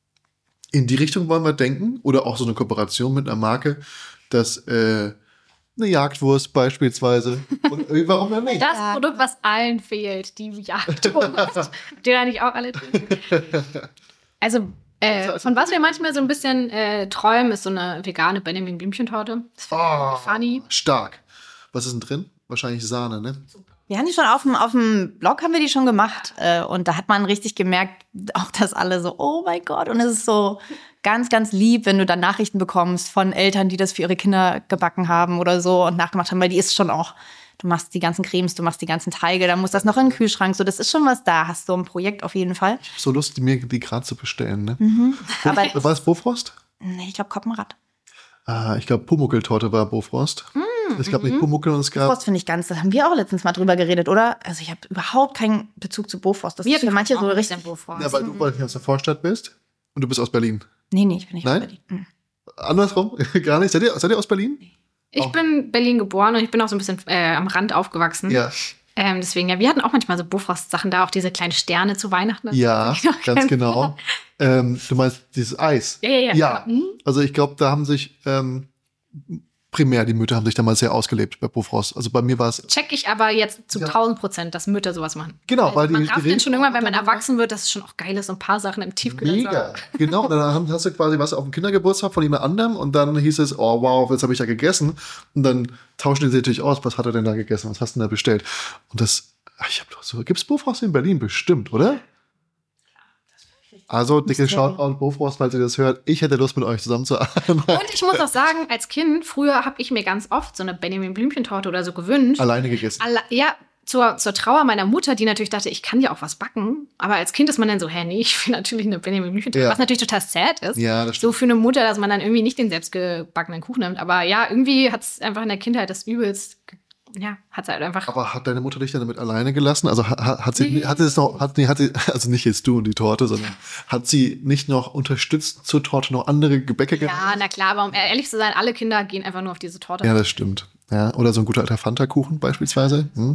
S3: in die Richtung wollen wir denken? Oder auch so eine Kooperation mit einer Marke, dass äh, eine Jagdwurst beispielsweise. Und, äh, warum denn nicht?
S4: Das Produkt, was allen fehlt, die Jagdwurst. Die da nicht auch alle drin. Also, äh, von was wir manchmal so ein bisschen äh, träumen, ist so eine vegane Benjamin Blümchentorte. Das finde
S3: Oh,
S4: ich funny.
S3: stark. Was ist denn drin? Wahrscheinlich Sahne, ne?
S1: Wir haben die schon auf dem, auf dem Blog haben wir die schon gemacht. Äh, und da hat man richtig gemerkt, auch dass alle so, oh mein Gott. Und es ist so ganz, ganz lieb, wenn du dann Nachrichten bekommst von Eltern, die das für ihre Kinder gebacken haben oder so und nachgemacht haben, weil die ist schon auch, du machst die ganzen Cremes, du machst die ganzen Teige, dann muss das noch in den Kühlschrank. So, das ist schon was da. Hast du ein Projekt auf jeden Fall.
S3: Ich hab so Lust, mir die gerade zu bestellen, ne?
S1: Aber
S3: War es Bofrost?
S1: nee, ich glaube Koppenrad.
S3: Ah, ich glaube, Pumuckl-Torte war Bofrost.
S1: Mm,
S3: ich glaube nicht Pumuckl und es gab.
S1: Bofrost finde ich ganz, das haben wir auch letztens mal drüber geredet, oder? Also ich habe überhaupt keinen Bezug zu Bofrost. Das ist für manche so richtig.
S3: Ja, weil du weil du aus der Vorstadt bist und du bist aus Berlin.
S1: Nee, nee, ich bin nicht aus
S3: Nein?
S1: Berlin. Mhm.
S3: Andersrum? Gar nicht. Seid ihr, seid ihr aus Berlin?
S4: Ich
S3: Oh.
S4: bin Berlin geboren und ich bin auch so ein bisschen äh, am Rand aufgewachsen.
S3: Ja.
S4: Ähm, deswegen, ja, wir hatten auch manchmal so Bofrost-Sachen da, auch diese kleinen Sterne zu Weihnachten.
S3: Ja,
S4: Das ich noch
S3: ganz
S4: kenn.
S3: genau. ähm, du meinst dieses Eis?
S4: Ja, ja, ja.
S3: Ja.
S4: Mhm.
S3: Also ich glaube, da haben sich ähm, primär die Mütter haben sich damals sehr ausgelebt bei Bofrost. Also bei mir war es
S4: Check ich aber jetzt zu
S3: Ja.
S4: tausend Prozent, dass Mütter sowas machen.
S3: genau, weil die,
S4: Man
S3: die
S4: rafft dann schon irgendwann, wenn man erwachsen wird, dass es schon auch geil ist, so ein paar Sachen im Tiefkühler.
S3: Mega, genau. Und dann hast du quasi was auf dem Kindergeburtstag von jemand anderem und dann hieß es, oh wow, jetzt habe ich ja gegessen. Und dann tauschen die sich natürlich aus, was hat er denn da gegessen, was hast du denn da bestellt? Und das, ach, ich hab doch so, gibt's Bofrost in Berlin? Bestimmt, oder? Also, dicke Shoutout Bofrost, falls ihr das hört. Ich hätte Lust, mit euch zusammenzuarbeiten.
S4: Und ich muss auch sagen, als Kind, früher habe ich mir ganz oft so eine Benjamin Blümchentorte oder so gewünscht.
S3: Alleine gegessen.
S4: Alle, ja, zur, zur Trauer meiner Mutter, die natürlich dachte, ich kann ja auch was backen. Aber als Kind ist man dann so, hä, nee, ich will natürlich eine Benjamin Blümchentorte.
S3: Ja.
S4: Was natürlich total sad ist.
S3: Ja, das
S4: So
S3: stimmt.
S4: für eine Mutter, dass man dann irgendwie nicht den selbstgebackenen Kuchen nimmt. Aber ja, irgendwie hat es einfach in der Kindheit das übelst, ge- ja, hat es halt einfach.
S3: Aber hat deine Mutter dich dann damit alleine gelassen? Also hat, hat sie,
S4: Nee.
S3: hat sie es noch, hat, nee, hat sie, also nicht jetzt du und die Torte, sondern hat sie nicht noch unterstützt zur Torte noch andere Gebäcke gehabt?
S4: Ja, na klar, aber um ehrlich zu sein, alle Kinder gehen einfach nur auf diese Torte.
S3: Ja, das stimmt. Ja, oder so ein guter alter Fanta-Kuchen beispielsweise. Hm.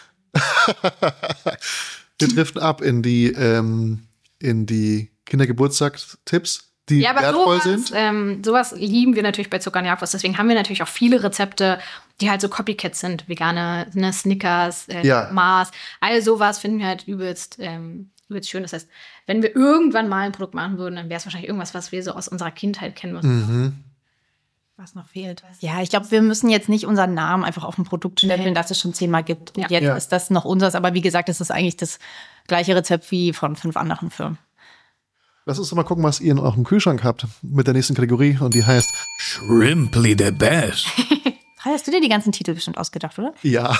S3: Wir driften ab in die, ähm, in die Kindergeburtstagstipps, die
S4: Ja, aber
S3: wertvoll
S4: sowas,
S3: sind.
S4: ähm, sowas lieben wir natürlich bei Zucker und Jagdwurst. Deswegen haben wir natürlich auch viele Rezepte, die halt so Copycats sind. Vegane, ne, Snickers, äh,
S3: Ja.
S4: Mars. All sowas finden wir halt übelst, ähm, übelst schön. Das heißt, wenn wir irgendwann mal ein Produkt machen würden, dann wäre es wahrscheinlich irgendwas, was wir so aus unserer Kindheit kennen müssen.
S3: Mhm.
S1: Was noch fehlt. Ja, ich glaube, wir müssen jetzt nicht unseren Namen einfach auf ein Produkt stempeln, das es schon zehnmal gibt. Und
S4: Ja.
S1: jetzt
S3: Ja.
S1: ist das noch unseres. Aber wie gesagt, es ist eigentlich das gleiche Rezept wie von fünf anderen Firmen.
S3: Lass uns doch mal gucken, was ihr in eurem Kühlschrank habt mit der nächsten Kategorie und die heißt
S2: Shrimply the best.
S1: Hast du dir die ganzen Titel bestimmt ausgedacht, oder?
S3: Ja.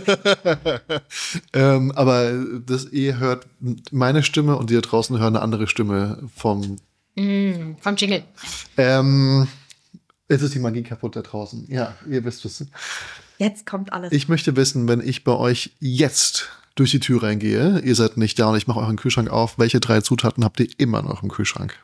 S3: ähm, aber das, ihr hört meine Stimme und die da draußen hören eine andere Stimme vom
S4: Mm, vom Jingle.
S3: ähm, jetzt ist die Magie kaputt da draußen. Ja, ihr wisst es.
S1: Jetzt kommt alles.
S3: Ich möchte wissen, wenn ich bei euch jetzt durch die Tür reingehe, ihr seid nicht da und ich mache euren Kühlschrank auf, welche drei Zutaten habt ihr immer in eurem Kühlschrank?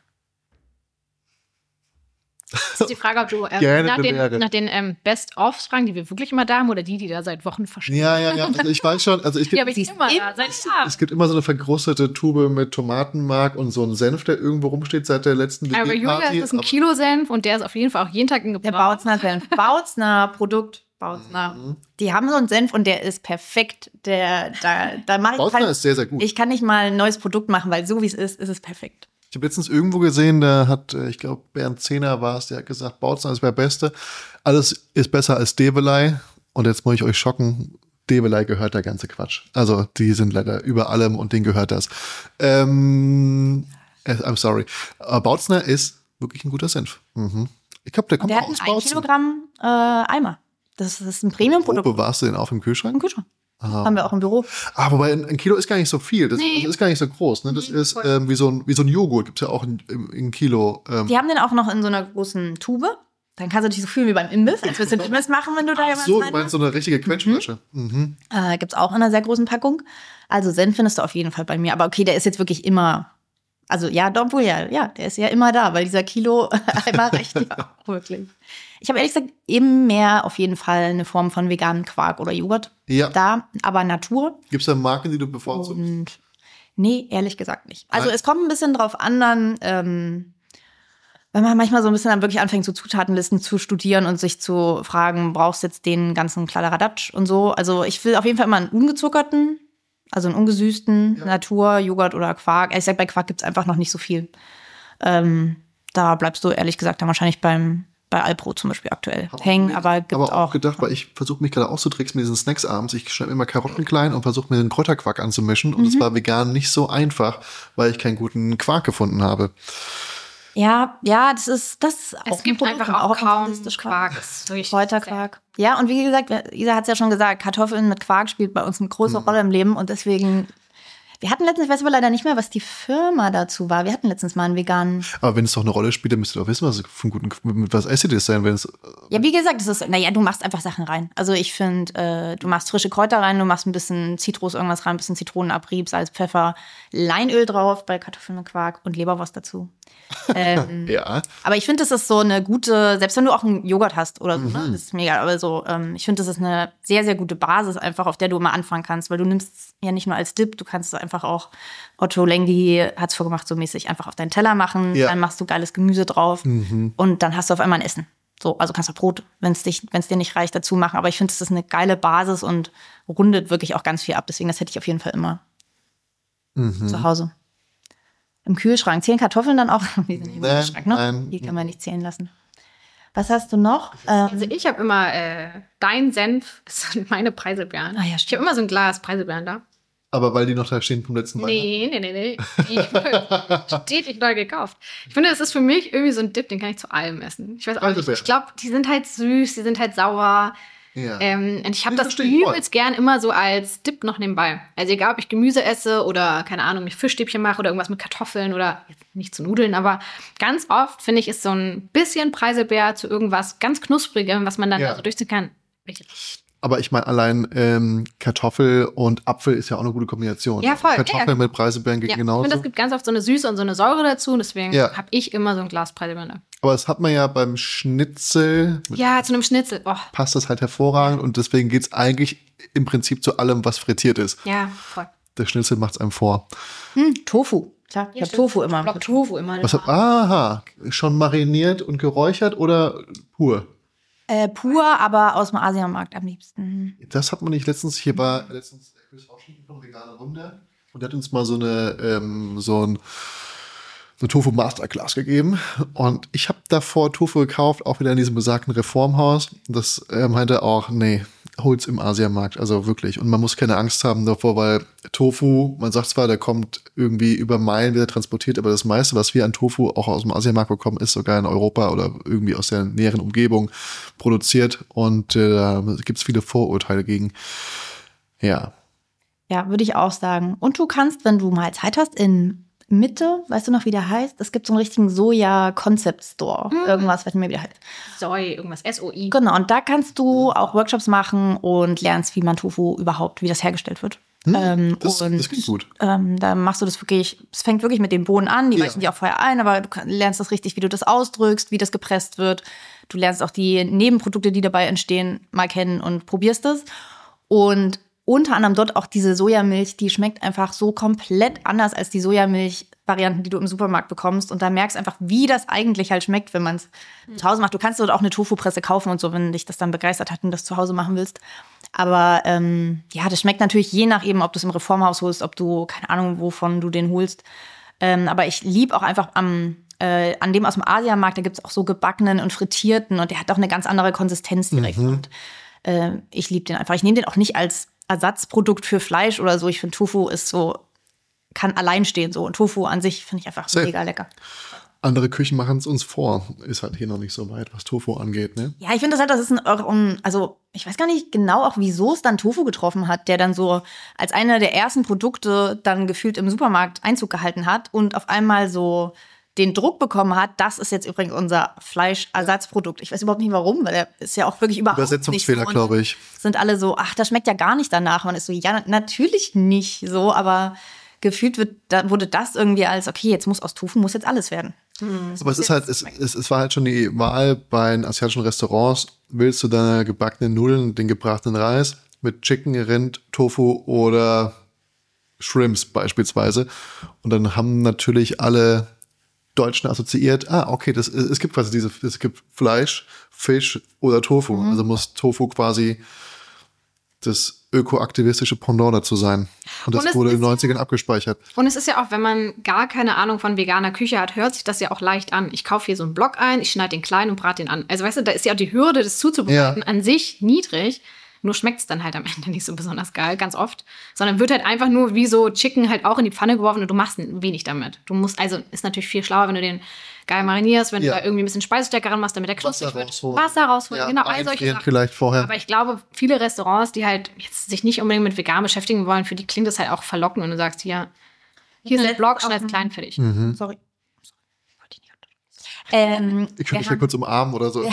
S4: Das ist die Frage, ob du ähm,
S3: Gerne
S4: nach den,
S3: bewähre.
S4: nach den ähm, Best-ofs fragen, die wir wirklich immer da haben, oder die, die da seit Wochen verschwinden.
S3: Ja, ja, ja. Also ich weiß schon, also ich
S4: Die habe
S3: gibt,
S4: ich immer da, seit Jahren.
S3: es gibt immer so eine verkrustete Tube mit Tomatenmark und so einen Senf, der irgendwo rumsteht seit der letzten
S4: Aber Julia,
S3: WG-Party.
S4: das ist ein
S3: Aber-
S4: Kilo Senf und der ist auf jeden Fall auch jeden Tag in
S1: Der
S4: Gebrauch.
S1: Bautzner Senf. Bautzner Produkt. Bautzner. Die haben so einen Senf und der ist perfekt. Der, da, da mache ich
S3: Bautzner
S1: halt,
S3: ist sehr, sehr gut.
S1: Ich kann nicht mal ein neues Produkt machen, weil so wie es ist, ist es perfekt.
S3: Ich habe letztens irgendwo gesehen, da hat, ich glaube, Bernd Zehner war es, der hat gesagt, Bautzner ist der Beste. Alles ist besser als Develey. Und jetzt muss ich euch schocken, Develey gehört der ganze Quatsch. Also die sind leider über allem und denen gehört das. Ähm, I'm sorry. Aber Bautzner ist wirklich ein guter Senf. Mhm. Ich glaube, der kommt
S1: der
S3: auch
S1: hat
S3: aus
S1: einen ein
S3: Bautzen.
S1: Kilogramm äh, Eimer. Das, das ist ein Premium-Produkt.
S3: Wo bewahrst du den auf im Kühlschrank?
S1: Im Kühlschrank.
S3: Aha.
S1: Haben wir auch im Büro.
S3: Ah, wobei ein, ein Kilo ist gar nicht so viel. Das,
S4: Nee.
S3: das ist gar nicht so groß. Ne? Das
S4: Mhm,
S3: ist
S4: voll.
S3: ähm, wie, so ein, wie so ein Joghurt. Gibt es ja auch in, in, in Kilo. Ähm.
S1: Die haben den auch noch in so einer großen Tube. Dann kannst du dich so fühlen wie beim Imbiss. Als würdest du den Imbiss machen, wenn du da jemanden
S3: So, du meinst so eine richtige Quetschflasche. Mhm.
S1: Äh, Gibt es auch in einer sehr großen Packung. Also Senf findest du auf jeden Fall bei mir. Aber okay, der ist jetzt wirklich immer, also ja, obwohl ja, ja, der ist ja immer da, weil dieser Kilo einmal reicht ja auch wirklich. Ich habe ehrlich gesagt eben mehr auf jeden Fall eine Form von veganen Quark oder Joghurt
S3: Ja.
S1: da, aber Natur.
S3: Gibt es da Marken, die du bevorzugst?
S1: Und nee, ehrlich gesagt nicht. Also
S3: Nein.
S1: es kommt ein bisschen drauf an, dann, ähm, wenn man manchmal so ein bisschen dann wirklich anfängt, so Zutatenlisten zu studieren und sich zu fragen, brauchst du jetzt den ganzen Kladderadatsch und so. Also ich will auf jeden Fall immer einen ungezuckerten, also einen ungesüßten
S3: Ja.
S1: Natur-Joghurt oder Quark. Ich sag, bei Quark gibt's einfach noch nicht so viel. Ähm, da bleibst du ehrlich gesagt dann wahrscheinlich beim bei Alpro zum Beispiel aktuell
S3: Hab auch
S1: hängen,
S3: überlegt,
S1: aber gibt
S3: aber auch,
S1: auch.
S3: gedacht, weil ich versuche mich gerade auszutricksen mit diesen Snacks abends. Ich schneide mir immer Karotten klein und versuche mir den Kräuterquark anzumischen. Und es
S1: Mhm.
S3: war vegan nicht so einfach, weil ich keinen guten Quark gefunden habe.
S1: Ja, ja, das ist das ist auch
S4: Es
S1: ein
S4: gibt
S1: Produkt,
S4: einfach
S1: kann
S4: auch
S1: auf
S4: kaum
S1: unsere Liste
S4: Quark.
S1: schreiben.
S4: Das ist wirklich
S1: Kräuterquark. Ja, und wie gesagt, Isa hat es ja schon gesagt, Kartoffeln mit Quark spielt bei uns eine große
S3: Mhm.
S1: Rolle im Leben und deswegen, wir hatten letztens, ich weiß aber leider nicht mehr, was die Firma dazu war. Wir hatten letztens mal einen veganen.
S3: Aber wenn es doch eine Rolle spielt, dann müsst ihr doch wissen, was für einen guten, mit was esst ihr das denn, wenn es.
S1: Ja, wie gesagt, das ist, naja, du machst einfach Sachen rein. Also ich finde, äh, du machst frische Kräuter rein, du machst ein bisschen Zitrus, irgendwas rein, ein bisschen Zitronenabrieb, Salz, Pfeffer, Leinöl drauf bei Kartoffeln mit Quark und Leberwurst dazu. ähm,
S3: Ja.
S1: Aber ich finde, das ist so eine gute, selbst wenn du auch einen Joghurt hast oder so,
S3: Mhm.
S1: ne, das ist mega. Aber so, ähm, ich finde, das ist eine sehr, sehr gute Basis einfach, auf der du immer anfangen kannst, weil du nimmst es ja nicht nur als Dip, du kannst es einfach auch, Otto Lengi hat es vorgemacht, so mäßig einfach auf deinen Teller machen,
S3: Ja.
S1: dann machst du geiles Gemüse drauf
S3: Mhm.
S1: und dann hast du auf einmal ein Essen. So, also kannst du Brot, wenn es dich, wenn es dir nicht reicht, dazu machen. Aber ich finde, das ist eine geile Basis und rundet wirklich auch ganz viel ab. Deswegen, das hätte ich auf jeden Fall immer
S3: Mhm.
S1: zu Hause. Im Kühlschrank. Zählen Kartoffeln dann auch? Die sind nicht im
S3: Nein,
S1: Kühlschrank, ne?
S3: nein.
S1: Die kann man nicht zählen lassen. Was hast du noch? Ähm,
S4: Also ich habe immer äh, dein Senf, das sind meine Preiselbeeren.
S1: Ah ja,
S4: ich
S1: stimmt.
S4: habe immer so ein Glas Preiselbeeren da.
S3: Aber weil die noch da stehen vom letzten Mal.
S4: Nee, nee, nee, nee. Die stetig neu gekauft. Ich finde, das ist für mich irgendwie so ein Dip, den kann ich zu allem essen. Ich weiß auch nicht.
S3: Preiselbeeren.
S4: Ich glaube, die sind halt süß, die sind halt sauer.
S3: Ja.
S4: Ähm, und ich habe
S3: Ich
S4: das
S3: verstehe ich voll.
S4: übelst gern immer so als Dip noch nebenbei. Also egal, ob ich Gemüse esse oder, keine Ahnung, mich Fischstäbchen mache oder irgendwas mit Kartoffeln oder jetzt nicht zu Nudeln, aber ganz oft, finde ich, ist so ein bisschen Preiselbeer zu irgendwas ganz Knusprigem, was man dann
S3: Ja.
S4: da so durchziehen kann. Richtig.
S3: Aber ich meine, allein ähm, Kartoffel und Apfel ist ja auch eine gute Kombination.
S4: Ja, voll.
S3: Kartoffeln
S4: Ja.
S3: mit Preiselbeeren geht
S4: Ja, ich
S3: genauso.
S4: finde, es gibt ganz oft so eine Süße und so eine Säure dazu. Und deswegen
S3: Ja.
S4: habe ich immer so ein Glas Preiselbeeren da.
S3: Aber das hat man ja beim Schnitzel, mit
S4: Ja, zu einem Schnitzel. Oh,
S3: passt das halt hervorragend und deswegen geht's eigentlich im Prinzip zu allem, was frittiert ist.
S4: ja, voll.
S3: Der Schnitzel macht's einem vor.
S1: hm, Tofu. Klar, ich habe Tofu immer.
S4: Ich glaube, Tofu immer.
S3: Was hab, aha, schon mariniert und geräuchert oder pur?
S1: Äh, pur, aber aus dem Asiamarkt am liebsten.
S3: Das hat man nicht letztens, hier war letztens der Chris Ausschnitt von Vegane Runde und der hat uns mal so eine, ähm, so ein eine Tofu Masterclass gegeben und ich habe davor Tofu gekauft, auch wieder in diesem besagten Reformhaus. Das äh, meinte auch, nee, hol's im Asiamarkt, also wirklich. Und man muss keine Angst haben davor, weil Tofu, man sagt zwar, der kommt irgendwie über Meilen wieder transportiert, aber das meiste, was wir an Tofu auch aus dem Asiamarkt bekommen, ist sogar in Europa oder irgendwie aus der näheren Umgebung produziert und äh, da gibt's viele Vorurteile gegen. Ja.
S1: Ja, würde ich auch sagen. Und du kannst, wenn du mal Zeit hast, in Mitte, weißt du noch, wie der heißt? Es gibt so einen richtigen Soja-Concept-Store.
S4: Mhm.
S1: Irgendwas, was mir wieder heißt.
S4: Soi, irgendwas, S O I.
S1: Genau, und da kannst du auch Workshops machen und lernst, wie man Tofu überhaupt, wie das hergestellt wird.
S3: Hm,
S1: ähm,
S3: das,
S1: und
S3: das klingt gut.
S1: ähm, da machst du das wirklich, es fängt wirklich mit den Bohnen an, die
S3: Ja.
S1: weichen die auch vorher ein, aber du kann, lernst das richtig, wie du das ausdrückst, wie das gepresst wird. Du lernst auch die Nebenprodukte, die dabei entstehen, mal kennen und probierst es. Und unter anderem dort auch diese Sojamilch, die schmeckt einfach so komplett anders als die Sojamilch-Varianten, die du im Supermarkt bekommst. Und da merkst du einfach, wie das eigentlich halt schmeckt, wenn man es
S4: Mhm.
S1: zu Hause macht. Du kannst dort auch eine Tofu-Presse kaufen und so, wenn dich das dann begeistert hat und das zu Hause machen willst. Aber ähm, ja, das schmeckt natürlich je nach eben, ob du es im Reformhaus holst, ob du, keine Ahnung, wovon du den holst, Ähm, aber ich liebe auch einfach am äh, an dem aus dem Asiamarkt, da gibt es auch so gebackenen und frittierten und der hat auch eine ganz andere Konsistenz direkt. Mhm. Und äh, ich liebe den einfach. Ich nehme den auch nicht als Ersatzprodukt für Fleisch oder so. Ich finde, Tofu ist so, kann allein stehen so. Und Tofu an sich finde ich einfach Safe. Mega lecker.
S3: Andere Küchen machen es uns vor. Ist halt hier noch nicht so weit, was Tofu angeht, ne?
S1: Ja, ich finde das halt, das ist ein, also ich weiß gar nicht genau auch, wieso es dann Tofu getroffen hat, der dann so als einer der ersten Produkte dann gefühlt im Supermarkt Einzug gehalten hat und auf einmal so den Druck bekommen hat, das ist jetzt übrigens unser Fleischersatzprodukt. Ich weiß überhaupt nicht warum, weil er ist ja auch wirklich überhaupt
S3: Übersetzungsfehler,
S1: nicht so.
S3: glaube ich.
S1: Sind alle so, ach, das schmeckt ja gar nicht danach. Man ist so, ja, natürlich nicht so, aber gefühlt wird, da wurde das irgendwie als, okay, jetzt muss aus Tofu, muss jetzt alles werden.
S3: Hm. Aber es ist halt, es, es, es war halt schon die Wahl bei den asiatischen Restaurants. Willst du deine gebackenen Nudeln, den gebratenen Reis mit Chicken, Rind, Tofu oder Shrimps beispielsweise? Und dann haben natürlich alle Deutschen assoziiert, ah, okay, das, es gibt quasi diese, es gibt Fleisch, Fisch oder Tofu. Mhm. Also muss Tofu quasi das ökoaktivistische Pendant dazu sein. Und das und wurde in den neunzigern abgespeichert.
S4: Und es ist ja auch, wenn man gar keine Ahnung von veganer Küche hat, hört sich das ja auch leicht an. Ich kaufe hier so einen Block ein, ich schneide den klein und brate den an. Also weißt du, da ist ja auch die Hürde, das zuzubereiten, ja. an sich niedrig. Nur schmeckt es dann halt am Ende nicht so besonders geil, ganz oft. Sondern wird halt einfach nur wie so Chicken halt auch in die Pfanne geworfen und du machst wenig damit. Du musst, also ist natürlich viel schlauer, wenn du den geil marinierst, wenn ja. du da irgendwie ein bisschen Speisestärke ranmachst, damit der knusprig wird.
S3: Rausholen.
S4: Wasser rausholen,
S3: ja,
S4: genau, all solche Sachen.
S3: Vielleicht vorher.
S4: Aber ich glaube, viele Restaurants, die halt jetzt sich nicht unbedingt mit vegan beschäftigen wollen, für die klingt das halt auch verlockend und du sagst, hier, hier ist ein Block, schneid klein für dich.
S3: Mhm.
S1: Sorry. Ähm,
S3: ich könnte mich ja kurz umarmen oder so.
S1: Ja.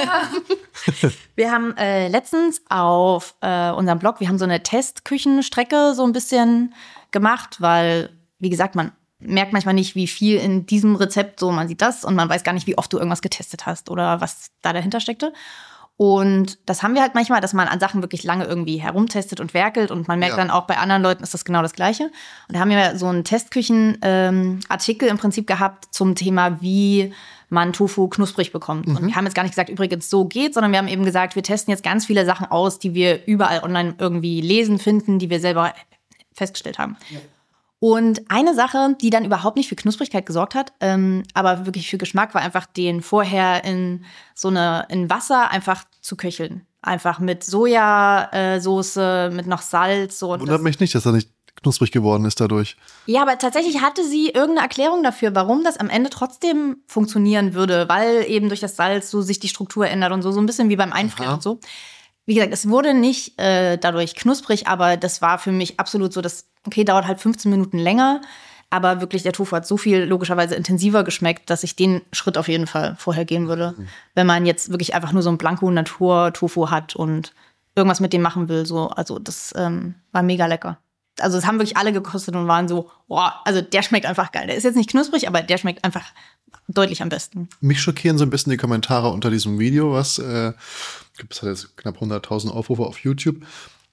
S1: Wir haben äh, letztens auf äh, unserem Blog, wir haben so eine Testküchenstrecke so ein bisschen gemacht, weil, wie gesagt, man merkt manchmal nicht, wie viel in diesem Rezept so, man sieht das und man weiß gar nicht, wie oft du irgendwas getestet hast oder was da dahinter steckte. Und das haben wir halt manchmal, dass man an Sachen wirklich lange irgendwie herumtestet und werkelt und man merkt ja. dann auch, bei anderen Leuten ist das genau das Gleiche. Und da haben wir so einen Testküchen-Artikel ähm, im Prinzip gehabt zum Thema, wie man Tofu knusprig bekommt. Mhm. Und wir haben jetzt gar nicht gesagt, übrigens so geht, sondern wir haben eben gesagt, wir testen jetzt ganz viele Sachen aus, die wir überall online irgendwie lesen, finden, die wir selber festgestellt haben. Ja. Und eine Sache, die dann überhaupt nicht für Knusprigkeit gesorgt hat, ähm, aber wirklich für Geschmack, war einfach den vorher in so eine in Wasser einfach zu köcheln. Einfach mit Sojasauce, äh, mit noch Salz. So.
S3: Wundert das, mich nicht, dass er nicht knusprig geworden ist dadurch.
S1: Ja, aber tatsächlich hatte sie irgendeine Erklärung dafür, warum das am Ende trotzdem funktionieren würde, weil eben durch das Salz so sich die Struktur ändert und so, so ein bisschen wie beim Einfrieren Aha. und so. Wie gesagt, es wurde nicht äh, dadurch knusprig, aber das war für mich absolut so, dass, okay, dauert halt fünfzehn Minuten länger, aber wirklich der Tofu hat so viel logischerweise intensiver geschmeckt, dass ich den Schritt auf jeden Fall vorher gehen würde, mhm. wenn man jetzt wirklich einfach nur so ein Blanko-Natur-Tofu hat und irgendwas mit dem machen will. So. Also das ähm, war mega lecker. Also es haben wirklich alle gekostet und waren so, boah, also der schmeckt einfach geil. Der ist jetzt nicht knusprig, aber der schmeckt einfach deutlich am besten.
S3: Mich schockieren so ein bisschen die Kommentare unter diesem Video, was äh, gibt es halt jetzt knapp hunderttausend Aufrufe auf YouTube.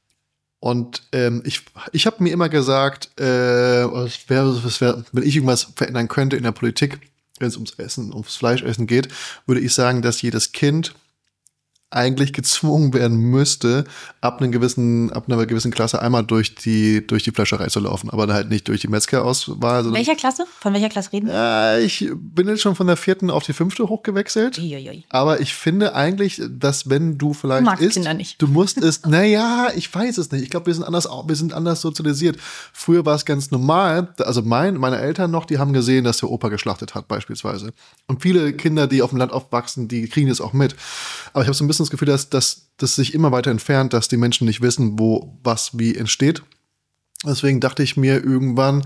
S3: Und ähm, ich, ich habe mir immer gesagt, äh, was wäre, was wär, wenn ich irgendwas verändern könnte in der Politik, wenn es ums Essen, ums Fleischessen geht, würde ich sagen, dass jedes Kind eigentlich gezwungen werden müsste, ab einem gewissen, ab einer gewissen Klasse einmal durch die, durch die Fleischerei zu laufen, aber halt nicht durch die Metzgerauswahl.
S1: Welcher Klasse? Von welcher Klasse reden wir?
S3: Ja, ich bin jetzt schon von der vierten auf die fünfte hochgewechselt.
S1: Uiuiui.
S3: Aber ich finde eigentlich, dass wenn du vielleicht
S1: du
S3: isst,
S1: Kinder nicht.
S3: du musst es, naja, ich weiß es nicht. Ich glaube, wir sind anders, wir sind anders sozialisiert. Früher war es ganz normal, also mein, meine Eltern noch, die haben gesehen, dass der Opa geschlachtet hat beispielsweise. Und viele Kinder, die auf dem Land aufwachsen, die kriegen das auch mit. Aber ich habe so ein bisschen das Gefühl, dass das dass sich immer weiter entfernt, dass die Menschen nicht wissen, wo was wie entsteht. Deswegen dachte ich mir irgendwann,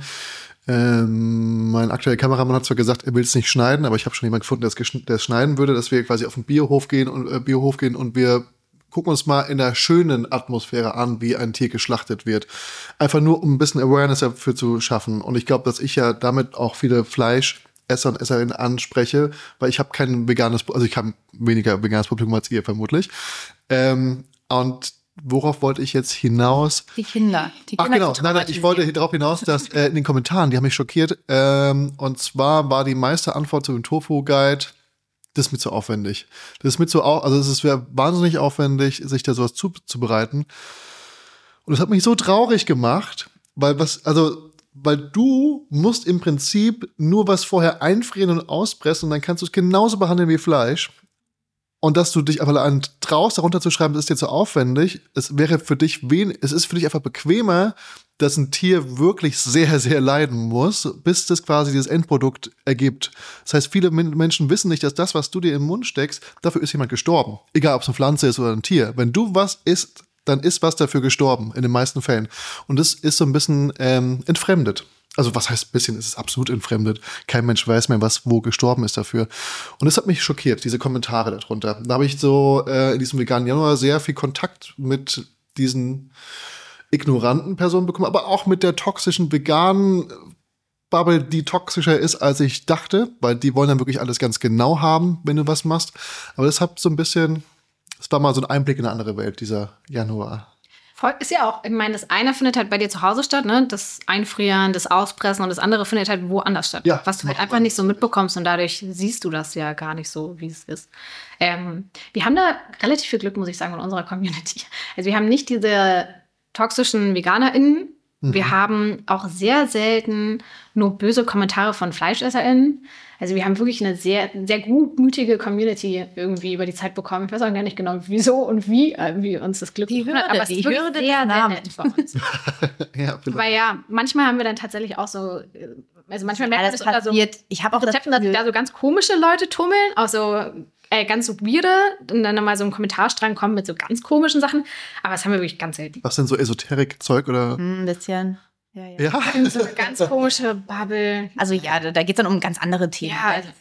S3: ähm, mein aktueller Kameramann hat zwar gesagt, er will es nicht schneiden, aber ich habe schon jemanden gefunden, der es schneiden würde, dass wir quasi auf den Biohof gehen und äh, Biohof gehen und wir gucken uns mal in der schönen Atmosphäre an, wie ein Tier geschlachtet wird. Einfach nur, um ein bisschen Awareness dafür zu schaffen. Und ich glaube, dass ich ja damit auch viele Fleisch Esser und Esserinnen anspreche, weil ich habe kein veganes, also ich habe weniger veganes Publikum als ihr vermutlich. Ähm, und worauf wollte ich jetzt hinaus?
S1: Die Kinder. Die Kinder
S3: Ach genau, nein, nein, ich wollte darauf hinaus, dass äh, in den Kommentaren, die haben mich schockiert, ähm, und zwar war die meiste Antwort zu dem Tofu-Guide, das ist mir zu aufwendig. Das ist mir zu, au- also es wäre wahnsinnig aufwendig, sich da sowas zuzubereiten. Und das hat mich so traurig gemacht, weil was, also weil du musst im Prinzip nur was vorher einfrieren und auspressen und dann kannst du es genauso behandeln wie Fleisch. Und dass du dich aber an traust, darunter zu schreiben, das ist dir zu aufwendig, es wäre für dich wen, es ist für dich einfach bequemer, dass ein Tier wirklich sehr, sehr leiden muss, bis das quasi dieses Endprodukt ergibt. Das heißt, viele Menschen wissen nicht, dass das, was du dir im Mund steckst, dafür ist jemand gestorben. Egal, ob es eine Pflanze ist oder ein Tier. Wenn du was isst, dann ist was dafür gestorben, in den meisten Fällen. Und das ist so ein bisschen ähm, entfremdet. Also was heißt bisschen, es ist absolut entfremdet. Kein Mensch weiß mehr, was wo gestorben ist dafür. Und das hat mich schockiert, diese Kommentare darunter. Da habe ich so äh, in diesem veganen Januar sehr viel Kontakt mit diesen ignoranten Personen bekommen, aber auch mit der toxischen veganen Bubble, die toxischer ist, als ich dachte, weil die wollen dann wirklich alles ganz genau haben, wenn du was machst. Aber das hat so ein bisschen, das war mal so ein Einblick in eine andere Welt, dieser Januar.
S4: Ist ja auch, ich meine, das eine findet halt bei dir zu Hause statt, ne? Das Einfrieren, das Auspressen, und das andere findet halt woanders statt.
S3: Ja,
S4: was du halt einfach nicht so mitbekommst, und dadurch siehst du das ja gar nicht so, wie es ist. Ähm, wir haben da relativ viel Glück, muss ich sagen, in unserer Community. Also wir haben nicht diese toxischen VeganerInnen. Mhm. Wir haben auch sehr selten nur böse Kommentare von FleischesserInnen. Also wir haben wirklich eine sehr, sehr gutmütige Community irgendwie über die Zeit bekommen. Ich weiß auch gar nicht genau, wieso und wie, äh, wie uns das Glück
S1: die Hürde,
S4: aber es
S1: die
S4: ist wirklich
S1: Hürde
S4: sehr, sehr nett für uns.
S3: Ja,
S4: Weil ja, manchmal haben wir dann tatsächlich auch so, also manchmal merkt man das unter so
S1: ich habe auch
S4: Rezepten, dass da so ganz komische Leute tummeln, auch so äh, ganz so weirde, und dann mal so ein Kommentarstrang kommt mit so ganz komischen Sachen. Aber das haben wir wirklich ganz selten.
S3: Was denn so Esoterik-Zeug oder?
S1: Ein bisschen. Ja, ja.
S3: Ja.
S4: So eine ganz komische Bubble.
S1: Also ja, da, da geht es dann um ganz andere Themen.
S4: Ja, also,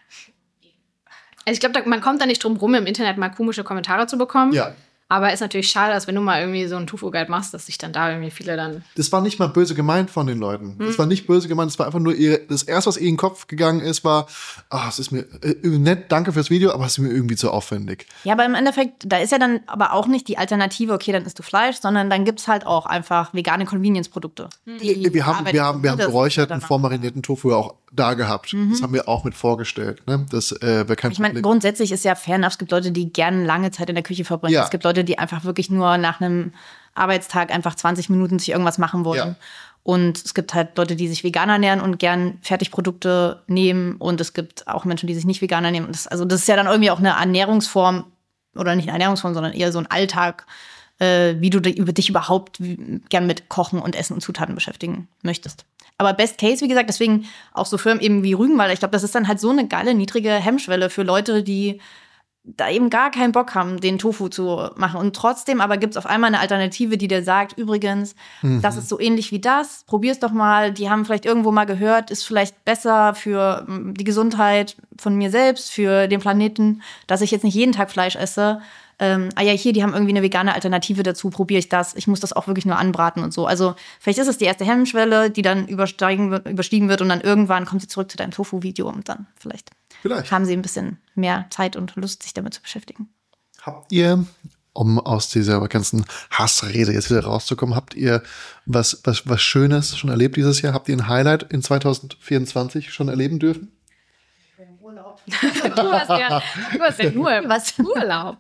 S4: also ich glaube, man kommt da nicht drum rum, im Internet mal komische Kommentare zu bekommen.
S3: Ja.
S4: Aber ist natürlich schade, dass wenn du mal irgendwie so einen Tofu-Guide machst, dass sich dann da irgendwie viele dann...
S3: Das war nicht mal böse gemeint von den Leuten. Hm. Das war nicht böse gemeint, das war einfach nur ihre, das erste, was ihr in den Kopf gegangen ist, war, ah, es ist mir äh, nett, danke fürs Video, aber es ist mir irgendwie zu aufwendig.
S1: Ja, aber im Endeffekt, da ist ja dann aber auch nicht die Alternative, okay, dann isst du Fleisch, sondern dann gibt's halt auch einfach vegane Convenience-Produkte.
S3: Die wir haben, wir haben, wir haben geräucherten, vormarinierten Tofu auch da gehabt. Mhm. Das haben wir auch mit vorgestellt. Ne? Das äh, wäre kein
S1: Ich meine, grundsätzlich ist ja fair enough, es gibt Leute, die gerne lange Zeit in der Küche verbringen. Ja. Es gibt Leute, die einfach wirklich nur nach einem Arbeitstag einfach zwanzig Minuten sich irgendwas machen wollen. Ja. Und es gibt halt Leute, die sich vegan ernähren und gern Fertigprodukte nehmen. Und es gibt auch Menschen, die sich nicht vegan ernähren. Das, also das ist ja dann irgendwie auch eine Ernährungsform, oder nicht eine Ernährungsform, sondern eher so ein Alltag, äh, wie du über dich überhaupt gern mit Kochen und Essen und Zutaten beschäftigen möchtest. Aber Best Case, wie gesagt, deswegen auch so Firmen eben wie Rügenwalder. Ich glaube, das ist dann halt so eine geile, niedrige Hemmschwelle für Leute, die da eben gar keinen Bock haben, den Tofu zu machen. Und trotzdem aber gibt es auf einmal eine Alternative, die dir sagt, übrigens, mhm. das ist so ähnlich wie das, probier's doch mal. Die haben vielleicht irgendwo mal gehört, ist vielleicht besser für die Gesundheit von mir selbst, für den Planeten, dass ich jetzt nicht jeden Tag Fleisch esse. Ähm, ah ja, hier, die haben irgendwie eine vegane Alternative dazu, probiere ich das. Ich muss das auch wirklich nur anbraten und so. Also vielleicht ist es die erste Hemmschwelle, die dann übersteigen wird, überstiegen wird, und dann irgendwann kommt sie zurück zu deinem Tofu-Video und dann vielleicht, vielleicht haben sie ein bisschen mehr Zeit und Lust, sich damit zu beschäftigen.
S3: Habt ihr, um aus dieser ganzen Hassrede jetzt wieder rauszukommen, habt ihr was, was, was Schönes schon erlebt dieses Jahr? Habt ihr ein Highlight in zwanzig vierundzwanzig schon erleben dürfen?
S4: Urlaub. du, hast ja, du hast ja nur was Urlaub.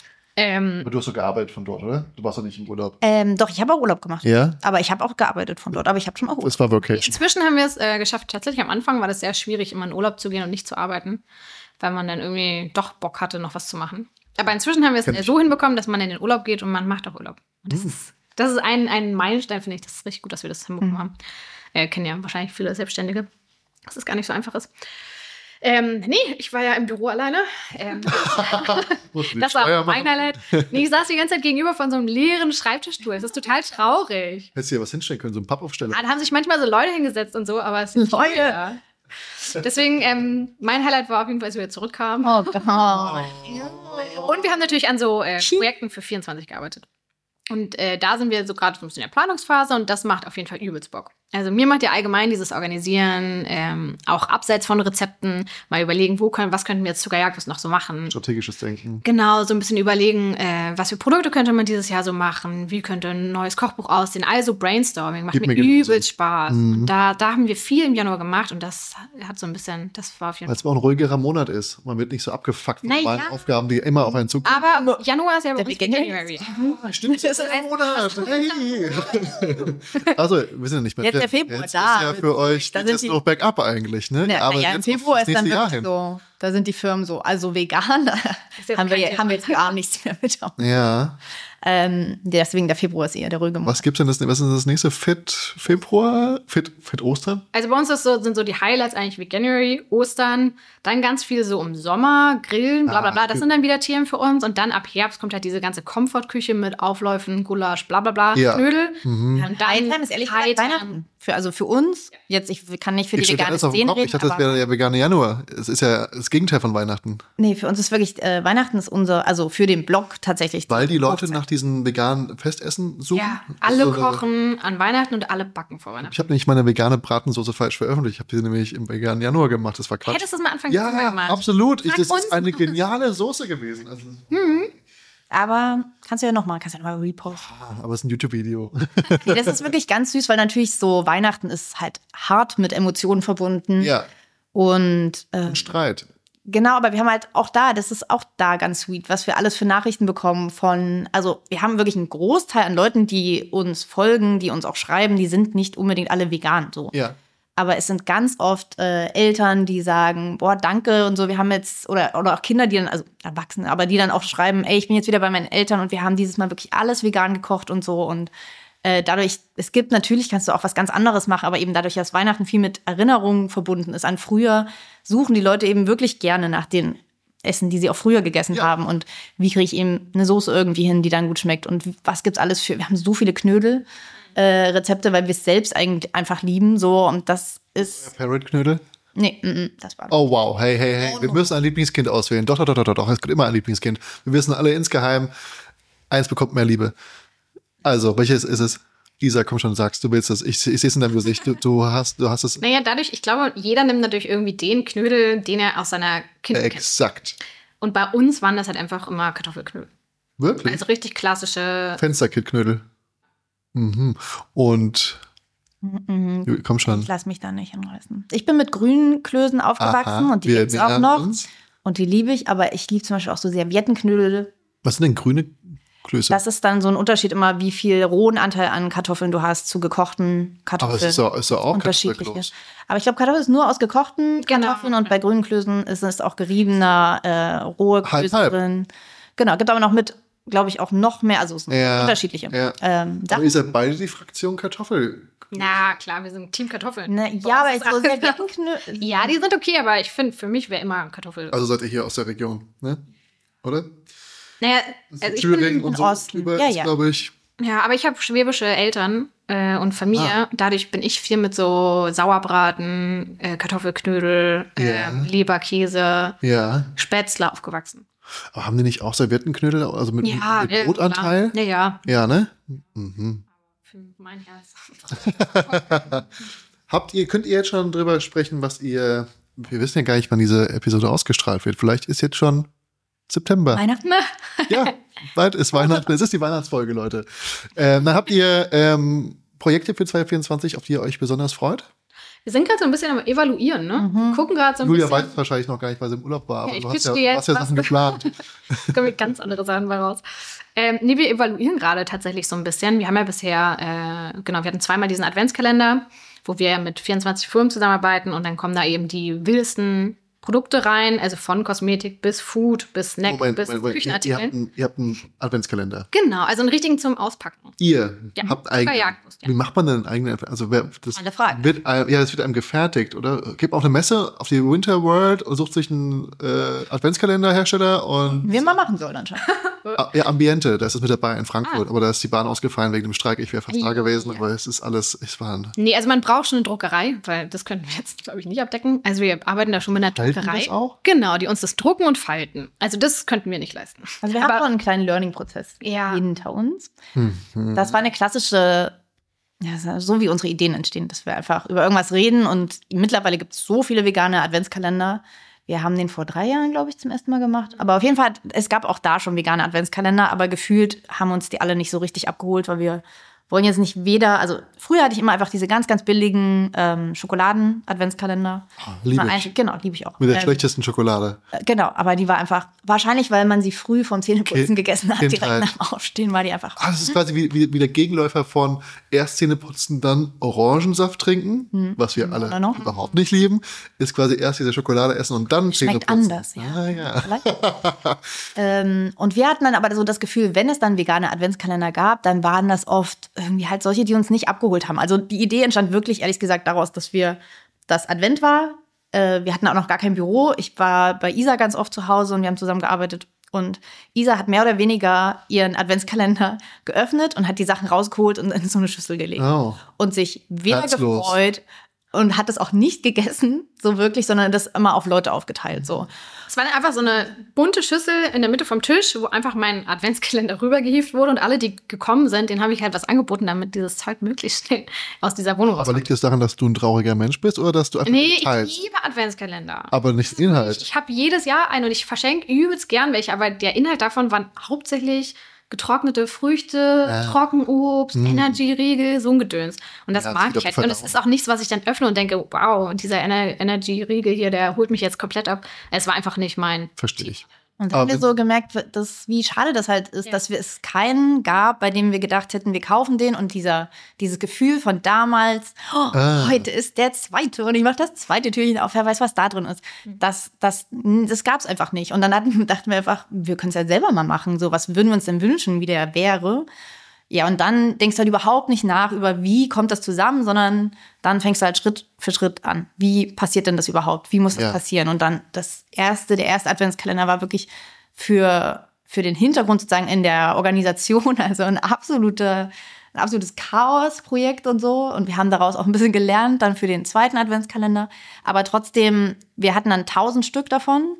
S4: Ähm,
S3: aber du hast so gearbeitet von dort, oder? Du warst doch nicht im Urlaub.
S1: Ähm, doch, ich habe auch Urlaub gemacht.
S3: Ja?
S1: Aber ich habe auch gearbeitet von dort. Aber ich habe schon auch Urlaub.
S3: Das war Vacation.
S4: Inzwischen haben wir es äh, geschafft. Tatsächlich am Anfang war das sehr schwierig, immer in Urlaub zu gehen und nicht zu arbeiten, weil man dann irgendwie doch Bock hatte, noch was zu machen. Aber inzwischen haben wir es äh, so hinbekommen, dass man in den Urlaub geht und man macht auch Urlaub. Und das, mhm. ist, das ist ein, ein Meilenstein, finde ich. Das ist richtig gut, dass wir das hinbekommen mhm. haben. Äh, kennen ja wahrscheinlich viele Selbstständige, dass es gar nicht so einfach ist. Ähm, nee, ich war ja im Büro alleine. Ähm, das war mein Highlight. Nee, ich saß die ganze Zeit gegenüber von so einem leeren Schreibtischstuhl. Das ist total traurig.
S3: Hättest du ja was hinstellen können, so einen Pappaufsteller.
S4: Ah, da haben sich manchmal so Leute hingesetzt und so, aber es sind Leute. Ja. Deswegen, ähm, mein Highlight war auf jeden Fall, als wir zurückkamen. Oh Gott. Und wir haben natürlich an so äh, Projekten für vierundzwanzig gearbeitet. Und äh, da sind wir so gerade so ein bisschen in der Planungsphase, und das macht auf jeden Fall übelst Bock. Also mir macht ja allgemein dieses Organisieren, ähm, auch abseits von Rezepten, mal überlegen, wo können, was könnten wir jetzt zu Jagdwurst noch so machen.
S3: Strategisches Denken.
S4: Genau, so ein bisschen überlegen, äh, was für Produkte könnte man dieses Jahr so machen, wie könnte ein neues Kochbuch aussehen. Also Brainstorming macht Gib mir, mir übelst Spaß. Mhm. Und da, da haben wir viel im Januar gemacht, und das hat so ein bisschen, das war auf jeden Fall.
S3: Weil es auch ein ruhigerer Monat ist. Man wird nicht so abgefuckt von
S4: naja.
S3: Aufgaben, die immer auf einen zukommen.
S4: Aber Januar ist ja bei uns January.
S3: Ah, stimmt, das ist ein Monat. Hey. Also, wir sind ja nicht mehr.
S1: Jetzt, der Februar
S3: jetzt
S1: da.
S3: ist ja für euch
S1: Da
S3: geht
S1: sind
S3: es
S1: die-
S3: noch bergab eigentlich, ne?
S1: Ja,
S3: Aber
S1: ja, im
S3: jetzt
S1: Februar
S3: aufs
S1: ist dann
S3: nächste Jahr
S1: wirklich
S3: hin.
S1: so, da sind die Firmen so, also vegan, da
S4: jetzt
S1: haben wir,
S4: kein
S1: ja-
S4: Thema.
S1: haben wir jetzt gar nichts mehr mit.
S3: Ja.
S1: Ähm, deswegen der Februar ist eher der ruhige Monat.
S3: Was gibt's denn das, was ist das nächste? Fit Februar? Fit, Fit Ostern?
S4: Also bei uns ist so, sind so die Highlights eigentlich wie January, Ostern, dann ganz viel so im Sommer, Grillen, bla bla bla. Das sind dann wieder Themen für uns. Und dann ab Herbst kommt halt diese ganze Komfortküche mit Aufläufen, Gulasch, bla bla bla,
S3: Ja.
S4: Knödel.
S3: Mhm.
S4: Und dann
S1: Hightime ist ehrlich gesagt
S4: Hightime.
S1: Weihnachten. Für, also für uns, jetzt, ich kann nicht für die
S3: Ich stehe
S1: vegane
S3: alles auf dem
S1: Szene
S3: Kopf.
S1: reden,
S3: Ich dachte, das
S1: aber
S3: wäre ja vegane Januar. Es ist ja das Gegenteil von Weihnachten.
S1: nee, für uns ist wirklich, äh, Weihnachten ist unser, also für den Blog tatsächlich.
S3: Weil die Leute
S1: Hochzeit.
S3: nach diesen veganen Festessen suchen.
S4: Ja, alle
S3: Also,
S4: kochen an Weihnachten und alle backen vor Weihnachten.
S3: Ich habe nämlich meine vegane Bratensoße falsch veröffentlicht. Ich habe sie nämlich im veganen Januar gemacht. Das war Quatsch.
S4: Hättest du es mal Anfang des Jahres
S3: Ja,
S4: gemacht?
S3: absolut. Ich,
S4: Sag
S3: das
S4: uns.
S3: ist eine geniale Soße gewesen. Also,
S1: Aber kannst du ja nochmal, kannst du ja nochmal reposten.
S3: aber es ist ein YouTube-Video.
S1: Nee, das ist wirklich ganz süß, weil natürlich so Weihnachten ist halt hart mit Emotionen verbunden.
S3: Ja,
S1: Und äh,
S3: ein Streit.
S1: genau, aber wir haben halt auch da, das ist auch da ganz sweet, was wir alles für Nachrichten bekommen von, also wir haben wirklich einen Großteil an Leuten, die uns folgen, die uns auch schreiben, die sind nicht unbedingt alle vegan so.
S3: Ja.
S1: Aber es sind ganz oft äh, Eltern, die sagen, boah, danke und so, wir haben jetzt, oder, oder auch Kinder, die dann, also Erwachsene, aber die dann auch schreiben, ey, ich bin jetzt wieder bei meinen Eltern und wir haben dieses Mal wirklich alles vegan gekocht und so. Und äh, dadurch, es gibt natürlich, kannst du auch was ganz anderes machen, aber eben dadurch, dass Weihnachten viel mit Erinnerungen verbunden ist an früher, suchen die Leute eben wirklich gerne nach den Essen, die sie auch früher gegessen
S3: Ja.
S1: haben. Und wie kriege ich eben eine Soße irgendwie hin, die dann gut schmeckt? Und was gibt's alles für, wir haben so viele Knödel. Äh, Rezepte, weil wir es selbst eigentlich einfach lieben, so, und das ist,
S3: Parrot-Knödel.
S1: nee, mm, mm, das war
S3: Oh wow, hey, hey, hey, wir müssen ein Lieblingskind auswählen. Doch, doch, doch, doch, doch, es gibt immer ein Lieblingskind. Wir wissen alle insgeheim, eins bekommt mehr Liebe. Also, welches ist es? Lisa, komm schon, sagst, du willst es. Ich, ich sehe es in deinem Gesicht. Du, du, hast, du hast es
S4: Naja, dadurch, ich glaube, jeder nimmt natürlich irgendwie den Knödel, den er aus seiner Kindheit kennt.
S3: exakt.
S4: Und bei uns waren das halt einfach immer Kartoffelknödel.
S3: Wirklich?
S4: Also richtig klassische.
S3: Fensterkit-Knödel. Mhm. Und,
S1: Mhm.
S3: komm schon.
S1: Ich lass mich da nicht hinreißen. Ich bin mit grünen Klößen aufgewachsen
S3: Aha,
S1: und die
S3: wir
S1: gibt's auch
S3: nähern
S1: noch.
S3: uns.
S1: Und die liebe ich, aber ich liebe zum Beispiel auch so Serviettenknödel.
S3: Was sind denn grüne Klöße?
S1: Das ist dann so ein Unterschied immer, wie viel rohen Anteil an Kartoffeln du hast zu gekochten Kartoffeln.
S3: Aber es ist ja, ist ja auch
S1: unterschiedliche.
S3: Kartoffelkloß.
S1: Aber ich glaube, Kartoffel ist nur aus gekochten
S4: Genau.
S1: Kartoffeln und bei grünen Klößen ist es auch geriebener, äh, rohe
S3: Halb,
S1: Klöße
S3: halb.
S1: drin. Genau, gibt aber noch mit, glaube ich, auch noch mehr, also es sind
S3: Ja,
S1: unterschiedliche
S3: ja.
S1: ähm,
S3: Aber
S1: Sachen.
S3: ihr seid beide die Fraktion Kartoffel.
S4: Na klar, wir sind Team Kartoffeln.
S1: Ne,
S4: Bei
S1: ja, aber
S4: uns
S1: ich
S4: ist
S1: so
S4: alles-
S1: Serviettenknödel.
S4: Ja, die sind okay, aber ich finde, für mich wäre immer Kartoffel.
S3: Also seid ihr hier aus der Region, ne? Oder?
S4: naja, also ich
S3: Thüringen
S4: bin,
S3: und so
S1: Osten.
S3: drüber
S1: Ja,
S3: ist,
S1: ja.
S3: glaube ich.
S4: ja, aber ich habe schwäbische Eltern äh, und Familie.
S3: Ah.
S4: Dadurch bin ich viel mit so Sauerbraten, äh, Kartoffelknödel,
S3: Ja.
S4: äh, Leberkäse,
S3: Ja.
S4: Spätzle aufgewachsen.
S3: Aber haben die nicht auch Serviettenknödel, also mit,
S4: Ja,
S3: mit
S4: äh,
S3: Brotanteil?
S4: klar. Ja, ja.
S3: Ja, ne? Mhm.
S4: Für mein Herz.
S3: Habt ihr, könnt ihr jetzt schon drüber sprechen, was ihr, wir wissen ja gar nicht, wann diese Episode ausgestrahlt wird. Vielleicht ist jetzt schon September.
S1: Weihnachten?
S3: Ja, bald ist Weihnachten. Es ist die Weihnachtsfolge, Leute. Ähm, dann habt ihr ähm, Projekte für zwanzig vierundzwanzig, auf die ihr euch besonders freut?
S4: Wir sind gerade so ein bisschen am Evaluieren, ne? Gucken gerade so ein
S3: Julia weiß
S4: bisschen.
S3: es wahrscheinlich noch gar nicht, weil sie im Urlaub war. Aber
S4: Ja, ich
S3: du hast ja,
S4: pitch dir
S3: du hast ja
S4: jetzt
S3: Sachen
S4: was.
S3: geplant.
S4: Da kommen ganz andere Sachen bei raus. Ähm, nee, wir evaluieren gerade tatsächlich so ein bisschen. Wir haben ja bisher, äh, genau, wir hatten zweimal diesen Adventskalender, wo wir mit vierundzwanzig Firmen zusammenarbeiten und dann kommen da eben die wildesten Produkte rein, also von Kosmetik bis Food, bis Snack,
S3: Moment,
S4: bis
S3: Moment, Moment. Ihr, ihr, habt
S4: Küchenartikeln.
S3: einen, ihr habt einen Adventskalender.
S4: Genau, also einen richtigen zum Auspacken.
S3: Ihr
S4: Ja,
S3: habt
S4: sogar
S3: eigene.
S4: Jagdlust, ja.
S3: Wie macht man denn einen eigenen? Also wer, das
S1: Alle Fragen.
S3: wird, einem- ja, das wird einem gefertigt, oder? Gibt auch eine Messe auf die Winter World und sucht sich einen äh, Adventskalenderhersteller und
S1: Wir mal machen sollen anscheinend.
S3: Ah, ja, Ambiente, da ist es mit dabei in
S4: Ah.
S3: Frankfurt, aber da ist die Bahn ausgefallen wegen dem Streik. Ich wäre fast da gewesen, aber es ist alles, es war ein
S4: Nee, also man braucht schon eine Druckerei, weil das können wir jetzt, glaube ich, nicht abdecken. Also wir arbeiten da schon mit einer
S3: Falten
S4: Druckerei.
S3: das auch?
S4: Genau, die uns das drucken und falten. Also das könnten wir nicht leisten.
S1: Also wir
S4: Aber-
S1: haben schon einen kleinen Learning-Prozess
S4: Ja.
S1: hinter uns.
S3: Mhm.
S1: Das war eine klassische, ja, so wie unsere Ideen entstehen, dass wir einfach über irgendwas reden und mittlerweile gibt es so viele vegane Adventskalender. Wir haben den vor drei Jahren, glaube ich, zum ersten Mal gemacht. Aber auf jeden Fall, es gab auch da schon vegane Adventskalender, aber gefühlt haben uns die alle nicht so richtig abgeholt, weil wir wollen jetzt nicht weder, also früher hatte ich immer einfach diese ganz, ganz billigen ähm, Schokoladen-Adventskalender.
S3: Oh, liebe ich.
S1: Genau, liebe ich auch.
S3: Mit der
S1: ähm,
S3: schlechtesten Schokolade.
S1: Äh, genau, aber die war einfach, wahrscheinlich, weil man sie früh vom Zähneputzen
S3: Kind,
S1: gegessen hat,
S3: Kindheit.
S1: direkt nach dem Aufstehen war die einfach.
S3: Ah, das ist quasi wie, wie, wie der Gegenläufer von erst Zähne putzen, dann Orangensaft trinken, hm. was wir alle
S1: noch.
S3: überhaupt nicht lieben, ist quasi erst diese Schokolade essen und dann Zähne
S1: Schmeckt
S3: putzen.
S1: anders, ja.
S3: Ah, ja.
S1: ähm, und wir hatten dann aber so das Gefühl, wenn es dann vegane Adventskalender gab, dann waren das oft irgendwie halt solche, die uns nicht abgeholt haben. Also die Idee entstand wirklich, ehrlich gesagt, daraus, dass wir das Advent war. Äh, wir hatten auch noch gar kein Büro. Ich war bei Isa ganz oft zu Hause und wir haben zusammen gearbeitet. Und Isa hat mehr oder weniger ihren Adventskalender geöffnet und hat die Sachen rausgeholt und in so eine Schüssel gelegt. Oh. Und sich weder
S3: Herzlos.
S1: gefreut und hat es auch nicht gegessen, so wirklich, sondern das immer auf Leute aufgeteilt. So.
S4: Es war dann einfach so eine bunte Schüssel in der Mitte vom Tisch, wo einfach mein Adventskalender rübergehievt wurde. Und alle, die gekommen sind, denen habe ich halt was angeboten, damit dieses Zeug möglichst schnell aus dieser Wohnung rauskommt.
S3: Aber liegt es daran, dass du ein trauriger Mensch bist oder dass du einfach
S4: Nee,
S3: teilst?
S4: ich liebe Adventskalender.
S3: Aber nicht Inhalt.
S4: Ich habe jedes Jahr einen und ich verschenke übelst gern welche, aber der Inhalt davon waren hauptsächlich getrocknete Früchte,
S3: ja.
S4: Trockenobst,
S3: mm.
S4: Energy-Riegel, so ein Gedöns. Und das
S3: ja,
S4: mag ich halt. Und es ist auch nichts, was ich dann öffne und denke, wow, dieser Ener- Energy-Riegel hier, der holt mich jetzt komplett ab. Es war einfach nicht mein
S3: Verstehe ich.
S1: Und dann haben wir so gemerkt, dass, wie schade das halt ist,
S4: ja.
S1: dass wir es keinen gab, bei dem wir gedacht hätten, wir kaufen den. Und dieser, dieses Gefühl von damals, oh, ah. heute ist der zweite und ich mache das zweite Türchen auf, wer weiß, was da drin ist. Das, das, das gab es einfach nicht. Und dann hatten, dachten wir einfach, wir können es ja selber mal machen. So, was würden wir uns denn wünschen, wie der wäre? Ja, und dann denkst du halt überhaupt nicht nach über, wie kommt das zusammen, sondern dann fängst du halt Schritt für Schritt an. Wie passiert denn das überhaupt? Wie muss das ja. passieren? Und dann das erste, der erste Adventskalender war wirklich für, für den Hintergrund sozusagen in der Organisation, also ein absoluter, ein absolutes Chaos-Projekt und so. Und wir haben daraus auch ein bisschen gelernt, dann für den zweiten Adventskalender. Aber trotzdem, wir hatten dann tausend Stück davon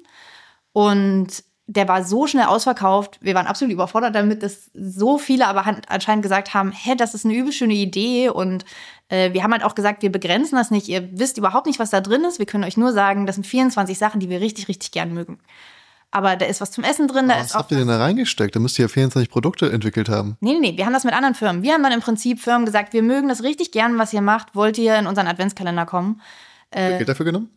S1: und der war so schnell ausverkauft. Wir waren absolut überfordert damit, dass so viele aber anscheinend gesagt haben, hä, das ist eine übel schöne Idee. Und äh, wir haben halt auch gesagt, wir begrenzen das nicht. Ihr wisst überhaupt nicht, was da drin ist. Wir können euch nur sagen, das sind vierundzwanzig Sachen, die wir richtig, richtig gern mögen. Aber da ist was zum Essen drin. Da
S3: was
S1: ist
S3: habt ihr denn da reingesteckt? Da müsst ihr ja vierundzwanzig Produkte entwickelt haben.
S1: Nee, nee, nee. Wir haben das mit anderen Firmen. Wir haben dann im Prinzip Firmen gesagt, wir mögen das richtig gern, was ihr macht. Wollt ihr in unseren Adventskalender kommen?
S3: Äh, Geld dafür genommen?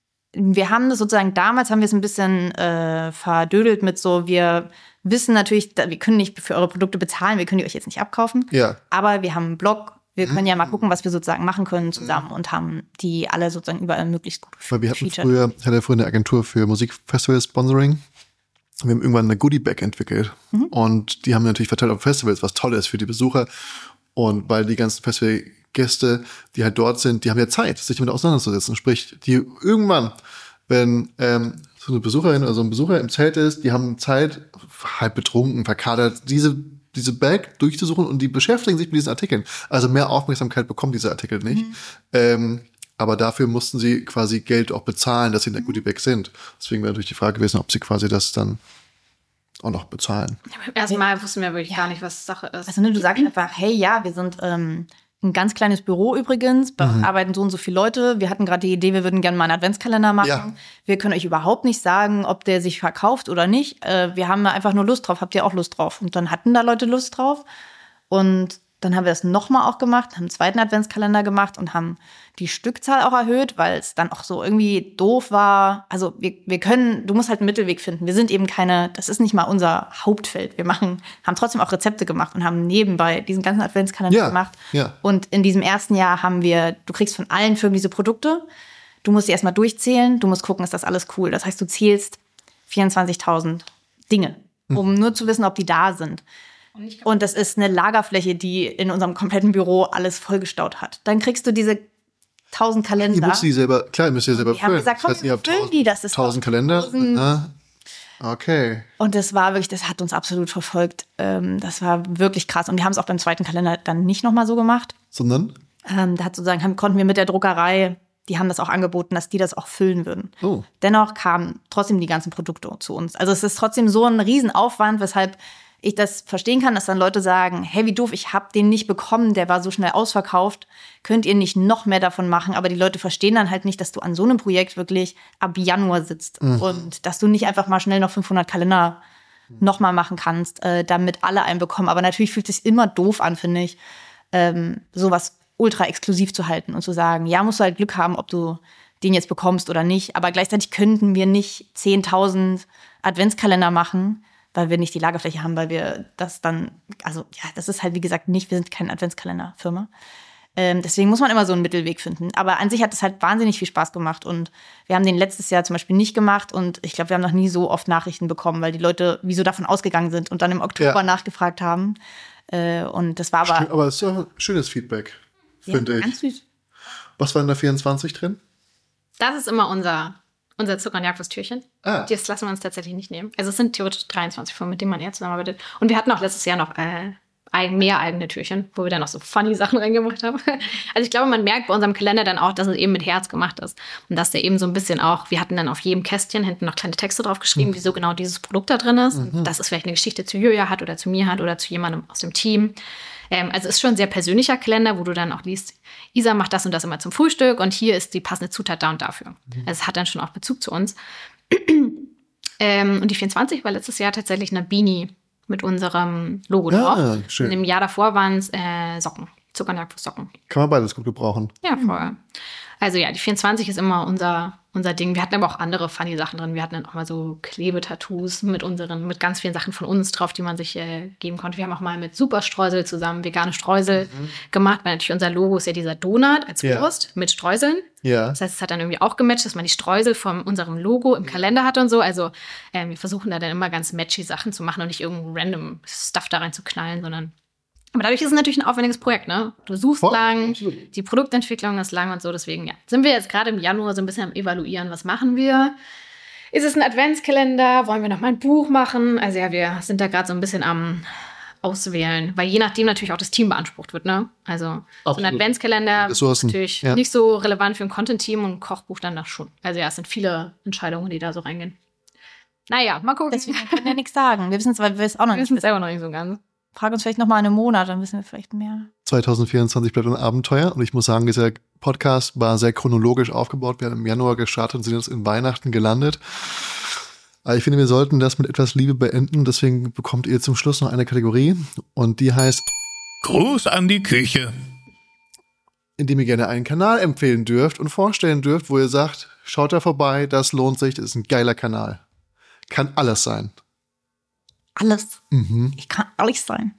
S1: Wir haben das sozusagen, damals haben wir es ein bisschen äh, verdödelt mit so, wir wissen natürlich, wir können nicht für eure Produkte bezahlen, wir können die euch jetzt nicht abkaufen.
S3: Ja.
S1: Aber wir haben einen Blog, wir können ja mal gucken, was wir sozusagen machen können zusammen und haben die alle sozusagen überall möglichst gut
S3: Weil wir hatten früher, ich hatte früher eine Agentur für Musikfestival-Sponsoring. Wir haben irgendwann eine Goodie-Bag entwickelt. Mhm. Und die haben wir natürlich verteilt auf Festivals, was toll ist für die Besucher. Und weil die ganzen Festivalgäste, die halt dort sind, die haben ja Zeit, sich damit auseinanderzusetzen. Sprich, die irgendwann, wenn ähm, so eine Besucherin oder so ein Besucher im Zelt ist, die haben Zeit, halb betrunken, verkadert, diese, diese Bag durchzusuchen und die beschäftigen sich mit diesen Artikeln. Also mehr Aufmerksamkeit bekommen diese Artikel nicht. Mhm. Ähm, aber dafür mussten sie quasi Geld auch bezahlen, dass sie in der Goodie-Bag sind. Deswegen wäre natürlich die Frage gewesen, ob sie quasi das dann auch noch bezahlen.
S4: Erstmal wussten wir wirklich ja. gar nicht, was Sache ist.
S1: Also ne, du sagst einfach, hey, ja, wir sind ähm, ein ganz kleines Büro übrigens, bei uns mhm. arbeiten so und so viele Leute. Wir hatten gerade die Idee, wir würden gerne mal einen Adventskalender machen. Ja. Wir können euch überhaupt nicht sagen, ob der sich verkauft oder nicht. Äh, wir haben einfach nur Lust drauf. Habt ihr auch Lust drauf? Und dann hatten da Leute Lust drauf. Und dann haben wir das nochmal auch gemacht, haben einen zweiten Adventskalender gemacht und haben die Stückzahl auch erhöht, weil es dann auch so irgendwie doof war. Also wir, wir können, du musst halt einen Mittelweg finden. Wir sind eben keine, das ist nicht mal unser Hauptfeld. Wir machen, haben trotzdem auch Rezepte gemacht und haben nebenbei diesen ganzen Adventskalender
S3: ja,
S1: gemacht.
S3: Ja.
S1: Und in diesem ersten Jahr haben wir, du kriegst von allen Firmen diese Produkte. Du musst die erstmal durchzählen. Du musst gucken, ist das alles cool. Das heißt, du zählst vierundzwanzigtausend Dinge, um hm. nur zu wissen, ob die da sind. Und das ist eine Lagerfläche, die in unserem kompletten Büro alles vollgestaut hat. Dann kriegst du diese tausend Kalender.
S3: Ihr müsst die selber, klar, ihr müsst die selber
S1: füllen. Wir haben gesagt, komm, das heißt, ihr habt füllen die, das ist
S3: tausend Kalender.
S1: tausend.
S3: Ah, okay.
S1: Und das war wirklich, das hat uns absolut verfolgt. Das war wirklich krass. Und wir haben es auch beim zweiten Kalender dann nicht nochmal so gemacht.
S3: Sondern?
S1: Ähm, da hat sozusagen, haben, konnten wir mit der Druckerei, die haben das auch angeboten, dass die das auch füllen würden.
S3: Oh.
S1: Dennoch kamen trotzdem die ganzen Produkte zu uns. Also es ist trotzdem so ein Riesenaufwand, weshalb ich das verstehen kann, dass dann Leute sagen, hey, wie doof, ich habe den nicht bekommen, der war so schnell ausverkauft, könnt ihr nicht noch mehr davon machen? Aber die Leute verstehen dann halt nicht, dass du an so einem Projekt wirklich ab Januar sitzt mhm. und dass du nicht einfach mal schnell noch fünfhundert Kalender mhm. noch mal machen kannst, äh, damit alle einen bekommen. Aber natürlich fühlt es sich immer doof an, finde ich, ähm, sowas ultra exklusiv zu halten und zu sagen, ja, musst du halt Glück haben, ob du den jetzt bekommst oder nicht. Aber gleichzeitig könnten wir nicht zehntausend Adventskalender machen, weil wir nicht die Lagerfläche haben, weil wir das dann, also ja, das ist halt wie gesagt nicht, wir sind keine Adventskalenderfirma. Ähm, deswegen muss man immer so einen Mittelweg finden. Aber an sich hat es halt wahnsinnig viel Spaß gemacht und wir haben den letztes Jahr zum Beispiel nicht gemacht und ich glaube, wir haben noch nie so oft Nachrichten bekommen, weil die Leute wie so davon ausgegangen sind und dann im Oktober ja. nachgefragt haben. Äh, und das war aber...
S3: Stimmt, aber es ist ja schönes Feedback, finde
S1: ja,
S3: ich.
S1: Ganz süß.
S3: Was war in der vierundzwanzig drin?
S4: Das ist immer unser, unser Zucker- und Jagdwurst-Türchen. Ah. Das lassen wir uns tatsächlich nicht nehmen. Also es sind theoretisch dreiundzwanzig Firmen, mit denen man eher zusammenarbeitet. Und wir hatten auch letztes Jahr noch... Äh, mehr eigene Türchen, wo wir dann auch so funny Sachen reingemacht haben. Also ich glaube, man merkt bei unserem Kalender dann auch, dass es eben mit Herz gemacht ist. Und dass der eben so ein bisschen auch, wir hatten dann auf jedem Kästchen hinten noch kleine Texte drauf geschrieben, mhm. wieso genau dieses Produkt da drin ist. Mhm. Dass es vielleicht eine Geschichte zu Julia hat oder zu mir hat oder zu jemandem aus dem Team. Ähm, also es ist schon ein sehr persönlicher Kalender, wo du dann auch liest, Isa macht das und das immer zum Frühstück und hier ist die passende Zutat da und dafür. Mhm. Also es hat dann schon auch Bezug zu uns. ähm, und die vierundzwanzig war letztes Jahr tatsächlich eine Beanie mit unserem Logo
S3: ja,
S4: drauf.
S3: Schön.
S4: Und im Jahr davor waren es äh, Socken. Zucker- und Jagdwurst-Socken.
S3: Kann man beides gut gebrauchen.
S4: Ja, voll. Also ja, die vierundzwanzig ist immer unser, unser Ding. Wir hatten aber auch andere funny Sachen drin. Wir hatten dann auch mal so Klebetattoos mit unseren, mit ganz vielen Sachen von uns drauf, die man sich äh, geben konnte. Wir haben auch mal mit Superstreusel zusammen vegane Streusel mhm. gemacht, weil natürlich unser Logo ist ja dieser Donut als
S3: ja.
S4: Wurst mit Streuseln.
S3: Ja.
S4: Das heißt, es hat dann irgendwie auch gematcht, dass man die Streusel von unserem Logo im Kalender hat und so. Also äh, wir versuchen da dann immer ganz matchy Sachen zu machen und nicht irgendein random Stuff da rein zu knallen, sondern aber dadurch ist es natürlich ein aufwendiges Projekt, ne? Du suchst Voll, lang, absolut. Die Produktentwicklung ist lang und so. Deswegen, ja, sind wir jetzt gerade im Januar so ein bisschen am Evaluieren, was machen wir? Ist es ein Adventskalender? Wollen wir noch mal ein Buch machen? Also ja, wir sind da gerade so ein bisschen am Auswählen, weil je nachdem natürlich auch das Team beansprucht wird, ne? Also absolut. So ein Adventskalender ist natürlich ja. nicht so relevant für ein Content-Team und ein Kochbuch dann das schon. Also ja, es sind viele Entscheidungen, die da so reingehen. Naja, mal gucken.
S1: Deswegen können wir ja nichts sagen. Wir wissen es, weil wir es auch noch
S4: wir
S1: nicht
S4: wissen. selber noch nicht so ganz.
S1: Frag uns vielleicht noch mal in einem Monat, dann wissen wir vielleicht mehr.
S3: zwanzig vierundzwanzig bleibt ein Abenteuer und ich muss sagen, dieser Podcast war sehr chronologisch aufgebaut. Wir haben im Januar gestartet und sind jetzt in Weihnachten gelandet. Aber ich finde, wir sollten das mit etwas Liebe beenden. Deswegen bekommt ihr zum Schluss noch eine Kategorie und die heißt
S2: Gruß an die Küche.
S3: Indem ihr gerne einen Kanal empfehlen dürft und vorstellen dürft, wo ihr sagt, schaut da vorbei, das lohnt sich, das ist ein geiler Kanal. Kann alles sein.
S1: Alles.
S3: Mhm.
S1: Ich kann alles sein.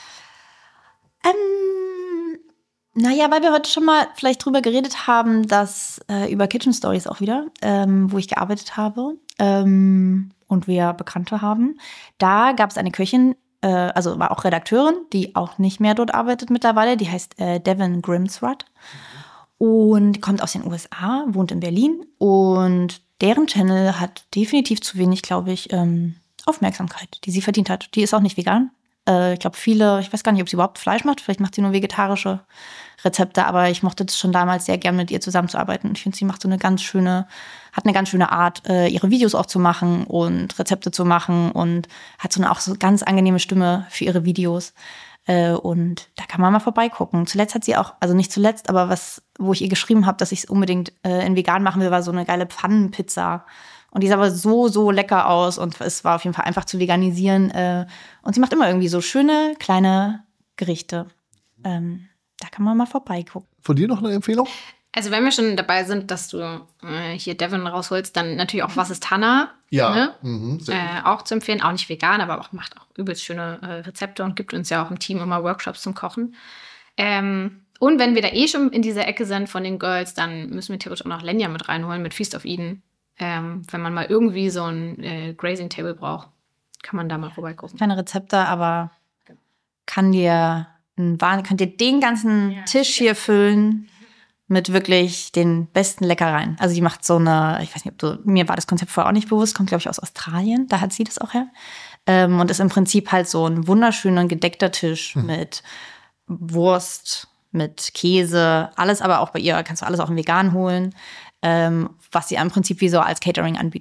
S1: Ähm, naja, weil wir heute schon mal vielleicht drüber geredet haben, dass äh, über Kitchen Stories auch wieder, ähm, wo ich gearbeitet habe ähm, und wir Bekannte haben. Da gab es eine Köchin, äh, also war auch Redakteurin, die auch nicht mehr dort arbeitet mittlerweile. Die heißt äh, Devin Grimsrud mhm. und kommt aus den U S A, wohnt in Berlin. Und deren Channel hat definitiv zu wenig, glaube ich, ähm, Aufmerksamkeit, die sie verdient hat. Die ist auch nicht vegan. Äh, ich glaube, viele, ich weiß gar nicht, ob sie überhaupt Fleisch macht. Vielleicht macht sie nur vegetarische Rezepte, aber ich mochte das schon damals sehr gern, mit ihr zusammenzuarbeiten. Und ich finde, sie macht so eine ganz schöne, hat eine ganz schöne Art, äh, ihre Videos auch zu machen und Rezepte zu machen und hat so eine auch so ganz angenehme Stimme für ihre Videos. Äh, und da kann man mal vorbeigucken. Zuletzt hat sie auch, also nicht zuletzt, aber was, wo ich ihr geschrieben habe, dass ich es unbedingt äh, in vegan machen will, war so eine geile Pfannenpizza. Und die sah aber so, so lecker aus und es war auf jeden Fall einfach zu veganisieren. Und sie macht immer irgendwie so schöne, kleine Gerichte. Ähm, da kann man mal vorbeigucken.
S3: Von dir noch eine Empfehlung?
S4: Also wenn wir schon dabei sind, dass du äh, hier Devin rausholst, dann natürlich auch Was ist Hannah?
S3: Ja.
S4: Ne?
S3: Mhm,
S4: äh, auch zu empfehlen. Auch nicht vegan, aber auch, macht auch übelst schöne äh, Rezepte und gibt uns ja auch im Team immer Workshops zum Kochen. Ähm, und wenn wir da eh schon in dieser Ecke sind von den Girls, dann müssen wir theoretisch auch noch Lenja mit reinholen mit Feast of Eden. Ähm, wenn man mal irgendwie so ein äh, Grazing-Table braucht, kann man da mal vorbeigucken.
S1: Keine Rezepte, aber kann dir, ein, könnt ihr den ganzen ja. Tisch hier füllen mit wirklich den besten Leckereien. Also die macht so eine, ich weiß nicht, ob du, mir war das Konzept vorher auch nicht bewusst, kommt glaube ich aus Australien, da hat sie das auch her. Ähm, und ist im Prinzip halt so ein wunderschöner gedeckter Tisch hm. mit Wurst, mit Käse, alles aber auch bei ihr, kannst du alles auch im Vegan holen. Ähm, was sie im Prinzip wie so als Catering anbietet.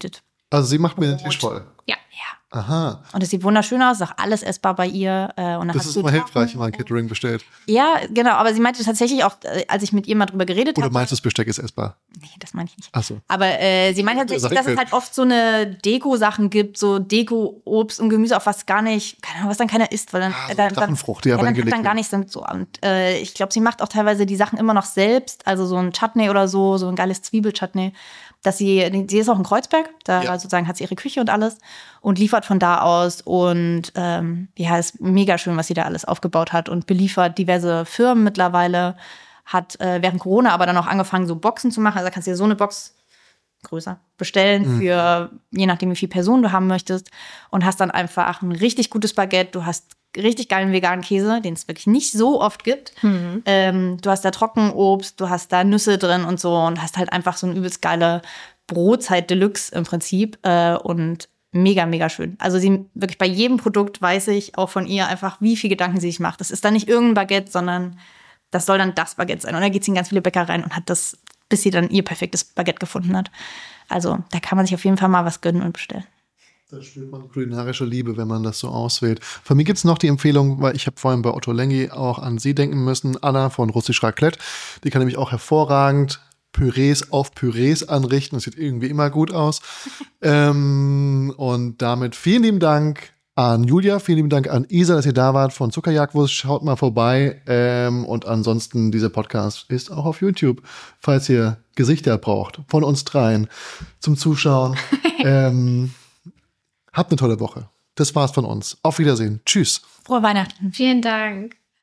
S3: Also sie macht mir den Tisch voll.
S4: Ja.
S3: Aha.
S1: Und es sieht wunderschön aus, ist auch alles essbar bei ihr. Äh, und dann
S3: das
S1: hast
S3: ist
S1: du
S3: immer
S1: Tachen.
S3: hilfreich, wenn man Catering bestellt.
S1: Ja, genau. Aber sie meinte tatsächlich auch, äh, als ich mit ihr mal drüber geredet habe.
S3: Oder meinst du, das Besteck ist essbar?
S1: Nee, das meine ich nicht.
S3: Ach so.
S1: Aber äh, sie meinte tatsächlich, dass es halt oft so eine Deko-Sachen gibt, so Deko-Obst und Gemüse, auf was gar nicht, keine Ahnung, was dann keiner isst. Weil dann,
S3: Ah, so
S1: dann,
S3: Drachenfrucht, die
S1: ja,
S3: aber
S1: dann hat
S3: hingelegt
S1: dann gar nichts damit so. Und äh, ich glaube, sie macht auch teilweise die Sachen immer noch selbst. Also so ein Chutney oder so, so ein geiles Zwiebelchutney. Dass sie, sie ist auch in Kreuzberg, da
S3: Ja.
S1: sozusagen hat sie ihre Küche und alles und liefert von da aus und ähm, ja, ist mega schön, was sie da alles aufgebaut hat und beliefert diverse Firmen mittlerweile, hat äh, während Corona aber dann auch angefangen, so Boxen zu machen, also da kannst du dir so eine Box größer bestellen
S3: Mhm.
S1: für, je nachdem wie viele Personen du haben möchtest und hast dann einfach ein richtig gutes Baguette, du hast richtig geilen veganen Käse, den es wirklich nicht so oft gibt.
S4: Mhm.
S1: Ähm, du hast da Trockenobst, du hast da Nüsse drin und so und hast halt einfach so eine übelst geile Brotzeit Deluxe im Prinzip äh, und mega, mega schön. Also sie wirklich bei jedem Produkt weiß ich auch von ihr einfach, wie viel Gedanken sie sich macht. Das ist dann nicht irgendein Baguette, sondern das soll dann das Baguette sein. Und da geht sie in ganz viele Bäckereien und hat das, bis sie dann ihr perfektes Baguette gefunden hat. Also da kann man sich auf jeden Fall mal was gönnen und bestellen.
S3: Da spürt man kulinarische Liebe, wenn man das so auswählt. Von mir gibt es noch die Empfehlung, weil ich habe vorhin bei Otto Lengi auch an sie denken müssen, Anna von Russisch Raclette. Die kann nämlich auch hervorragend Pürees auf Pürees anrichten. Das sieht irgendwie immer gut aus. ähm, und damit vielen lieben Dank an Julia, vielen lieben Dank an Isa, dass ihr da wart von Zuckerjagdwurst. Schaut mal vorbei. Ähm, und ansonsten, dieser Podcast ist auch auf YouTube, falls ihr Gesichter braucht von uns dreien zum Zuschauen. ähm, Habt eine tolle Woche. Das war's von uns. Auf Wiedersehen. Tschüss.
S1: Frohe Weihnachten.
S4: Vielen Dank.